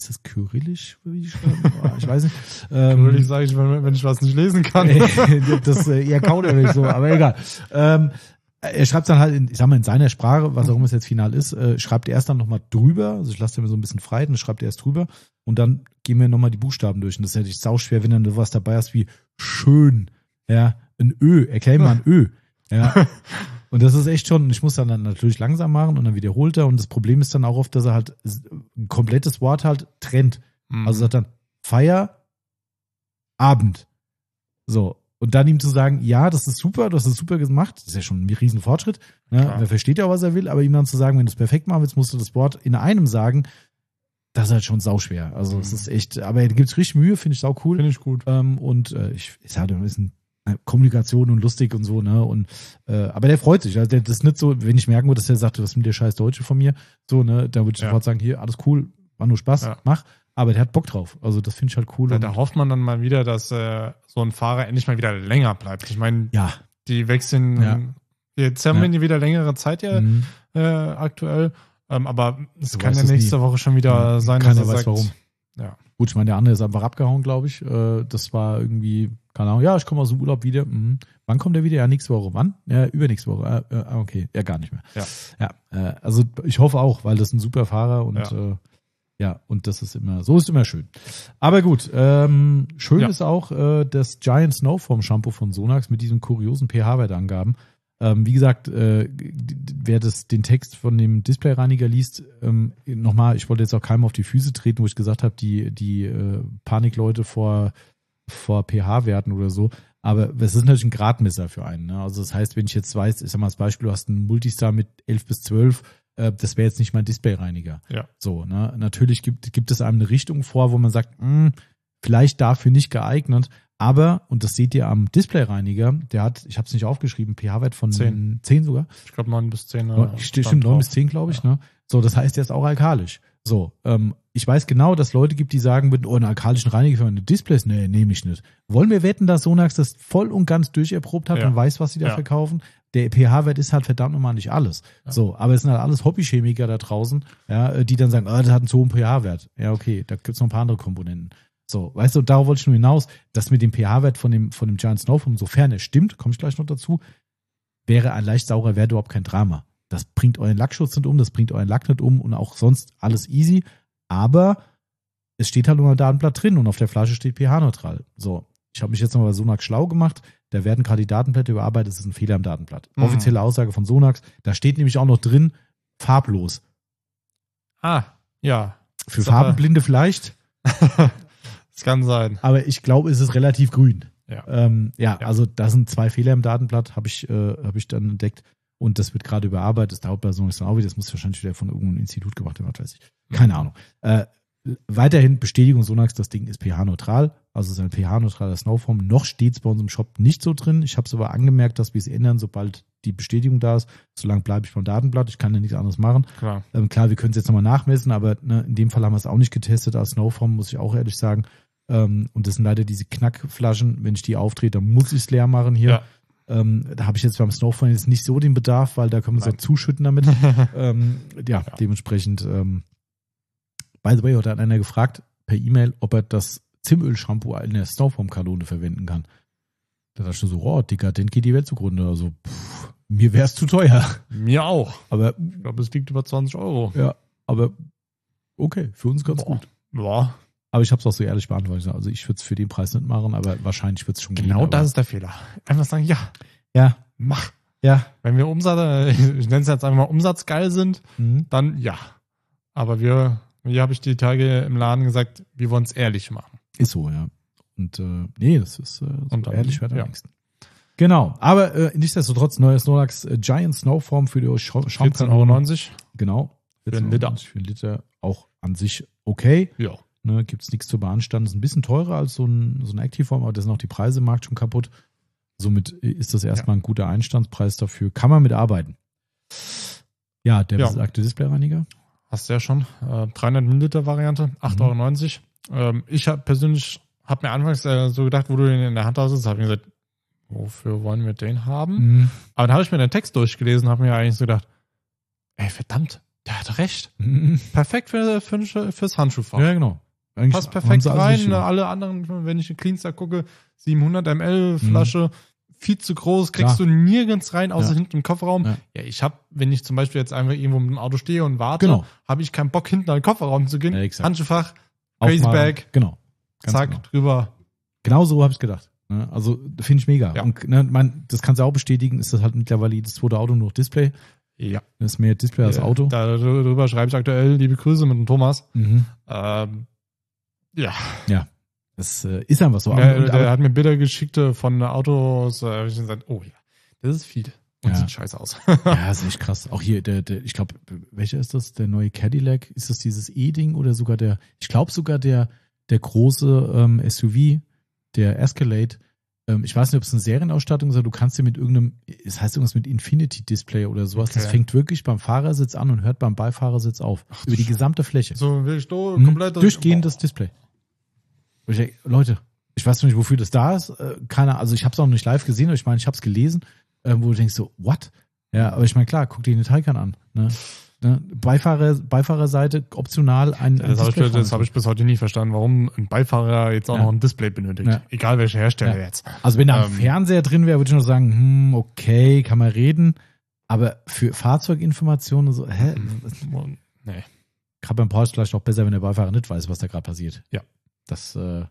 ist das Kyrillisch, wie ich schreibe? Ich weiß nicht. Ähm, Kyrillisch sage ich, wenn, wenn ich was nicht lesen kann. das äh, eher kauderwelsch so, aber egal. Ähm, er schreibt dann halt, in, ich sag mal, in seiner Sprache, was auch immer es jetzt final ist, äh, schreibt er erst dann nochmal drüber, also ich lasse den mir so ein bisschen frei, dann schreibt er erst drüber und dann gehen wir nochmal die Buchstaben durch und das ist natürlich sauschwer, wenn dann du was dabei hast wie schön, ja, ein Ö, erklär mir mal ein Ö, ja. Und das ist echt schon, ich muss dann, dann natürlich langsam machen und dann wiederholt er und das Problem ist dann auch oft, dass er halt ein komplettes Wort halt trennt. Mhm. Also sagt dann Feier, Abend. So. Und dann ihm zu sagen, ja, das ist super, du hast es super gemacht, das ist ja schon ein riesen Fortschritt. Ne? Er versteht ja, was er will, aber ihm dann zu sagen, wenn du es perfekt machen willst, musst du das Wort in einem sagen, das ist halt schon sauschwer. Also es mhm. ist echt, aber er gibt richtig Mühe, finde ich sau cool. Finde ich gut. Ähm, und äh, ich, ich sage, das ist ein Kommunikation und lustig und so, ne? Und äh, aber der freut sich. Also der, das ist nicht so, wenn ich merken würde, dass der sagt, was ist mit der scheiß Deutsche von mir, so, ne, da würde ich ja. sofort sagen, hier, alles cool, war nur Spaß, ja. mach. Aber der hat Bock drauf. Also das finde ich halt cool. Ja, da hofft man dann mal wieder, dass äh, so ein Fahrer endlich mal wieder länger bleibt. Ich meine, ja. die wechseln, ja. jetzt haben ja. wir wieder längere Zeit ja mhm. äh, aktuell. Ähm, aber es du kann ja nächste nie. Woche schon wieder ja. sein, Keiner dass er weiß sagt, warum. Ja. Gut, ich meine, der andere ist einfach abgehauen, glaube ich. Äh, das war irgendwie, keine Ahnung, ja, ich komme aus dem Urlaub wieder. Mhm. Wann kommt der wieder? Ja, nächste Woche. Wann? Ja, übernächste Woche. Ah, äh, okay, ja, gar nicht mehr. Ja. Ja, äh, also ich hoffe auch, weil das ist ein super Fahrer und ja. Äh, ja, und das ist immer, so ist immer schön. Aber gut, ähm, schön ja. ist auch äh, das Giant Snowform Shampoo von Sonax mit diesen kuriosen pH-Wertangaben. Ähm, wie gesagt, äh, wer das, den Text von dem Displayreiniger liest, ähm, nochmal, ich wollte jetzt auch keinem auf die Füße treten, wo ich gesagt habe, die, die äh, Panikleute vor, vor pH-Werten oder so. Aber es ist natürlich ein Gradmesser für einen. Ne? Also das heißt, wenn ich jetzt weiß, ich sag mal als Beispiel, du hast einen Multistar mit elf bis zwölf, das wäre jetzt nicht mein Displayreiniger. Ja. So, ne? Natürlich gibt, gibt es einem eine Richtung vor, wo man sagt, mh, vielleicht dafür nicht geeignet, aber, und das seht ihr am Displayreiniger, der hat, ich habe es nicht aufgeschrieben, pH-Wert von zehn. zehn sogar. Ich glaube neun bis zehn. Äh, stimmt, neun bis zehn, glaube ich. Ja. Ne? So, das heißt, der ist auch alkalisch. So, ähm, ich weiß genau, dass Leute gibt, die sagen würden, oh, einen alkalischen Reiniger für meine Displays, nee, nehme ich nicht. Wollen wir wetten, dass Sonax das voll und ganz durcherprobt hat ja. und weiß, was sie da ja. verkaufen? Der pH-Wert ist halt verdammt nochmal nicht alles. Ja. So, aber es sind halt alles Hobbychemiker da draußen, ja, die dann sagen, oh, das hat einen zu hohen pH-Wert. Ja, okay, da gibt's noch ein paar andere Komponenten. So, weißt du, darauf wollte ich nur hinaus, dass mit dem pH-Wert von dem, von dem Giant Snowform, sofern er stimmt, komme ich gleich noch dazu, wäre ein leicht saurer Wert überhaupt kein Drama. Das bringt euren Lackschutz nicht um, das bringt euren Lack nicht um und auch sonst alles easy. Aber es steht halt nur ein Datenblatt drin und auf der Flasche steht pH-neutral. So, ich habe mich jetzt noch bei Sonax schlau gemacht. Da werden gerade die Datenblätter überarbeitet. Das ist ein Fehler im Datenblatt. Mhm. Offizielle Aussage von Sonax. Da steht nämlich auch noch drin, farblos. Ah, ja. Für Farbenblinde vielleicht. Das kann sein. Aber ich glaube, es ist relativ grün. Ja, ähm, ja, ja. Also da sind zwei Fehler im Datenblatt, habe ich, äh, hab ich dann entdeckt. Und das wird gerade überarbeitet. Das dauert bei Sonax dann auch wieder. Das muss wahrscheinlich wieder von irgendeinem Institut gemacht werden, weiß ich. Keine Ahnung. Äh, weiterhin Bestätigung Sonax, das Ding ist pH-neutral. Also es ist ein pH-neutraler Snowform. Noch steht es bei uns im Shop nicht so drin. Ich habe es aber angemerkt, dass wir es ändern, sobald die Bestätigung da ist. Solange bleibe ich beim Datenblatt. Ich kann ja nichts anderes machen. Klar, ähm, klar wir können es jetzt nochmal nachmessen, aber ne, in dem Fall haben wir es auch nicht getestet als Snowform, muss ich auch ehrlich sagen. Ähm, und das sind leider diese Knackflaschen. Wenn ich die aufdrehe, dann muss ich es leer machen hier. Ja. Ähm, da habe ich jetzt beim Snowform jetzt nicht so den Bedarf, weil da können wir es auch zuschütten damit. ähm, ja, ja, dementsprechend. Ähm, by the way, hat einer gefragt per E-Mail, ob er das Zimöl-Shampoo in der Snowform-Kanone verwenden kann. Da dachte ich so, oh, dekadent geht die Welt zugrunde. Also, pff, mir wäre es zu teuer. Mir auch. Aber ich glaube, es liegt über zwanzig Euro. Ja, aber okay, für uns ganz Boah. gut. Ja. Aber ich habe es auch so ehrlich beantwortet. Also ich würde es für den Preis nicht machen, aber wahrscheinlich wird es schon genau gehen. Genau das ist der Fehler. Einfach sagen, ja. Ja. Mach. Ja. Wenn wir Umsatz, ich nenne es jetzt einfach mal umsatzgeil sind, mhm. dann ja. Aber wir, hier habe ich die Tage im Laden gesagt, wir wollen es ehrlich machen. Ist so, ja. Und äh, nee, das ist äh, so und dann, ehrlich wird am ja. nächsten. Genau. Aber äh, nichtsdestotrotz, neues Sonax äh, Giant Snowform für die Shampoo. vierzehn Euro neunzig. Genau. Für einen Liter. Für einen Liter auch an sich okay. Ja. Ne, gibt es nichts zu beanstanden. Ist ein bisschen teurer als so ein, so ein Activeform, aber da sind auch die Preise im Markt schon kaputt. Somit ist das erstmal ja. ein guter Einstandspreis dafür. Kann man mitarbeiten. Ja, der ja. besagte Displayreiniger. Hast du ja schon. Äh, dreihundert Milliliter Variante, acht Euro neunzig. Ähm, ich habe persönlich, habe mir anfangs äh, so gedacht, wo du den in der Hand hast, habe ich mir gesagt, wofür wollen wir den haben? Mhm. Aber dann habe ich mir den Text durchgelesen und habe mir eigentlich so gedacht, ey, verdammt, Der hat recht. Mhm. Perfekt für, für, fürs Handschuhfach. Ja, genau. Eigentlich Passt haben perfekt sie alles rein. richtig gemacht. Alle anderen, wenn ich in Cleanstar gucke, siebenhundert Milliliter Flasche, viel zu groß, kriegst Klar. du nirgends rein, außer Ja. hinten im Kofferraum. Ja. Ja, ich habe, wenn ich zum Beispiel jetzt einfach irgendwo mit dem Auto stehe und warte, Genau. habe ich keinen Bock, hinten an den Kofferraum zu gehen. Ja, exakt. Handschuhfach, Crazy Aufmachen. Bag, Genau. Ganz zack, genau. drüber. Genau so habe ich gedacht. Ne? Also finde ich mega. Ja. Und ne, man, das kannst du auch bestätigen, ist das halt mittlerweile das zweite Auto nur noch Display. Ja. Das ist mehr Display als Auto. Da, darüber schreibe ich aktuell liebe Grüße mit dem Thomas. Mhm. Ähm, ja. Ja. Das äh, ist einfach so. Der, Und- der hat mir Bilder geschickt äh, von Autos, äh, hab ich gesagt, oh ja, das ist viel. Und Ja. sieht scheiße aus. ja, das ist echt krass. Auch hier, der, der, ich glaube, welcher ist das? Der neue Cadillac? Ist das dieses E-Ding oder sogar der, ich glaube sogar der, der große ähm, S U V, der Escalade. Ähm, ich weiß nicht, ob es eine Serienausstattung ist, aber du kannst dir mit irgendeinem, es heißt irgendwas mit Infinity Display oder sowas. Okay. Das fängt wirklich beim Fahrersitz an und hört beim Beifahrersitz auf. Ach, über die gesamte Fläche. So wirklich do, Hm? komplett Durchgehendes Display. Und ich denk, Leute, ich weiß noch nicht, wofür das da ist. Äh, keine, also ich habe es auch nicht live gesehen, aber ich meine, ich habe es gelesen, äh, wo du denkst so, what? Ja, aber ich meine, klar, guck dir den Taycan an. Ne? Ne? Beifahrer, Beifahrerseite optional ein, ein Das habe ich, Display das hab ich bis heute nie verstanden, warum ein Beifahrer jetzt auch Ja. noch ein Display benötigt. Ja. Egal welcher Hersteller Ja. jetzt. Also wenn da ein Ähm, Fernseher drin wäre, würde ich noch sagen, hm, okay, kann man reden. Aber für Fahrzeuginformationen so, hä? Mhm. Nee. Gerade beim Porsche vielleicht auch besser, wenn der Beifahrer nicht weiß, was da gerade passiert. Ja. Das, äh,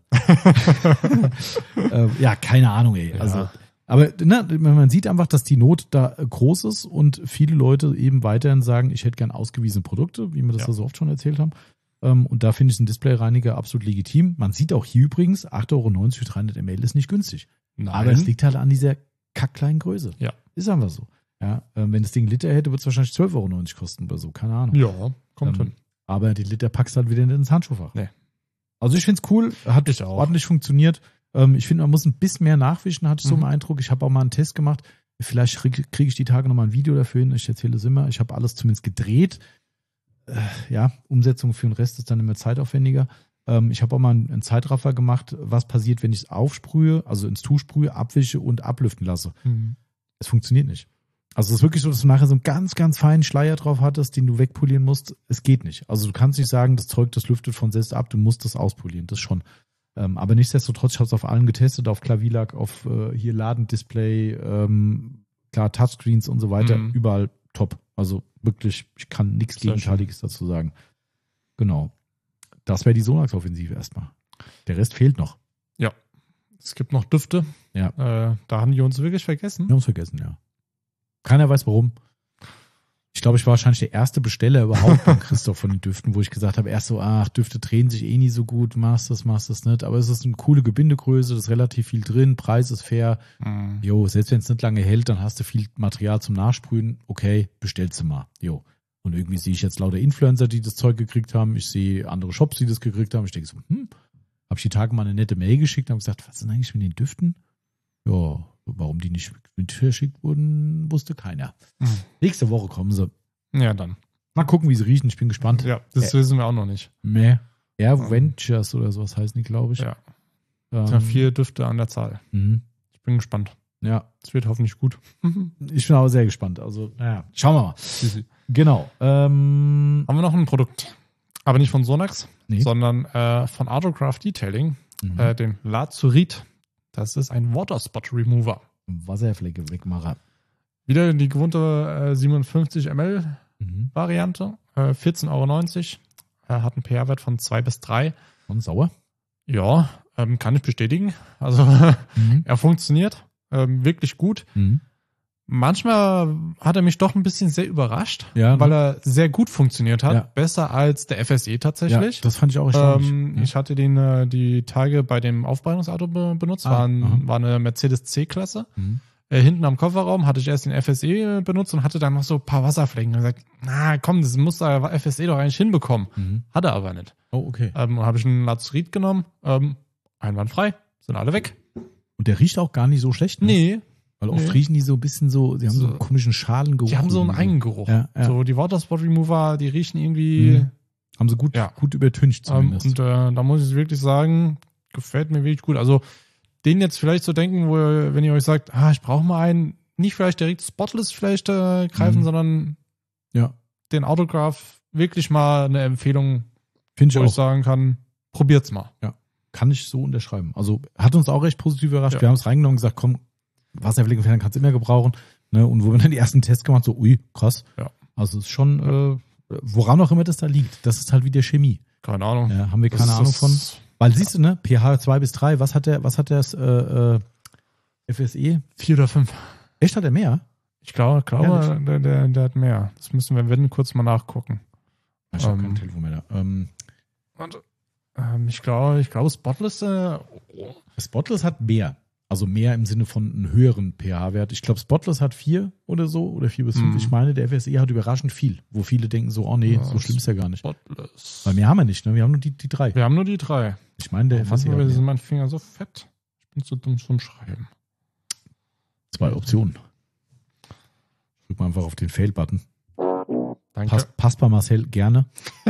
äh, ja, keine Ahnung, ey. Ja. Also, aber ne, man sieht einfach, dass die Not da groß ist und viele Leute eben weiterhin sagen, ich hätte gern ausgewiesene Produkte, wie wir das Ja. ja so oft schon erzählt haben. Ähm, und da finde ich einen Displayreiniger absolut legitim. Man sieht auch hier übrigens, acht Euro neunzig für dreihundert Milliliter ist nicht günstig. Nein. Aber es liegt halt an dieser kackkleinen Größe. Ja. Ist einfach so. Ja, ähm, wenn das Ding Liter hätte, würde es wahrscheinlich zwölf Euro neunzig kosten oder so, keine Ahnung. Ja, kommt Ähm, hin. Aber die Liter packst du halt wieder nicht ins Handschuhfach. Nee. Also ich finde es cool, hat Ich auch. ordentlich funktioniert. Ähm, ich finde, man muss ein bisschen mehr nachwischen, hatte ich so Mhm. einen Eindruck. Ich habe auch mal einen Test gemacht. Vielleicht kriege krieg ich die Tage noch mal ein Video dafür hin. Ich erzähle es immer. Ich habe alles zumindest gedreht. Äh, ja, Umsetzung für den Rest ist dann immer zeitaufwendiger. Ähm, ich habe auch mal einen, einen Zeitraffer gemacht, was passiert, wenn ich es aufsprühe, also ins Tuch sprühe, abwische und ablüften lasse. Mhm. Es funktioniert nicht. Also es ist wirklich so, dass du nachher so einen ganz, ganz feinen Schleier drauf hattest, den du wegpolieren musst. Es geht nicht. Also du kannst nicht sagen, das Zeug, das lüftet von selbst ab, du musst das auspolieren, das schon. Ähm, aber nichtsdestotrotz, ich habe es auf allen getestet, auf Klavierlack, auf äh, hier Ladendisplay, ähm, klar, Touchscreens und so weiter, Mhm. überall top. Also wirklich, ich kann nichts Sehr Gegenteiliges dazu sagen. Genau. Das wäre die Sonax-Offensive erstmal. Der Rest fehlt noch. Es gibt noch Düfte. Ja. Äh, da haben die uns wirklich vergessen. Wir haben es vergessen, ja. Keiner weiß warum. Ich glaube, ich war wahrscheinlich der erste Besteller überhaupt von Christoph von den Düften, wo ich gesagt habe, erst so, ach, Düfte drehen sich eh nie so gut, machst das, machst das nicht. Aber es ist eine coole Gebindegröße, da ist relativ viel drin, Preis ist fair. Mhm. Jo, selbst wenn es nicht lange hält, dann hast du viel Material zum Nachsprühen. Okay, bestellst du mal. Jo. Und irgendwie sehe ich jetzt lauter Influencer, die das Zeug gekriegt haben. Ich sehe andere Shops, die das gekriegt haben. Ich denke so, hm, habe ich die Tage mal eine nette Mail geschickt und habe gesagt, was ist denn eigentlich mit den Düften? Ja, warum die nicht mit verschickt wurden, wusste keiner. Mhm. Nächste Woche kommen sie. Ja, dann. Mal gucken, wie sie riechen. Ich bin gespannt. Ja, das Äh, wissen wir auch noch nicht. Meh. Air Ventures oder sowas heißen die, glaube ich. Ja. Ähm, Es sind vier Düfte an der Zahl. mhm. Ich bin gespannt. Ja, Es wird hoffentlich gut. ich bin auch sehr gespannt. Also, naja, schauen wir mal. Genau. Ähm, Haben wir noch ein Produkt. Aber nicht von Sonax, nee. sondern äh, von Autocraft Detailing, Mhm. äh, dem Lazurit. Das ist ein Waterspot Remover. Wasserflecke wegmacher. Wieder die gewohnte äh, siebenundfünfzig Milliliter Mhm. Variante, äh, vierzehn Euro neunzig. Äh, hat einen pH-Wert von zwei bis drei. Und sauer. Ja, ähm, kann ich bestätigen. Also Mhm. er funktioniert ähm, wirklich gut. Mhm. Manchmal hat er mich doch ein bisschen sehr überrascht, Ja, weil ne? er sehr gut funktioniert hat. Ja. Besser als der F S E Ja, tatsächlich. das fand ich auch erstaunlich. ähm, ja. Ich hatte den äh, die Tage bei dem Aufbereitungsauto be benutzt. Ah, war, ein, aha. war eine Mercedes C-Klasse. Mhm. Äh, hinten am Kofferraum hatte ich erst den F S E benutzt und hatte dann noch so ein paar Wasserflecken. Und gesagt, na komm, das muss der F S E doch eigentlich hinbekommen. Mhm. Hat er aber nicht. Oh, okay. Ähm, habe ich einen Lazurit genommen. Ähm, einwandfrei. Sind alle weg. Und der riecht auch gar nicht so schlecht. Ne? Nee, Weil oft nee. riechen die so ein bisschen so, die haben so, So- einen komischen Schalengeruch. die haben so einen irgendwie Eigengeruch. Ja, ja. So die Waterspot Remover, die riechen irgendwie. Mhm. Haben sie gut, Ja. gut übertüncht Ähm, zumindest. und äh, da muss ich wirklich sagen, gefällt mir wirklich gut. Also den jetzt vielleicht zu denken, wo ihr, wenn ihr euch sagt, ah, ich brauche mal einen, nicht vielleicht direkt Spotless vielleicht äh, greifen, Mhm. sondern ja. den Autograph wirklich mal eine Empfehlung, Finde ich wo auch. ich sagen kann, probiert's mal. Kann ich so unterschreiben. Also hat uns auch recht positiv überrascht. Ja. Wir haben es reingenommen und gesagt, komm, Wasserfleckenfernern kannst du immer gebrauchen. Ne? Und wo wir dann die ersten Tests gemacht haben, so, ui, krass. Ja. Also es ist schon, äh, woran auch immer das da liegt. Das ist halt wieder Chemie. Keine Ahnung. Ja, haben wir keine Das Ahnung ist- von. Weil siehst du, ne, pH zwei bis drei, was hat der, was hat das äh, äh, F S E? Vier oder fünf. Echt, hat er mehr? Ich glaube, glaube Ehrlich? der, der, der hat mehr. Das müssen wir, wenn kurz mal nachgucken. Ich habe Ähm. kein Telefon mehr da. Ähm, Warte. Ähm, ich glaube, ich glaube, Spotless, äh, Spotless hat mehr. Also mehr im Sinne von einem höheren pH-Wert. Ich glaube, Spotless hat vier oder so oder vier bis fünf. Mhm. Ich meine, der F S E hat überraschend viel, wo viele denken so, oh nee, Ja, so schlimm ist ja gar nicht. Spotless. Weil mehr haben wir nicht, ne? Wir haben nur die, die drei. Wir haben nur die drei. Ich meine, der F S E Manchmal hat sind mehr. mein Finger so fett. Ich bin zu dumm zum Schreiben. Zwei Optionen. Drück mal einfach auf den Fail-Button. Danke. Passt, passt bei Marcel gerne.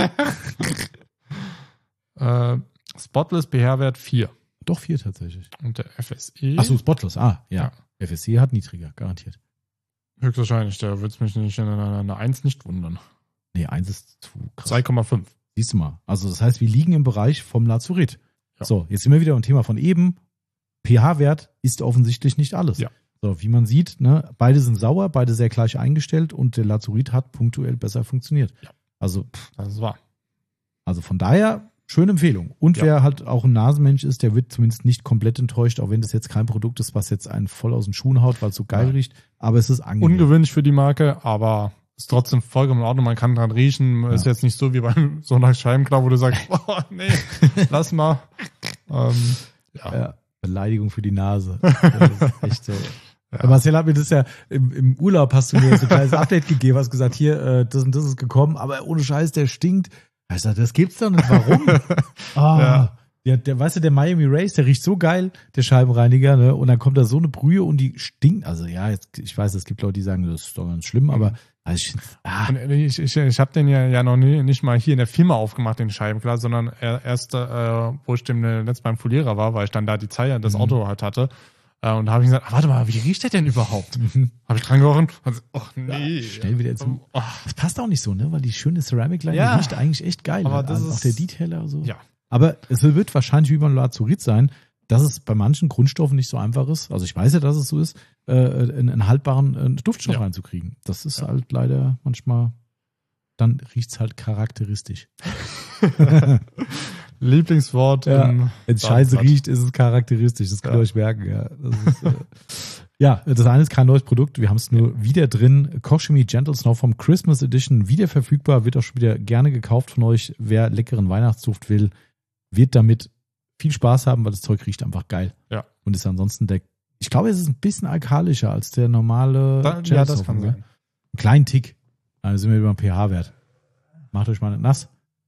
Äh, Spotless pH-Wert vier. Doch vier tatsächlich. Und der F S E Achso, Spotless. Ah, ja. Ja. F S E hat niedriger, garantiert. höchstwahrscheinlich. Da würde es mich nicht in einer, einer eins nicht wundern. Nee, eins ist zu krass. zwei Komma fünf. Siehst du mal. Also das heißt, wir liegen im Bereich vom Lazurit. Ja. So, jetzt sind wir wieder beim Thema von eben. pH-Wert ist offensichtlich nicht alles. Ja. So, wie man sieht, ne, beide sind sauer, beide sehr gleich eingestellt und der Lazurit hat punktuell besser funktioniert. Ja. Also, pff, Das ist wahr. also von daher, schöne Empfehlung. Und Ja. wer halt auch ein Nasenmensch ist, der wird zumindest nicht komplett enttäuscht, auch wenn das jetzt kein Produkt ist, was jetzt einen voll aus den Schuhen haut, weil es so geil Ja. riecht. Aber es ist angenehm. Ungewöhnlich für die Marke, aber ist trotzdem vollkommen in Ordnung. Man kann dran riechen. Ist jetzt nicht so wie beim so nach Scheibenklau, wo du sagst, boah, nee, lass mal. Ähm, ja. Ja, Beleidigung für die Nase. Das ist echt so. Ja. Marcel hat mir das ja im, im Urlaub, hast du mir so ein kleines Update gegeben, hast gesagt, hier, äh, das und das ist gekommen, aber ohne Scheiß, der stinkt. Ich sag, das gibt's doch nicht, warum? Ah, Ja. der, der, weißt du, der Miami Race, der riecht so geil, der Scheibenreiniger, ne? Und dann kommt da so eine Brühe und die stinkt. Also ja, jetzt, ich weiß, es gibt Leute, die sagen, das ist doch ganz schlimm, aber also ich, ah, Und ich, ich, ich habe den ja, ja noch nie, nicht mal hier in der Firma aufgemacht, den Scheibenklar, sondern erst, äh, wo ich dem letztes Mal im Folierer war, weil ich dann da die Zeilen, das Mhm. Auto halt hatte. Äh, und da habe ich gesagt, ah, warte mal, wie riecht der denn überhaupt? Habe ich dran gerochen? Und so, ach nee. schnell wieder zu. Oh, Das passt auch nicht so, ne? Weil die schöne Ceramik-Line Ja. riecht eigentlich echt geil. Aber ne? das Also auch ist- der Detailer so. ja. Aber es wird wahrscheinlich wie beim Lazurit sein, dass es bei manchen Grundstoffen nicht so einfach ist. Also ich weiß ja, dass es so ist, äh, einen, einen haltbaren äh, Duftstoff Ja. reinzukriegen. Das ist Ja. halt leider manchmal, dann riecht's halt charakteristisch. Lieblingswort. Ja. im Wenn es scheiße Datenblatt. riecht, ist es charakteristisch. Das könnt ihr Ja. euch merken. Ja. Das ist, äh, ja, das eine ist kein neues Produkt. Wir haben es nur wieder drin. Kochchemie Gentle Snow vom Christmas Edition wieder verfügbar. Wird auch schon wieder gerne gekauft von euch. Wer leckeren Weihnachtsduft will, wird damit viel Spaß haben, weil das Zeug riecht einfach geil. Ja. Und ist ansonsten der, ich glaube, es ist ein bisschen alkalischer als der normale Da, ja, Gentle das Snow, kann ne? sein. Einen kleinen Tick. Also sind wir über den pH-Wert. Macht euch mal nicht nass.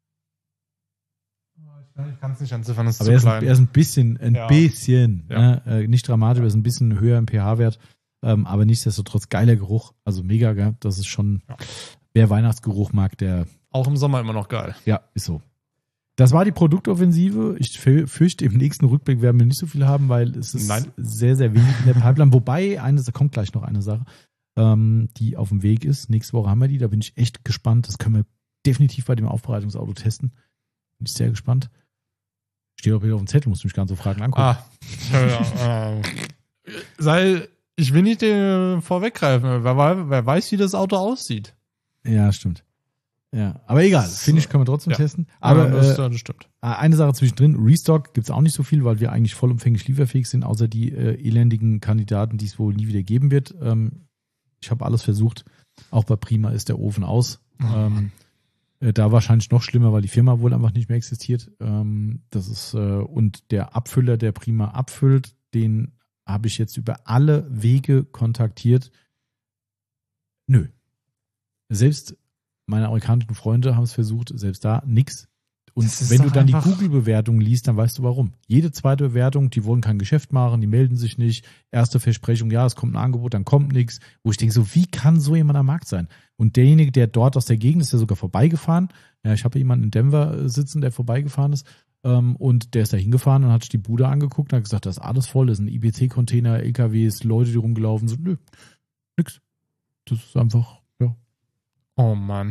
Ich kann es nicht entziffern, das ist Aber zu er ist, ein, klein. er ist ein bisschen, ein Ja. bisschen, Ja. ne? äh, nicht dramatisch, er ist ein bisschen höher im pH-Wert, ähm, aber nichtsdestotrotz geiler Geruch, also mega, gell? Das ist schon, Ja. wer Weihnachtsgeruch mag, der, Auch im Sommer immer noch geil. ja, ist so. Das war die Produktoffensive. Ich fü- fürchte, im nächsten Rückblick werden wir nicht so viel haben, weil es ist Nein. sehr, sehr wenig in der Pipeline. Wobei, eine, da kommt gleich noch eine Sache, ähm, die auf dem Weg ist. Nächste Woche haben wir die, da bin ich echt gespannt. Das können wir definitiv bei dem Aufbereitungsauto testen. Bin ich sehr gespannt. Steht auch wieder auf dem Zettel, musst du mich gar nicht so Fragen angucken. Ah, ja, äh, sei, ich will nicht äh, vorweggreifen. Wer, wei- wer weiß, wie das Auto aussieht. Ja, stimmt. Ja, aber egal. Finish können wir trotzdem Ja. testen. Aber Ja, das, äh, ja, das stimmt. eine Sache zwischendrin, Restock gibt's auch nicht so viel, weil wir eigentlich vollumfänglich lieferfähig sind, außer die äh, elendigen Kandidaten, die es wohl nie wieder geben wird. Ähm, ich habe alles versucht. Auch bei Prima ist der Ofen aus. Ähm, äh, da wahrscheinlich noch schlimmer, weil die Firma wohl einfach nicht mehr existiert. Ähm, das ist äh, und der Abfüller, der Prima abfüllt, den habe ich jetzt über alle Wege kontaktiert. Nö. Selbst meine amerikanischen Freunde haben es versucht, selbst da nix. Und Das ist wenn du doch dann die einfach- Google-Bewertung liest, dann weißt du warum. Jede zweite Bewertung, die wollen kein Geschäft machen, die melden sich nicht. Erste Versprechung, ja, es kommt ein Angebot, dann kommt nichts. Wo ich denke, so, wie kann so jemand am Markt sein? Und derjenige, der dort aus der Gegend ist, der sogar vorbeigefahren. Ja, ich habe jemanden in Denver äh, sitzen, der vorbeigefahren ist. Ähm, und der ist da hingefahren und hat sich die Bude angeguckt und hat gesagt, das ist alles voll, das sind I B C-Container, L K Ws, Leute, die rumgelaufen sind. Nö, nix. Das ist einfach, ja. Oh Mann.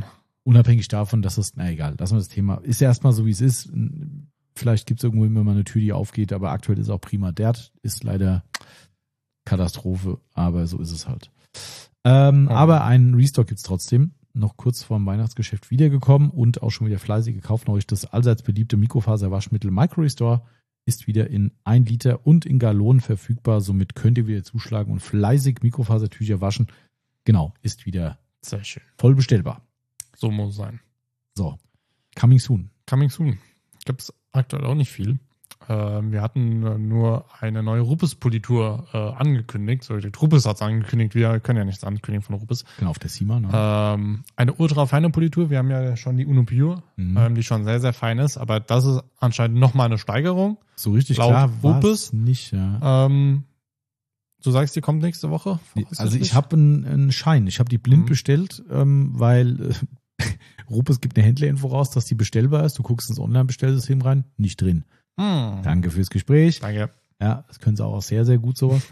unabhängig davon, dass es, na egal, lassen wir das Thema, ist ja erstmal so, wie es ist. Vielleicht gibt es irgendwo immer mal eine Tür, die aufgeht, aber aktuell ist auch prima. Dert ist leider Katastrophe, aber so ist es halt. Ähm, okay. Aber einen Restock gibt's trotzdem. Noch kurz vorm Weihnachtsgeschäft wiedergekommen und auch schon wieder fleißig gekauft. Neulich das allseits beliebte Mikrofaserwaschmittel Micro Restore ist wieder in ein Liter und in Gallonen verfügbar. Somit könnt ihr wieder zuschlagen und fleißig Mikrofasertücher waschen. Genau, ist wieder sehr schön. Voll bestellbar. So muss es sein. So, coming soon. Coming soon. Gibt's aktuell auch nicht viel. Wir hatten nur eine neue Rupes-Politur äh, angekündigt. So, die Rupes hat es angekündigt. Wir können ja nichts ankündigen von Rupes. Genau, auf der Sima. Ne? Ähm, eine ultra-feine Politur. Wir haben ja schon die Uno Pure, mhm. ähm, die schon sehr, sehr fein ist. Aber das ist anscheinend nochmal eine Steigerung. So richtig laut klar Rupes nicht, ja. Ähm, du sagst, die kommt nächste Woche? Also ich habe einen, einen Schein. Ich habe die blind mhm. bestellt, ähm, weil äh, Rupes gibt eine Händlerinfo raus, dass die bestellbar ist. Du guckst ins Online-Bestellsystem rein, nicht drin. Hm. Danke fürs Gespräch. Danke. Ja, das können sie auch sehr, sehr gut sowas.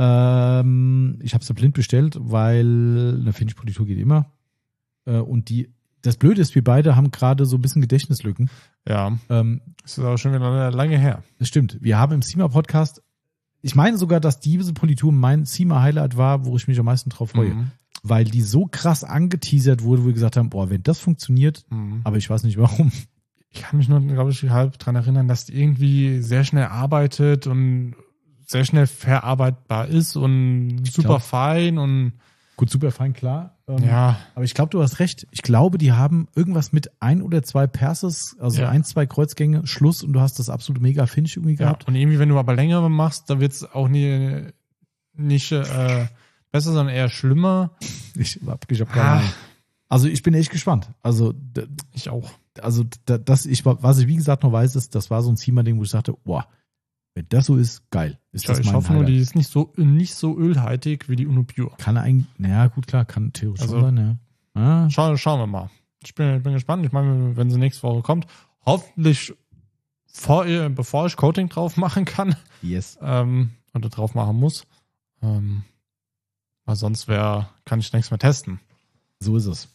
ähm, ich habe sie blind bestellt, weil eine Finish-Politur geht immer. Äh, und die, das Blöde ist, wir beide haben gerade so ein bisschen Gedächtnislücken. Ja. Ähm, das ist aber schon wieder lange her. Das stimmt. Wir haben im Sima-Podcast, ich meine sogar, dass diese Politur mein Sima-Highlight war, wo ich mich am meisten drauf freue. Mhm. Weil die so krass angeteasert wurde, wo wir gesagt haben, boah, wenn das funktioniert, mhm. aber ich weiß nicht warum. Ich kann mich nur, glaube ich, halb dran erinnern, dass die irgendwie sehr schnell arbeitet und sehr schnell verarbeitbar ist und ich super glaub, fein und gut, super fein, klar. Ähm, ja. Aber ich glaube, du hast recht. Ich glaube, die haben irgendwas mit ein oder zwei Perses, also ja. ein, zwei Kreuzgänge, Schluss und du hast das absolute mega Finish irgendwie gehabt. Ja, und irgendwie, wenn du aber länger machst, da wird es auch nie, nicht äh, besser, sondern eher schlimmer. Ich hab, ich hab keine Ahnung. Also ich bin echt gespannt. Also ich auch. Also das, ich, was ich wie gesagt noch weiß, ist, das war so ein Zima-Ding, wo ich sagte, boah, wenn das so ist, geil. Ist ja, das ich mein hoffe Highlight. nur, die ist nicht so nicht so ölhaltig wie die Uno Pure. Kann eigentlich, naja, gut, klar, kann theoretisch also, schon sein, ja. Ah. Schauen, schauen wir mal. Ich bin, bin gespannt. Ich meine, wenn sie nächste Woche kommt, hoffentlich vor, bevor ich Coating drauf machen kann. Yes. Ähm, oder drauf machen muss. Ähm, weil sonst wär, kann ich nichts mehr testen. So ist es.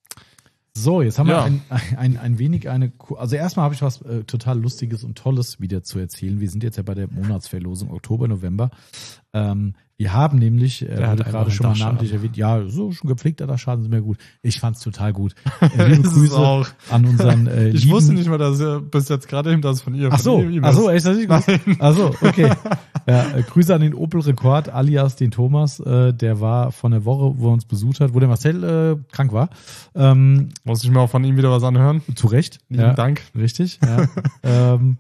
So, jetzt haben ja. wir ein, ein, ein wenig eine, also erstmal habe ich was äh, total Lustiges und Tolles wieder zu erzählen. Wir sind jetzt ja bei der Monatsverlosung Oktober, November. Ähm, wir haben nämlich, äh, wurde gerade schon mal namentlich erwähnt, ja, so schon gepflegter Dachschaden sind mir gut. Ich fand's total gut. Äh, liebe Grüße auch. An unseren äh, Ich lieben, wusste nicht mal, dass ihr bis jetzt gerade eben das von ihr. Ach so, von ach so, echt, das ist gut. Ach so, okay. Ja, äh, Grüße an den Opel Rekord, alias den Thomas, äh, der war von der Woche, wo er uns besucht hat, wo der Marcel äh, krank war. Ähm, Muss ich mir auch von ihm wieder was anhören? Zu Recht. Lieben ja, Dank. Richtig, ja. ähm,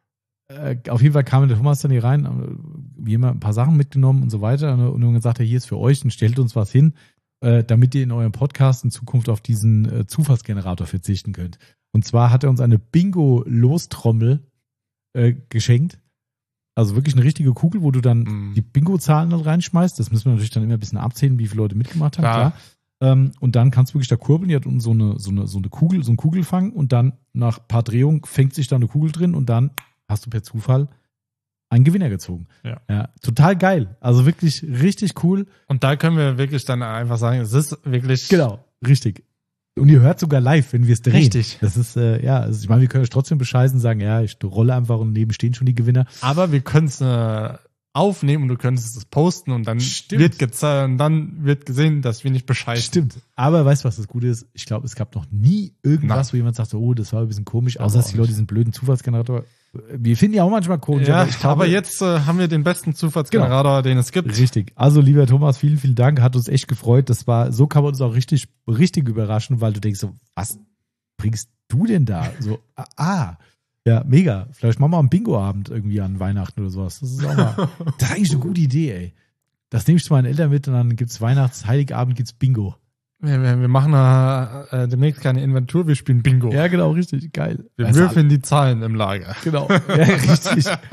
äh, auf jeden Fall kam der Thomas dann hier rein, wie immer ein paar Sachen mitgenommen und so weiter und dann gesagt, hier ist für euch und stellt uns was hin, äh, damit ihr in eurem Podcast in Zukunft auf diesen äh, Zufallsgenerator verzichten könnt. Und zwar hat er uns eine Bingo-Lostrommel äh, geschenkt. Also wirklich eine richtige Kugel, wo du dann mm. die Bingo-Zahlen dann reinschmeißt. Das müssen wir natürlich dann immer ein bisschen abzählen, wie viele Leute mitgemacht haben, klar. klar. Ähm, und dann kannst du wirklich da kurbeln, die hat unten so eine, so eine, so eine Kugel, so ein Kugelfang und dann nach ein paar Drehungen fängt sich da eine Kugel drin und dann hast du per Zufall einen Gewinner gezogen. Ja. ja. Total geil. Also wirklich richtig cool. Und da können wir wirklich dann einfach sagen, es ist wirklich. Genau, richtig. Und ihr hört sogar live, wenn wir es drehen. Richtig. Das ist, äh, ja, also ich meine, wir können euch trotzdem bescheißen, sagen, ja, ich rolle einfach und neben stehen schon die Gewinner. Aber wir können es äh, aufnehmen und du könntest es posten und dann Stimmt. wird gezeigt und dann wird gesehen, dass wir nicht bescheißen. Stimmt. Aber weißt du, was das Gute ist? Ich glaube, es gab noch nie irgendwas, Nein. wo jemand sagt, oh, das war ein bisschen komisch, außer dass die Leute diesen blöden Zufallsgenerator. Wir finden ja auch manchmal komisch. Ja, aber, ich glaube, aber jetzt äh, haben wir den besten Zufallsgenerator, genau. den es gibt. Richtig. Also, lieber Thomas, vielen, vielen Dank. Hat uns echt gefreut. Das war, so kann man uns auch richtig, richtig überraschen, weil du denkst so, was bringst du denn da? So, ah, ja, mega. Vielleicht machen wir einen Bingo-Abend irgendwie an Weihnachten oder sowas. Das ist auch mal, das ist eigentlich eine gute Idee, ey. Das nehme ich zu meinen Eltern mit und dann gibt's Weihnachts-, Heiligabend gibt's Bingo. Wir, wir machen äh, äh, demnächst keine Inventur, wir spielen Bingo. Ja, genau, richtig. Geil. Wir also würfeln die Zahlen im Lager. Genau. Ja, richtig.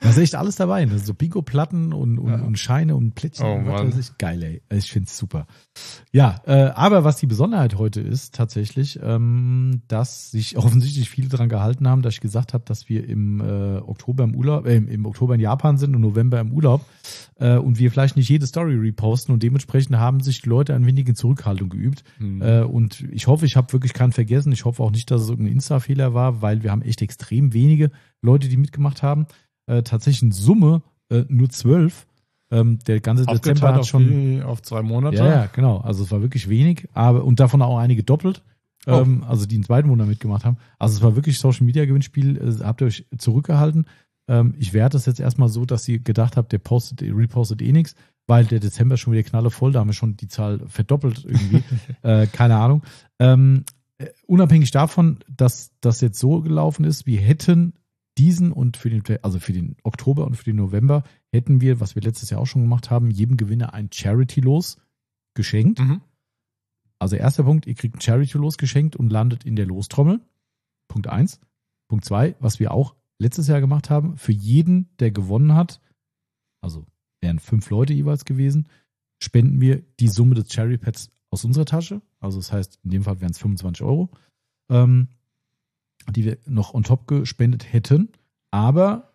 Da ist echt alles dabei. Ne? So Bingo-Platten und, und, Ja. und Scheine und Plättchen. Oh, und was Mann. weiß ich. Geil, ey. Ich find's super. Ja, äh, aber was die Besonderheit heute ist, tatsächlich, ähm, dass sich offensichtlich viele daran gehalten haben, dass ich gesagt habe, dass wir im äh, Oktober im Urlaub, äh, im Oktober in Japan sind und November im Urlaub äh, und wir vielleicht nicht jede Story reposten und dementsprechend haben sich die Leute ein wenig in Zurückhaltung geübt. Mhm. Äh, und ich hoffe, ich habe wirklich keinen vergessen. Ich hoffe auch nicht, dass es irgendein Insta-Fehler war, weil wir haben echt extrem wenige Leute, die mitgemacht haben. Äh, tatsächlich in Summe äh, nur zwölf. Ähm, der ganze Dezember Aufgeteilt hat auf, schon. die, auf zwei Monate. Ja, ja, genau. Also es war wirklich wenig, aber und davon auch einige doppelt. Oh. Ähm, also die einen zweiten Monat mitgemacht haben. Also es war wirklich Social Media Gewinnspiel. Äh, habt ihr euch zurückgehalten? Ähm, ich werte es jetzt erstmal so, dass ihr gedacht habt, der postet, repostet eh nichts, weil der Dezember ist schon wieder knallevoll. Da haben wir schon die Zahl verdoppelt irgendwie. äh, keine Ahnung. Ähm, äh, unabhängig davon, dass das jetzt so gelaufen ist, wir hätten diesen und für den, also für den Oktober und für den November hätten wir, was wir letztes Jahr auch schon gemacht haben, jedem Gewinner ein Charity-Los geschenkt. Mhm. Also erster Punkt, ihr kriegt ein Charity-Los geschenkt und landet in der Lostrommel. Punkt eins. Punkt zwei, was wir auch letztes Jahr gemacht haben, für jeden, der gewonnen hat, also wären fünf Leute jeweils gewesen, spenden wir die Summe des Cherry-Pads aus unserer Tasche. Also das heißt, in dem Fall wären es fünfundzwanzig Euro. Ähm, die wir noch on top gespendet hätten. Aber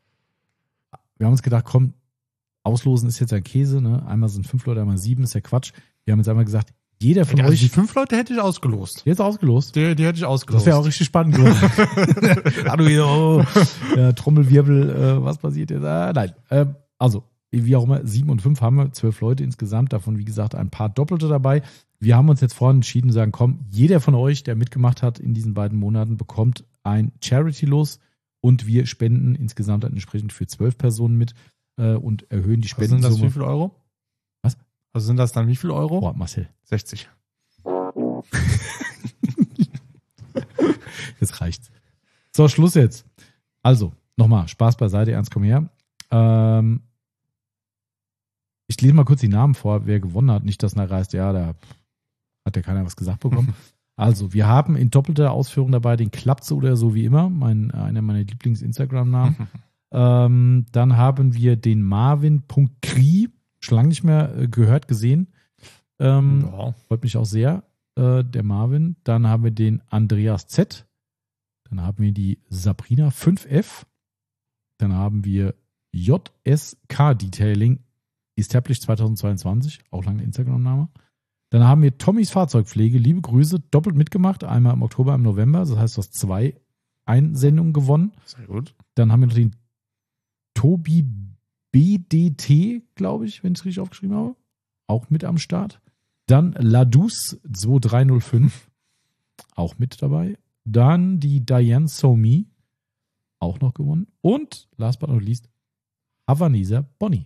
wir haben uns gedacht, komm, auslosen ist jetzt ein Käse. Ne? Einmal sind fünf Leute, einmal sieben, ist ja Quatsch. Wir haben jetzt einmal gesagt, jeder von Also euch... die fünf Leute hätte ich ausgelost. Jetzt ausgelost. Die, die hätte ich Das ausgelost. wäre auch richtig spannend geworden. Hallo, oh, ja, Trommelwirbel, äh, was passiert jetzt? Ah, nein, äh, also wie auch immer, sieben und fünf haben wir, zwölf Leute insgesamt, davon wie gesagt ein paar Doppelte dabei. Wir haben uns jetzt vorhin entschieden, sagen, komm, jeder von euch, der mitgemacht hat in diesen beiden Monaten, bekommt ein Charity-Los und wir spenden insgesamt dann entsprechend für zwölf Personen mit äh, und erhöhen die Was sind das, Spendensumme. wie viel Euro? Was? Also sind das dann wie viel Euro? Boah, Marcel, sechzig. jetzt reicht's. So, Schluss jetzt. Also, nochmal, Spaß beiseite, ernst komm her. Ähm, ich lese mal kurz die Namen vor, wer gewonnen hat. Nicht, dass nachher heißt, ja, da hat ja keiner was gesagt bekommen. Also, wir haben in doppelter Ausführung dabei den Klapse oder so wie immer, mein, einer meiner Lieblings-Instagram-Namen. ähm, dann haben wir den Marvin.kri, schon lange nicht mehr äh, gehört, gesehen. Ähm, Ja. Freut mich auch sehr, äh, der Marvin. Dann haben wir den Andreas Z. Dann haben wir die Sabrina fünf F. Dann haben wir J S K Detailing, established zweitausendzweiundzwanzig, auch lange Instagram-Name. Dann haben wir Tommys Fahrzeugpflege, liebe Grüße, doppelt mitgemacht, einmal im Oktober, im November. Das heißt, du hast zwei Einsendungen gewonnen. Sehr gut. Dann haben wir noch den Tobi B D T, glaube ich, wenn ich es richtig aufgeschrieben habe. Auch mit am Start. Dann Ladus zwei drei null fünf, auch mit dabei. Dann die Diane Somi, auch noch gewonnen. Und last but not least, Havaneser Bonnie.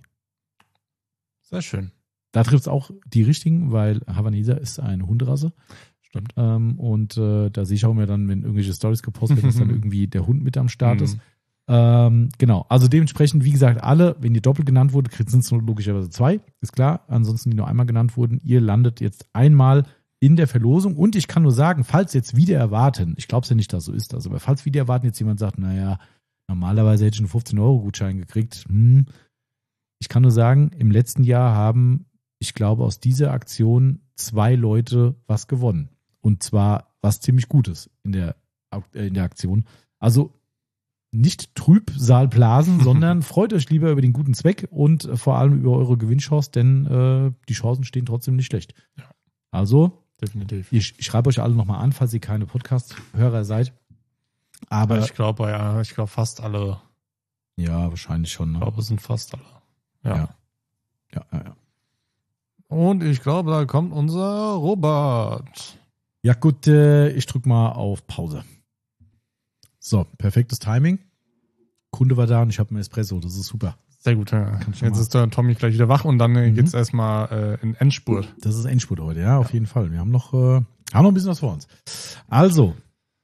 Sehr schön. Da trifft es auch die richtigen, weil Havaneser ist eine Hunderasse. Stimmt. Ähm, und äh, da sehe ich auch immer dann, wenn irgendwelche Stories gepostet werden, dass dann irgendwie der Hund mit am Start ist. Mhm. Ähm, genau, also dementsprechend, wie gesagt, alle, wenn ihr doppelt genannt wurde, sind es nur logischerweise zwei, ist klar. Ansonsten, die nur einmal genannt wurden, ihr landet jetzt einmal in der Verlosung. Und ich kann nur sagen, falls jetzt wieder erwarten, ich glaube es ja nicht, dass so ist, also, aber falls wieder erwarten jetzt jemand sagt, naja, normalerweise hätte ich einen fünfzehn Euro Gutschein gekriegt. Hm. Ich kann nur sagen, im letzten Jahr haben, ich glaube, aus dieser Aktion zwei Leute was gewonnen. Und zwar was ziemlich Gutes in der, äh, in der Aktion. Also nicht Trübsal blasen, sondern freut euch lieber über den guten Zweck und äh, vor allem über eure Gewinnchance, denn äh, die Chancen stehen trotzdem nicht schlecht. Ja. Also, Definitiv. ich, ich schreibe euch alle nochmal an, falls ihr keine Podcast-Hörer seid. Aber ich glaube, ja, ich glaube fast alle. ja, wahrscheinlich schon. Ne? Ich glaube, es sind fast alle. Ja. Ja. Ja, ja, ja. Und ich glaube, da kommt unser Robert. Ja gut, äh, ich drück mal auf Pause. So, perfektes Timing. Kunde war da und ich habe einen Espresso, das ist super. Sehr gut, ja. Kann ich schon Jetzt mal- ist der Tommy gleich wieder wach und dann äh, Mhm. geht's erstmal äh, in Endspurt. Das ist Endspurt heute, ja, auf jeden Fall. Wir haben noch, äh, haben noch ein bisschen was vor uns. Also,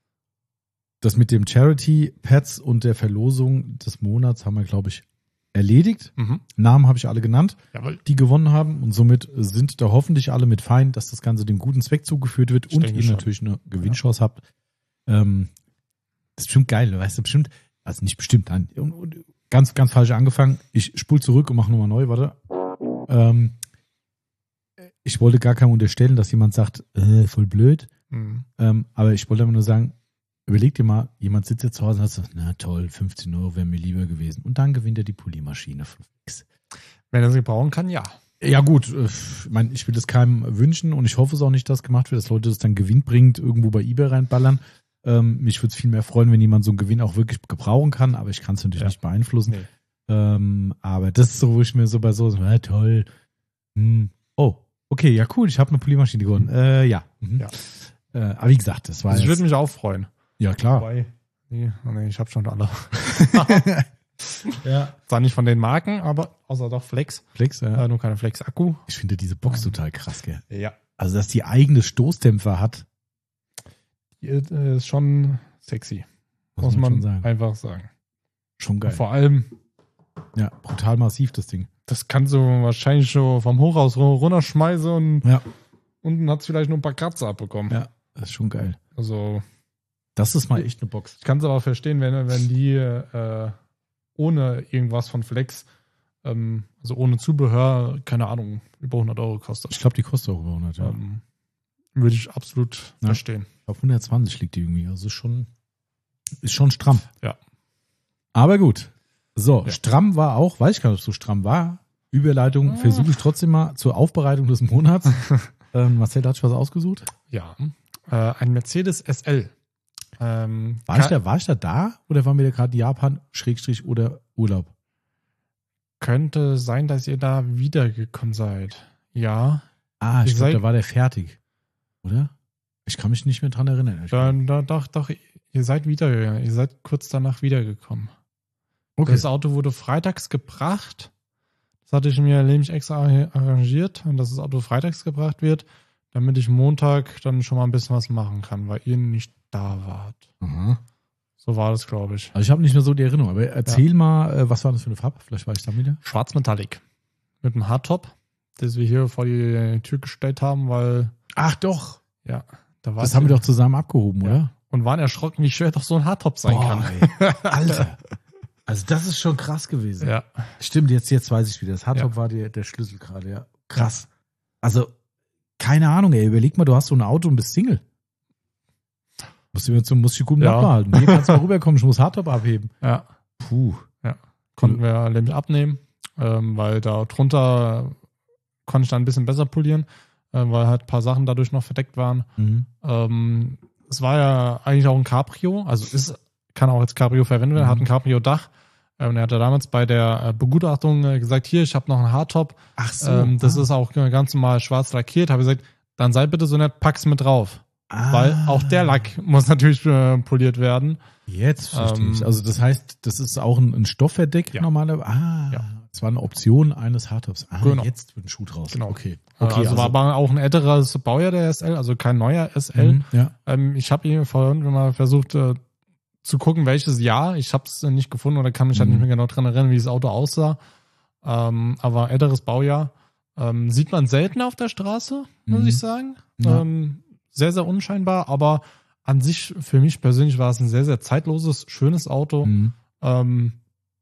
das mit dem Charity-Pads und der Verlosung des Monats haben wir, glaube ich, erledigt. Mhm. Namen habe ich alle genannt, Jawohl. die gewonnen haben. Und somit sind da hoffentlich alle mit fein, dass das Ganze dem guten Zweck zugeführt wird Ich und denke ihr schon. natürlich eine Gewinnchance habt. Ähm, das ist bestimmt geil, weißt du, bestimmt, also nicht bestimmt, nein, un- un- ganz, ganz falsch angefangen. Ich spule zurück und mache nochmal neu, warte. Ähm, ich wollte gar keinem unterstellen, dass jemand sagt, äh, voll blöd. Mhm. Ähm, aber ich wollte einfach nur sagen, überleg dir mal, jemand sitzt jetzt zu Hause und sagt so, na toll, fünfzehn Euro wäre mir lieber gewesen. Und dann gewinnt er die Poliermaschine von Flex. Wenn er sie brauchen kann, ja. Ja gut, ich meine, ich will das keinem wünschen und ich hoffe es auch nicht, dass gemacht wird, dass Leute das dann gewinnbringend irgendwo bei eBay reinballern. Ähm, mich würde es viel mehr freuen, wenn jemand so einen Gewinn auch wirklich gebrauchen kann, aber ich kann es natürlich Ja. nicht beeinflussen. Nee. Ähm, aber das ist so, wo ich mir so bei so, ja toll. Hm. Oh, okay, ja cool, ich habe eine Poliermaschine gewonnen. Äh, ja. Mhm. Ja. Äh, aber wie gesagt, das war Also ich jetzt, würde mich auch freuen. ja klar. Wobei, nee, oh nee, ich habe schon alle. Ja. Zwar nicht von den Marken, aber außer doch Flex. Flex, ja. Äh, nur keine Flex-Akku. Ich finde diese Box total krass, gell? Ja. Also, dass die eigene Stoßdämpfer hat, Die äh, ist schon sexy. muss, Muss man, man schon sagen. einfach sagen. Schon geil. Vor allem, Ja, brutal massiv, das Ding. das kannst du wahrscheinlich schon vom Hochhaus runterschmeißen und Ja. unten hat es vielleicht nur ein paar Kratzer abbekommen. Ja, das ist schon geil. Also, Das ist mal echt eine Box. ich kann es aber verstehen, wenn, wenn die äh, ohne irgendwas von Flex, ähm, also ohne Zubehör, keine Ahnung, über hundert Euro kostet. Ich glaube, die kostet auch über hundert, ja. Ähm, würde ich absolut Ja. verstehen. Auf hundertzwanzig liegt die irgendwie. Also ist schon, ist schon stramm. Ja. Aber gut. So, Ja. stramm war auch, weiß ich gar nicht, ob es so stramm war. Überleitung Ah. versuche ich trotzdem mal zur Aufbereitung des Monats. ähm, Marcel, hat sich was ausgesucht? Ja. Äh, ein Mercedes S L. Ähm, War ich, ka- da, war ich da da oder waren wir da gerade in Japan, Schrägstrich oder Urlaub? Könnte sein, dass ihr da wiedergekommen seid. Ja. Ah, ich Ihr glaube, seid- da war der fertig. Oder? Ich kann mich nicht mehr dran erinnern. Ich Da, da, doch, doch, ihr seid wiedergegangen. Ihr seid kurz danach wiedergekommen. okay. Das Auto wurde freitags gebracht. Das hatte ich mir nämlich extra arrangiert, dass das Auto freitags gebracht wird, damit ich Montag dann schon mal ein bisschen was machen kann, weil ihr nicht da wart. Aha. So war das, glaube ich. Also ich habe nicht mehr so die Erinnerung, aber erzähl mal, äh, was war das für eine Farbe? Vielleicht war ich da wieder. Schwarz Metallic. Mit einem Hardtop, das wir hier vor die Tür gestellt haben, weil, Ach doch. ja, da war Das haben wir doch zusammen abgehoben, Ja. oder? Und waren erschrocken, wie schwer doch so ein Hardtop sein Boah, kann. ey. Alter. Also das ist schon krass gewesen. Ja. Stimmt, jetzt, jetzt weiß ich wieder. Das Hardtop Ja. war der, der Schlüssel gerade, ja. Krass. Also, keine Ahnung, ey. Überleg mal, du hast so ein Auto und bist Single. Musst du mir zum, musst du gut Ja. nachbehalten. Hier kannst du mal rüberkommen, ich muss Hardtop abheben. Ja. Puh. Konnten wir nämlich abnehmen, ähm, weil da drunter konnte ich dann ein bisschen besser polieren, äh, weil halt ein paar Sachen dadurch noch verdeckt waren. Mhm. Ähm, es war ja eigentlich auch ein Cabrio, also ist, kann auch als Cabrio verwendet werden, Mhm. hat ein Cabrio-Dach. Ähm, er hatte damals bei der äh, Begutachtung äh, gesagt, hier, ich habe noch einen Hardtop, Ach so. ähm, das ah. ist auch ganz normal schwarz lackiert. Habe ich gesagt, dann sei bitte so nett, pack's mit drauf. Ah. Weil auch der Lack muss natürlich äh, poliert werden. Jetzt verstehe Ähm, ich. Also das heißt, das ist auch ein, ein Stoffverdeck Ja. normalerweise. Ah, Ja. das war eine Option eines Hardtops. Ah, Genau. jetzt wird ein Schuh draus. Genau. Okay. Okay, Okay, also, war aber auch ein älteres Baujahr der S L, also kein neuer S L. Mhm, ja. Ähm, ich habe ihn vorhin mal versucht äh, zu gucken, welches Jahr. Ich habe es äh, nicht gefunden oder kann mich halt Mhm. nicht mehr genau dran erinnern, wie das Auto aussah. Ähm, aber älteres Baujahr. Ähm, sieht man selten auf der Straße, muss Mhm. ich sagen. Ja. Ähm, sehr, sehr unscheinbar, aber an sich, für mich persönlich war es ein sehr, sehr zeitloses, schönes Auto. Mhm. Ähm,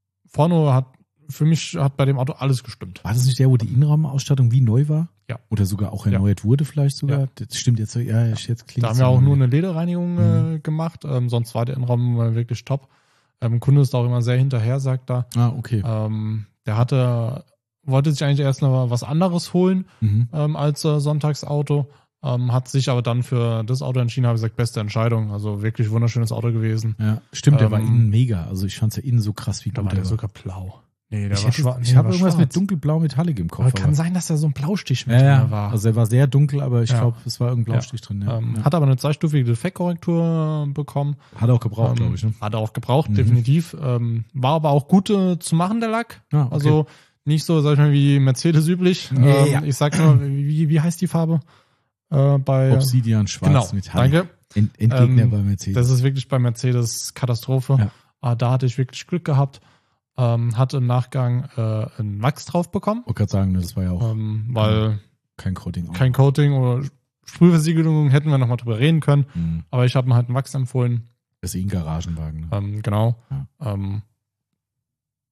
vorne hat, für mich hat bei dem Auto alles gestimmt. War das nicht der, wo die Innenraumausstattung wie neu war? Ja. Oder sogar auch erneuert wurde vielleicht sogar? Ja. Das stimmt jetzt. Ja, jetzt klingt Da haben wir auch nur eine Lederreinigung äh, gemacht, ähm, sonst war der Innenraum äh, wirklich top. Ähm, Kunde ist auch immer sehr hinterher, sagt er. Ah, okay. Ähm, der hatte, wollte sich eigentlich erst noch was anderes holen Mhm. ähm, als äh, Sonntagsauto, ähm, hat sich aber dann für das Auto entschieden, habe ich gesagt, beste Entscheidung. Also wirklich wunderschönes Auto gewesen. Ja, stimmt, der war Ähm, innen mega. Also ich fand es ja innen so krass, wie Da gut war der der war. sogar blau. Nee, der Ich, war hätte- schwarz. ich nee, habe war irgendwas schwarz. mit dunkelblau Metallic im Kopf. Aber kann sein, dass da so ein Blaustich mit ja, ja. drin war. Also er war sehr dunkel, aber ich Ja. glaube, es war irgendein Blaustich drin. Ja. ähm, ja. Hat aber eine zweistufige Defektkorrektur bekommen. Hat auch gebraucht, Ähm, glaube ich. Ne? Hat er auch gebraucht, Mhm. definitiv. Ähm, war aber auch gut äh, zu machen, der Lack. Ah, okay. Also nicht so, sag ich mal, wie Mercedes üblich. Nee, ähm, ja. Ich sag nur, wie, wie heißt die Farbe? Äh, bei Obsidian, schwarz, Genau, Metallic. danke. Ent Endgegner Ähm, bei Mercedes. Das ist wirklich bei Mercedes Katastrophe. Ja. Ah, da hatte ich wirklich Glück gehabt. Ähm, hatte im Nachgang äh, einen Wachs drauf bekommen, Ich wollte gerade sagen, das war ja auch ähm, weil kein Coating. kein Coating oder Sprühversiegelung hätten wir nochmal drüber reden können. Mhm. Aber ich habe mir halt einen Wachs empfohlen. Das ist eh ein Garagenwagen. Ne? Ähm, genau. Ja. Ähm,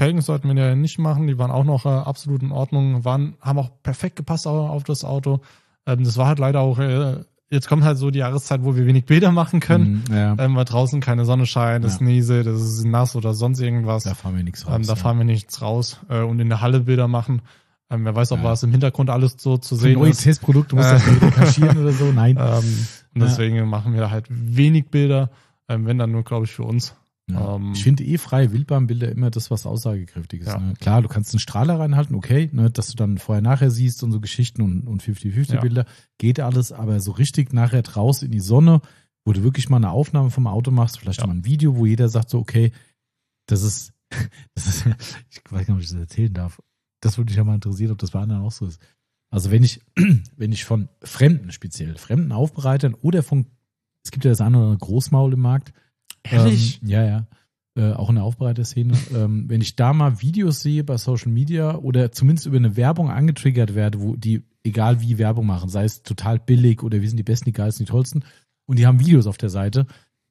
Felgen sollten wir ja nicht machen, die waren auch noch äh, absolut in Ordnung, waren, haben auch perfekt gepasst auf, auf das Auto. Ähm, das war halt leider auch, äh, jetzt kommt halt so die Jahreszeit, wo wir wenig Bilder machen können, Mhm, ja. ähm, weil draußen keine Sonne scheint, es Ja. nieselt, es ist nass oder sonst irgendwas. Da fahren wir nichts raus. Ähm, da ja. fahren wir nichts raus äh, und in der Halle Bilder machen. Ähm, wer weiß, ob Ja. was im Hintergrund alles so zu Für sehen ein neues ist. Testprodukt, du musst Äh. das wieder kaschieren oder so. Nein. Ähm, und Ja. deswegen machen wir halt wenig Bilder, ähm, wenn dann nur, glaube ich, für uns. Ja. Ähm, Ich finde eh freie Wildbahnbilder immer das, was aussagekräftig ist. Ja. Ne? Klar, du kannst einen Strahler reinhalten, okay, ne, dass du dann vorher-nachher siehst und so Geschichten und, und fünfzig fünfzig Ja. Bilder, geht alles, aber so richtig nachher raus in die Sonne, wo du wirklich mal eine Aufnahme vom Auto machst, vielleicht Ja. mal ein Video, wo jeder sagt so, okay, das ist, das ist, ich weiß gar nicht, ob ich das erzählen darf. Das würde mich ja mal interessieren, ob das bei anderen auch so ist. Also wenn ich, wenn ich von Fremden speziell, fremden Aufbereitern oder von, es gibt ja das andere Großmaul im Markt, Ehrlich? ähm, ja, ja. Äh, auch in der Aufbereiterszene. ähm, wenn ich da mal Videos sehe bei Social Media oder zumindest über eine Werbung angetriggert werde, wo die, egal wie Werbung machen, sei es total billig oder wir sind die Besten, die geilsten, die tollsten, und die haben Videos auf der Seite.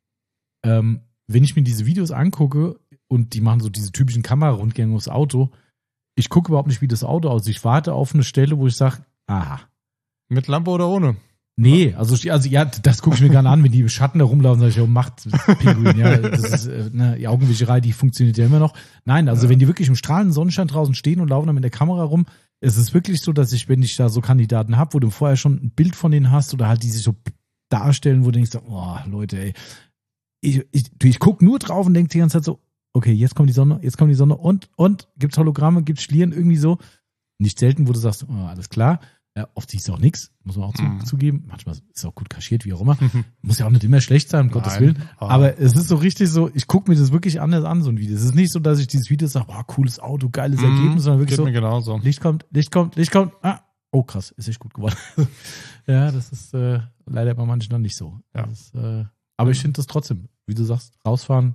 Ähm, wenn ich mir diese Videos angucke und die machen so diese typischen Kamerarundgänge aufs Auto, ich gucke überhaupt nicht, wie das Auto aussieht. Ich warte auf eine Stelle, wo ich sage, aha. Mit Lampe oder ohne? Nee, also, also ja, das gucke ich mir gerne an, wenn die im Schatten da rumlaufen, sage ich, ja, macht Pinguin, ja, das ist äh, ne, die Augenwischerei, die funktioniert ja immer noch. Nein, also Ja. wenn die wirklich im strahlenden Sonnenschein draußen stehen und laufen dann mit der Kamera rum, es ist wirklich so, dass ich, wenn ich da so Kandidaten habe, wo du vorher schon ein Bild von denen hast oder halt die sich so darstellen, wo du denkst, oh, Leute, ey, ich, ich, ich gucke nur drauf und denke die ganze Zeit so, okay, jetzt kommt die Sonne, jetzt kommt die Sonne und, und, gibt's Hologramme, gibt's Schlieren, irgendwie so. Nicht selten, wo du sagst, oh, alles klar. Ja, oft siehst du auch nichts, muss man auch zu, Mhm. zugeben. Manchmal ist es auch gut kaschiert, wie auch immer. Muss ja auch nicht immer schlecht sein, um Gottes Nein, Willen. aber- Aber es ist so richtig so, ich gucke mir das wirklich anders an, so ein Video. Es ist nicht so, dass ich dieses Video sage, boah, cooles Auto, geiles Mhm, Ergebnis, sondern wirklich geht so, mir genauso. Licht kommt, Licht kommt, Licht kommt. Ah, oh krass, ist echt gut geworden. Ja, das ist äh, leider bei manchen noch nicht so. Ja. Das ist, äh, aber ich finde das trotzdem, wie du sagst, rausfahren.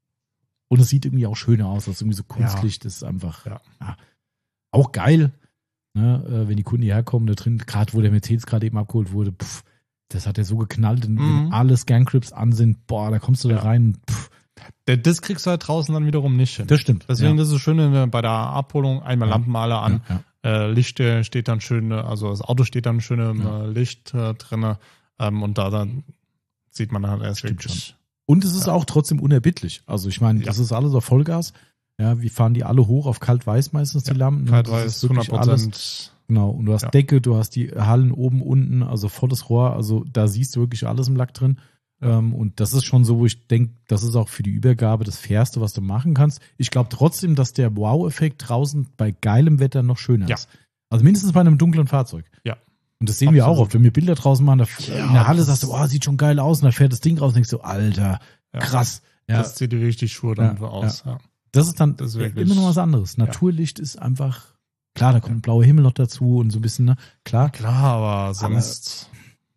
Und es sieht irgendwie auch schöner aus, das ist irgendwie so Kunstlicht, das ist einfach Ja. ja, auch geil. Ne, äh, wenn die Kunden hierher kommen, da drin, gerade wo der Mercedes gerade eben abgeholt wurde, pff, das hat ja so geknallt, wenn, Mhm. wenn alle Scan-Crips an sind, boah, da kommst du Ja. da rein. Pff, Der, das kriegst du halt draußen dann wiederum nicht hin. das stimmt. Deswegen ja. ist es schön äh, bei der Abholung einmal Ja. Lampenmaler an. Ja, Äh, Licht äh, steht dann schön, äh, also das Auto steht dann schön im Ja. äh, Licht äh, drinne. Ähm, und da dann sieht man halt erst Stimmt wirklich. Und es ist Ja. auch trotzdem unerbittlich. Also ich meine, Ja. das ist alles auf Vollgas. Ja, wir fahren die alle hoch auf kalt-weiß meistens, die Ja, Lampen. Kalt Das weiß, ist wirklich hundert Prozent. Genau, und du hast Ja. Decke, du hast die Hallen oben, unten, also volles Rohr, also da siehst du wirklich alles im Lack drin. Ja. Ähm, und das ist schon so, wo ich denke, das ist auch für die Übergabe das Fairste, was du machen kannst. Ich glaube trotzdem, dass der Wow-Effekt draußen bei geilem Wetter noch schöner Ja. ist. Also mindestens bei einem dunklen Fahrzeug. Ja. Und das sehen wir auch Absolut. oft. Wenn wir Bilder draußen machen, da, Ja, in der Halle das- sagst du, oh, sieht schon geil aus, und da fährt das Ding raus und denkst du, Alter, Ja. krass. Ja, Das zieht die richtig Schuhe dann Ja, aus. Ja. das ist dann Das ist wirklich- immer noch was anderes. Naturlicht ist einfach, klar, da kommt ein blauer Himmel noch dazu und so ein bisschen, ne? Klar. Klar, aber sonst.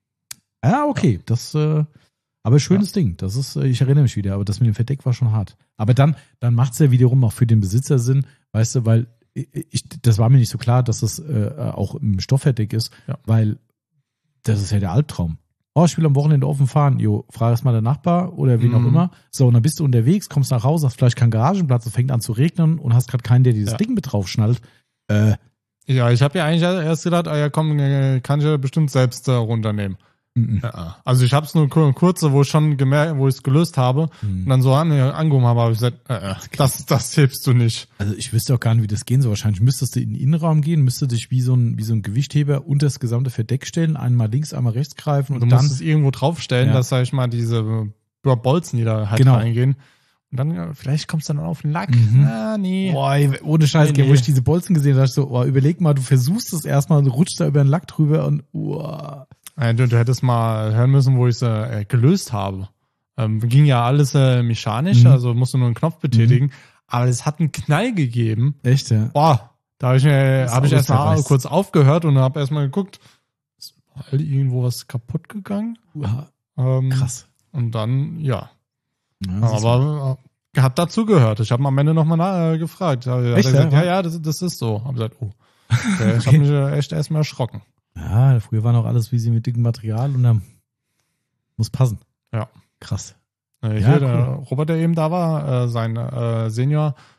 Ja, okay, das, äh, aber schönes Ding. Das ist, äh, ich erinnere mich wieder, aber das mit dem Verdeck war schon hart. Aber dann, dann macht es ja wiederum auch für den Besitzer Sinn, weißt du, weil ich, das war mir nicht so klar, dass es äh, auch im Stoffverdeck ist, Ja. weil das ist ja der Albtraum. Oh, ich will am Wochenende offen fahren. Jo, frag erst mal der Nachbar oder wen Mhm. auch immer. So, und dann bist du unterwegs, kommst nach Hause, hast vielleicht keinen Garagenplatz, es fängt an zu regnen und hast gerade keinen, der dieses Ja. Ding mit drauf schnallt. Äh, Ja, ich habe ja eigentlich erst gedacht, ah ja komm, äh, kann ich ja bestimmt selbst äh, runternehmen. m -m. Ja. Also ich habe es nur kur- kurze, wo ich schon gemerkt, wo ich es gelöst habe Mhm. und dann so an, angehoben habe, habe ich gesagt, äh, äh, das, das hebst du nicht. Also ich wüsste auch gar nicht, wie das gehen soll. Wahrscheinlich müsstest du in den Innenraum gehen, müsstest dich wie so ein, wie so ein Gewichtheber unter das gesamte Verdeck stellen, einmal links, einmal rechts greifen und Du dann. musst es irgendwo draufstellen, Ja. dass, sag ich mal, diese Bolzen, die da halt Genau. reingehen. Und dann, ja, vielleicht kommst du dann auf den Lack. Mhm. Ah, nee. Boah, ey, ohne Scheiß, Nee, wo nee. ich diese Bolzen gesehen habe, dachte ich so, oh, überleg mal, du versuchst es erstmal, du rutschst da über den Lack drüber und oh. Äh, Du, du hättest mal hören müssen, wo ich es äh, gelöst habe. Ähm, ging ja alles äh, mechanisch, Mhm. also musste nur einen Knopf betätigen. Aber es hat einen Knall gegeben. Echt, ja. Boah, da habe ich, äh, Das hab ich Auto erstmal zerreißt. kurz aufgehört und habe erstmal geguckt, ist überall irgendwo was kaputt gegangen. Uah, Ähm, krass. Und dann, ja. Ja, das ist- Aber äh, hat dazugehört. Ich habe am Ende nochmal äh, gefragt. Da hat er Echt, gesagt, ja? ja, ja, das, das ist so. Hab gesagt, oh. Okay, ich habe mich äh, echt erstmal erschrocken. ja, früher war noch alles wie sie mit dickem Material und dann muss passen. Ja. Krass. Äh, Ja, Hier, cool. der Robert, der eben da war, äh, sein äh, Senior,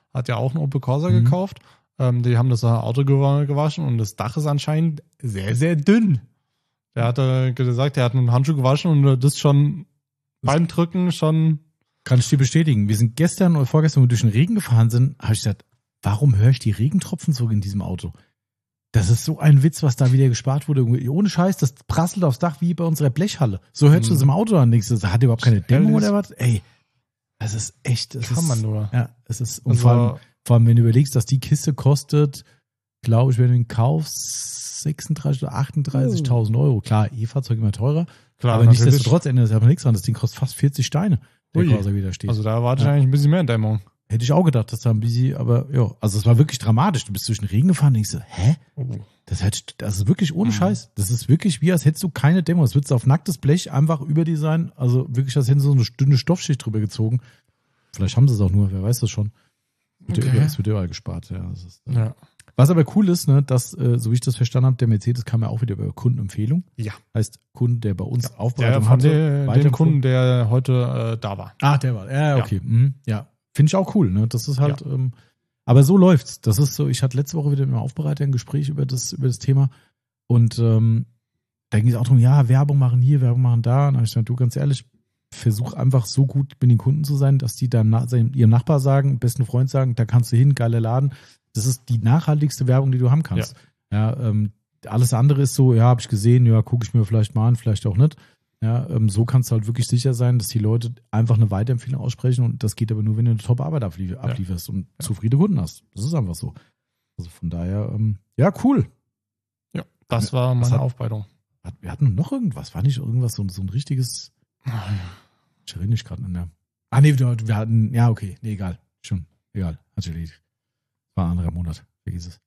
hat ja auch einen Opel Corsa Mhm. gekauft. Ähm, die haben das Auto gewa- gewaschen und das Dach ist anscheinend sehr, sehr dünn. Der hatte gesagt, er hat einen Handschuh gewaschen und das schon beim Drücken schon. Kann ich dir bestätigen. Wir sind gestern oder vorgestern, wo wir durch den Regen gefahren sind, habe ich gesagt, warum höre ich die Regentropfen so in diesem Auto? Das ist so ein Witz, was da wieder gespart wurde. Ohne Scheiß, das prasselt aufs Dach wie bei unserer Blechhalle. So hört sich das im Auto an. Denkst du, das hat überhaupt keine Dämmung oder was? Ey, das ist echt. Das Kann ist, man nur. Ja, es ist. Und Also- vor, allem, vor allem, wenn du überlegst, dass die Kiste kostet, glaube ich, wenn du den kaufst, sechsunddreißig oder achtunddreißigtausend Euro. Klar, E-Fahrzeug immer teurer. Klar, aber natürlich. nichtsdestotrotz ändert das aber nichts dran. Das Ding kostet fast vierzig Steine, der Ui. Corsa wieder steht. Also da erwarte ich Ja. eigentlich ein bisschen mehr Dämmung. Hätte ich auch gedacht, dass da ein bisschen, aber ja, also es war wirklich dramatisch. Du bist durch den Regen gefahren und denkst so, hä? Das, hat, das ist wirklich ohne Mhm. Scheiß. Das ist wirklich wie, als hättest du keine Dämmung. Es wird auf nacktes Blech einfach über die sein. Also wirklich, als hätten sie so eine dünne Stoffschicht drüber gezogen. Vielleicht haben sie es auch nur, wer weiß das schon. Wird ja Okay. überall- Es wird überall gespart, ja. Das ist, äh. Ja. Was aber cool ist, ne, dass, äh, so wie ich das verstanden habe, der Mercedes kam ja auch wieder über Kundenempfehlung. Ja. Heißt, Kunden, der bei uns Der Aufbereitung von hatte, de, dem weiterempfohlen. Kunden, der heute äh, da war. Ah, der war. Ja, Ja. okay. Mhm. Ja. Finde ich auch cool, ne? Das ist halt, ähm, aber so läuft's. Das ist so, ich hatte letzte Woche wieder mit einem Aufbereiter ein Gespräch über das, über das Thema. Und ähm, da ging es auch darum, ja, Werbung machen hier, Werbung machen da. Und dann habe ich gesagt, du, ganz ehrlich, versuch einfach so gut mit den Kunden zu sein, dass die dann na, seinem- ihrem Nachbar sagen, besten Freund sagen, da kannst du hin, geiler Laden. Das ist die nachhaltigste Werbung, die du haben kannst. Ja, ähm, alles andere ist so, ja, habe ich gesehen, ja, gucke ich mir vielleicht mal an, vielleicht auch nicht. Ja, ähm, so kannst du halt wirklich sicher sein, dass die Leute einfach eine Weiterempfehlung aussprechen und das geht aber nur, wenn du eine Top-Arbeit ablief- ablieferst und Ja. zufriedene Kunden hast. Das ist einfach so. Also von daher, ähm, ja, cool. Ja, das war Was meine hat- Aufbereitung. Hat- Wir hatten noch irgendwas, war nicht irgendwas, so, so ein richtiges, ich erinnere mich gerade nicht mehr. Ah, nee, wir, wir hatten, ja, okay, nee, egal, schon, egal, hat sich erledigt. War ein anderer Monat, vergiss es.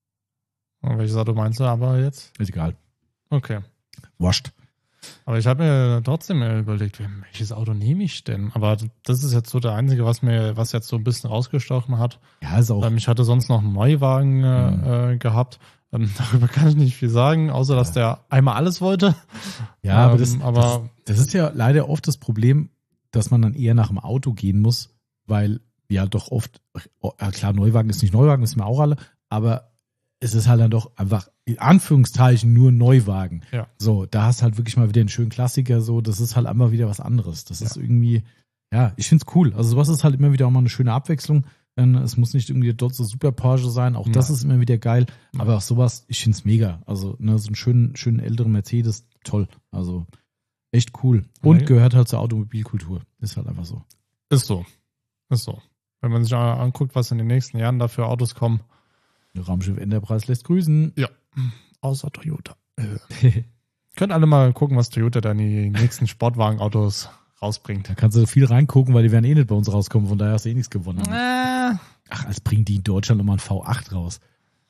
Und welches Auto meinst du aber jetzt? Ist egal, Okay. wascht. Aber ich habe mir trotzdem überlegt, welches Auto nehme ich denn? Aber das ist jetzt so der einzige, was mir, was jetzt so ein bisschen rausgestochen hat. Ja, ist auch, Ähm, ich hatte sonst noch einen Neuwagen äh, Mhm. äh, gehabt. Ähm, darüber kann ich nicht viel sagen, außer dass der einmal alles wollte. ja, aber, ähm, das, aber- das, das ist ja leider oft das Problem, dass man dann eher nach dem Auto gehen muss, weil ja doch oft, ja klar, Neuwagen ist nicht Neuwagen, wissen wir auch alle, aber es ist halt dann doch einfach in Anführungszeichen nur Neuwagen. Ja. So, da hast halt wirklich mal wieder einen schönen Klassiker, so, das ist halt einfach wieder was anderes. Das ist irgendwie, ja, ich find's cool. Also sowas ist halt immer wieder auch mal eine schöne Abwechslung. Ähm, Es muss nicht irgendwie dort so Super Porsche sein, auch das Nein. ist immer wieder geil. Nein. Aber auch sowas, ich find's mega. Also, ne, so einen schönen, schönen älteren Mercedes, toll. Also, echt cool. Und Nee. gehört halt zur Automobilkultur. Ist halt einfach so. Ist so. Ist so. Wenn man sich mal anguckt, was in den nächsten Jahren da für Autos kommen. Raumschiff Enterprise lässt grüßen. Ja. Außer Toyota. Äh. Könnt alle mal gucken, was Toyota dann in die nächsten Sportwagenautos rausbringt. Da kannst du viel reingucken, weil die werden eh nicht bei uns rauskommen, von daher hast du eh nichts gewonnen. Äh. Ach, als bringen die in Deutschland nochmal ein V acht raus.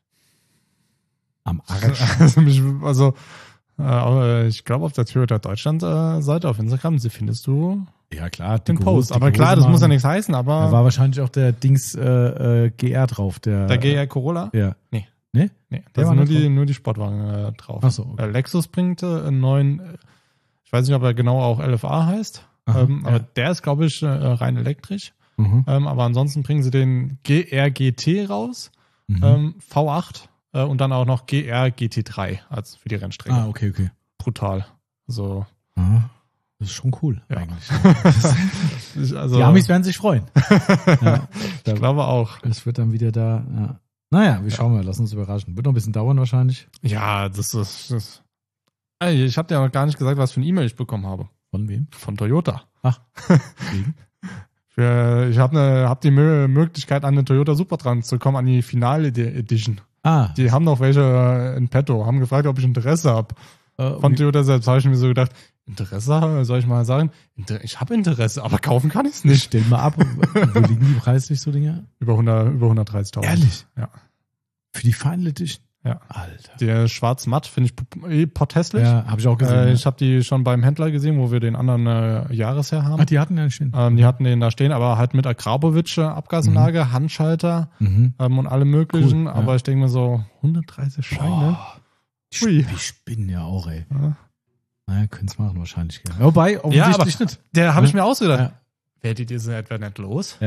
Am Arsch. Also, mich, also äh, aber ich glaube, auf der Toyota Deutschland-Seite auf Instagram sie findest du Ja, klar. den dicke Post. Hose- Aber dicke klar, Hose das muss ja machen. nichts heißen, Da aber war wahrscheinlich auch der Dings äh, äh, G R drauf. Der, der G R Corolla? Ja. Nee. Ne? Nee, Der da war sind nur nicht die, drauf. nur die Sportwagen äh, drauf. Ach so, okay. Äh, Lexus bringt äh, einen neuen, äh, ich weiß nicht, ob er genau auch L F A heißt, Aha, ähm, aber ja. der ist, glaube ich, äh, rein elektrisch. Mhm. Ähm, aber ansonsten bringen sie den G R G T raus, Mhm. ähm, V acht äh, und dann auch noch G R G T drei als für die Rennstrecke. Ah, okay, okay. Brutal. So. Aha. Das ist schon cool, Ja. eigentlich. Ich, also, Die Amis werden sich freuen. Ja, ich glaube auch. es wird dann wieder da. Ja. Naja, wir schauen mal, lass uns überraschen. Wird noch ein bisschen dauern wahrscheinlich. Ja, das ist. Das Ey, ich habe dir noch gar nicht gesagt, was für eine E-Mail ich bekommen habe. Von wem? Von Toyota. Wegen? Für, ich habe ne, hab die Mö- Möglichkeit, an den Toyota Supertrans zu kommen, an die Finale Edition. Ah, Die haben noch welche in petto, haben gefragt, ob ich Interesse habe. äh, Von wie- Toyota selbst habe ich mir so gedacht, Interesse, soll ich mal sagen? Inter ich habe Interesse, aber kaufen kann ich es nicht. stell mal ab, wo liegen die preislich so Dinger? Über hundert, über hundertdreißigtausend. Ehrlich? Ja. Für die Final Edition? Ja. Alter. Der schwarz-matt finde ich eh potthässlich. Ja, habe ich auch gesehen. Äh, ja. ich habe die schon beim Händler gesehen, wo wir den anderen äh, Jahresherr haben. Ah, die hatten ja nicht stehen. Ähm, die hatten den da stehen, aber halt mit Akrapovic äh, Abgasanlage, Handschalter Mhm. ähm, und allem möglichen. Cool, ja. Aber ich denke mir so, hundertdreißig Scheine. Boah, die, Ui. die spinnen ja auch, ey. Ja, Naja, können es machen wahrscheinlich. Gell. Wobei, Ja, aber offensichtlich nicht. der habe ich Ja. mir ausgedacht. Ja. Werdet ihr sie etwa nicht los? Ja,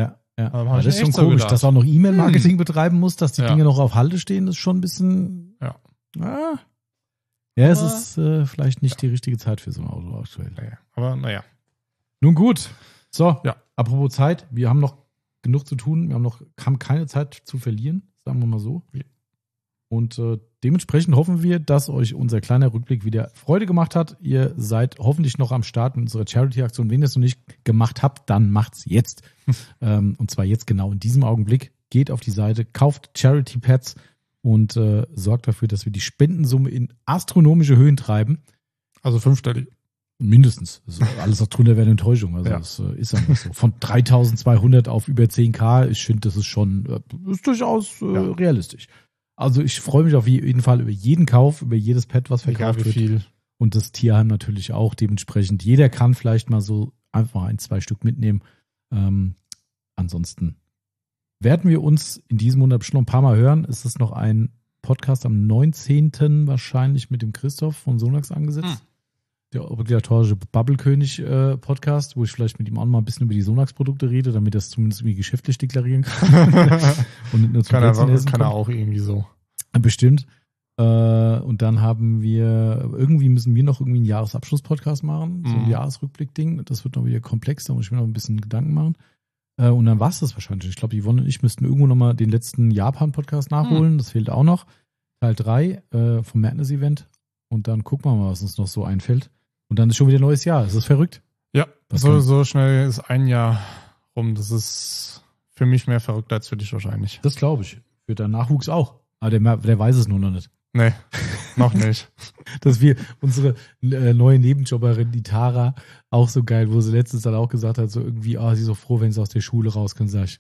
Ja. Aber hab Aber ich das ist echt schon so komisch, gedacht. dass auch noch E-Mail-Marketing hm. betreiben muss, dass die Ja. Dinge noch auf Halde stehen, ist schon ein bisschen. Ja. Ah. Ja, es Aber- ist äh, vielleicht nicht die richtige Zeit für so ein Auto aktuell. Naja. Aber naja. Nun gut. So, Ja. apropos Zeit, wir haben noch genug zu tun. Wir haben noch haben keine Zeit zu verlieren, sagen wir mal so. Ja. Und äh, dementsprechend hoffen wir, dass euch unser kleiner Rückblick wieder Freude gemacht hat. Ihr seid hoffentlich noch am Start in unserer Charity-Aktion. Wenn ihr es noch nicht gemacht habt, dann macht's jetzt. ähm, und zwar jetzt genau in diesem Augenblick. Geht auf die Seite, kauft Charity-Pads und äh, sorgt dafür, dass wir die Spendensumme in astronomische Höhen treiben. Also fünfstellig. Mindestens. Also alles darunter wäre eine Enttäuschung. Also Ja. das äh, ist einfach so. Von dreitausendzweihundert auf über zehn K, ich finde, das ist schon äh, ist durchaus äh, Ja. realistisch. Also ich freue mich auf jeden Fall über jeden Kauf, über jedes Pad, was Egal verkauft wie wird. viel. Und das Tierheim natürlich auch. Dementsprechend, jeder kann vielleicht mal so einfach ein, zwei Stück mitnehmen. Ähm, ansonsten werden wir uns in diesem Monat bestimmt noch ein paar Mal hören. Es ist noch ein Podcast am neunzehnten wahrscheinlich mit dem Christoph von Sonax angesetzt. Hm. Der obligatorische Bubblekönig-Podcast, wo ich vielleicht mit ihm auch mal ein bisschen über die Sonax-Produkte rede, damit er es zumindest irgendwie geschäftlich deklarieren kann. Und nicht nur zum Kann, er, Plätzchen essen kann er kommt. auch irgendwie so. Bestimmt. Äh, und dann haben wir, irgendwie müssen wir noch irgendwie einen Jahresabschluss-Podcast machen, so ein Mhm. Jahresrückblick-Ding. Das wird noch wieder komplex, da muss ich mir noch ein bisschen Gedanken machen. Äh, und dann war es das wahrscheinlich. Ich glaube, Yvonne und ich müssten irgendwo nochmal den letzten Japan-Podcast nachholen. Das fehlt auch noch. Teil drei äh, vom Madness-Event. Und dann gucken wir mal, was uns noch so einfällt. Und dann ist schon wieder ein neues Jahr. Ist das verrückt? Ja, Was so, kann- so schnell ist ein Jahr rum. Das ist für mich mehr verrückt als für dich wahrscheinlich. Das glaube ich. Für deinen Nachwuchs auch. Aber der, der weiß es nur noch nicht. Nee, noch nicht. Dass wir unsere äh, neue Nebenjobberin, die Tara, auch so geil, wo sie letztens dann auch gesagt hat, so irgendwie, ah, sie ist so froh, wenn sie aus der Schule raus können, sag ich.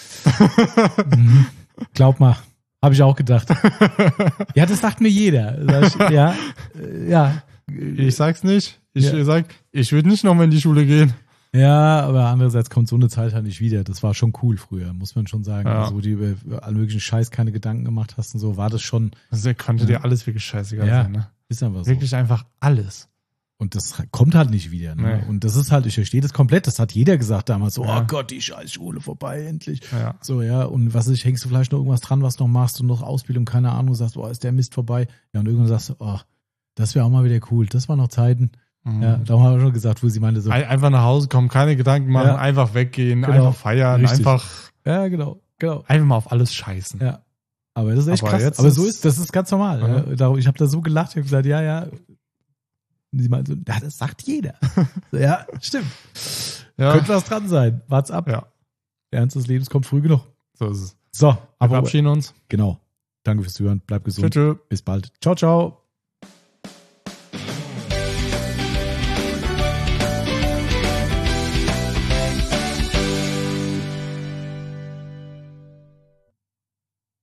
mhm. Glaub mal, habe ich auch gedacht. Ja, das sagt mir jeder. Sag ich, ja, äh, ja. Ich sag's nicht. Ich Ja. sag, ich würde nicht nochmal in die Schule gehen. Ja, aber andererseits kommt so eine Zeit halt nicht wieder. Das war schon cool früher, muss man schon sagen. Ja. Also, wo du über allen möglichen Scheiß keine Gedanken gemacht hast und so, war das schon, Also konnte Ja. dir alles wirklich scheißegal Ja. sein. Ne? ist einfach so. Wirklich einfach alles. Und das kommt halt nicht wieder. Ne? Nee. Und das ist halt, ich verstehe das komplett. Das hat jeder gesagt damals. So, Ja. oh Gott, die scheiß Schule vorbei, endlich. Ja. So, ja. Und was weiß ich, hängst du vielleicht noch irgendwas dran, was du noch machst und noch Ausbildung, keine Ahnung, sagst, oh, ist der Mist vorbei. Ja, und irgendwann sagst du, oh, das wäre auch mal wieder cool. Das waren noch Zeiten. Mhm. Ja, da haben wir schon gesagt, wo sie meinte so, Ein- Einfach nach Hause kommen, keine Gedanken machen, Ja. einfach weggehen, Genau. einfach feiern, Richtig. einfach, ja, genau, genau. einfach mal auf alles scheißen. Ja. Aber das ist echt Aber krass. jetzt Aber so ist- ist, das ist ganz normal. Ja. Ja. Darum, ich habe da so gelacht, ich habe gesagt, ja, ja. Und sie meinte so, ja, das sagt jeder. So, ja, stimmt. Ja, Könnte was dran sein. Wart's ab. ja, Der Ernst des Lebens kommt früh genug. so ist es. So, Wir aber verabschieden uns. genau. Danke fürs Zuhören. Bleibt gesund. Tschö, tschö. Bis bald. Ciao, ciao.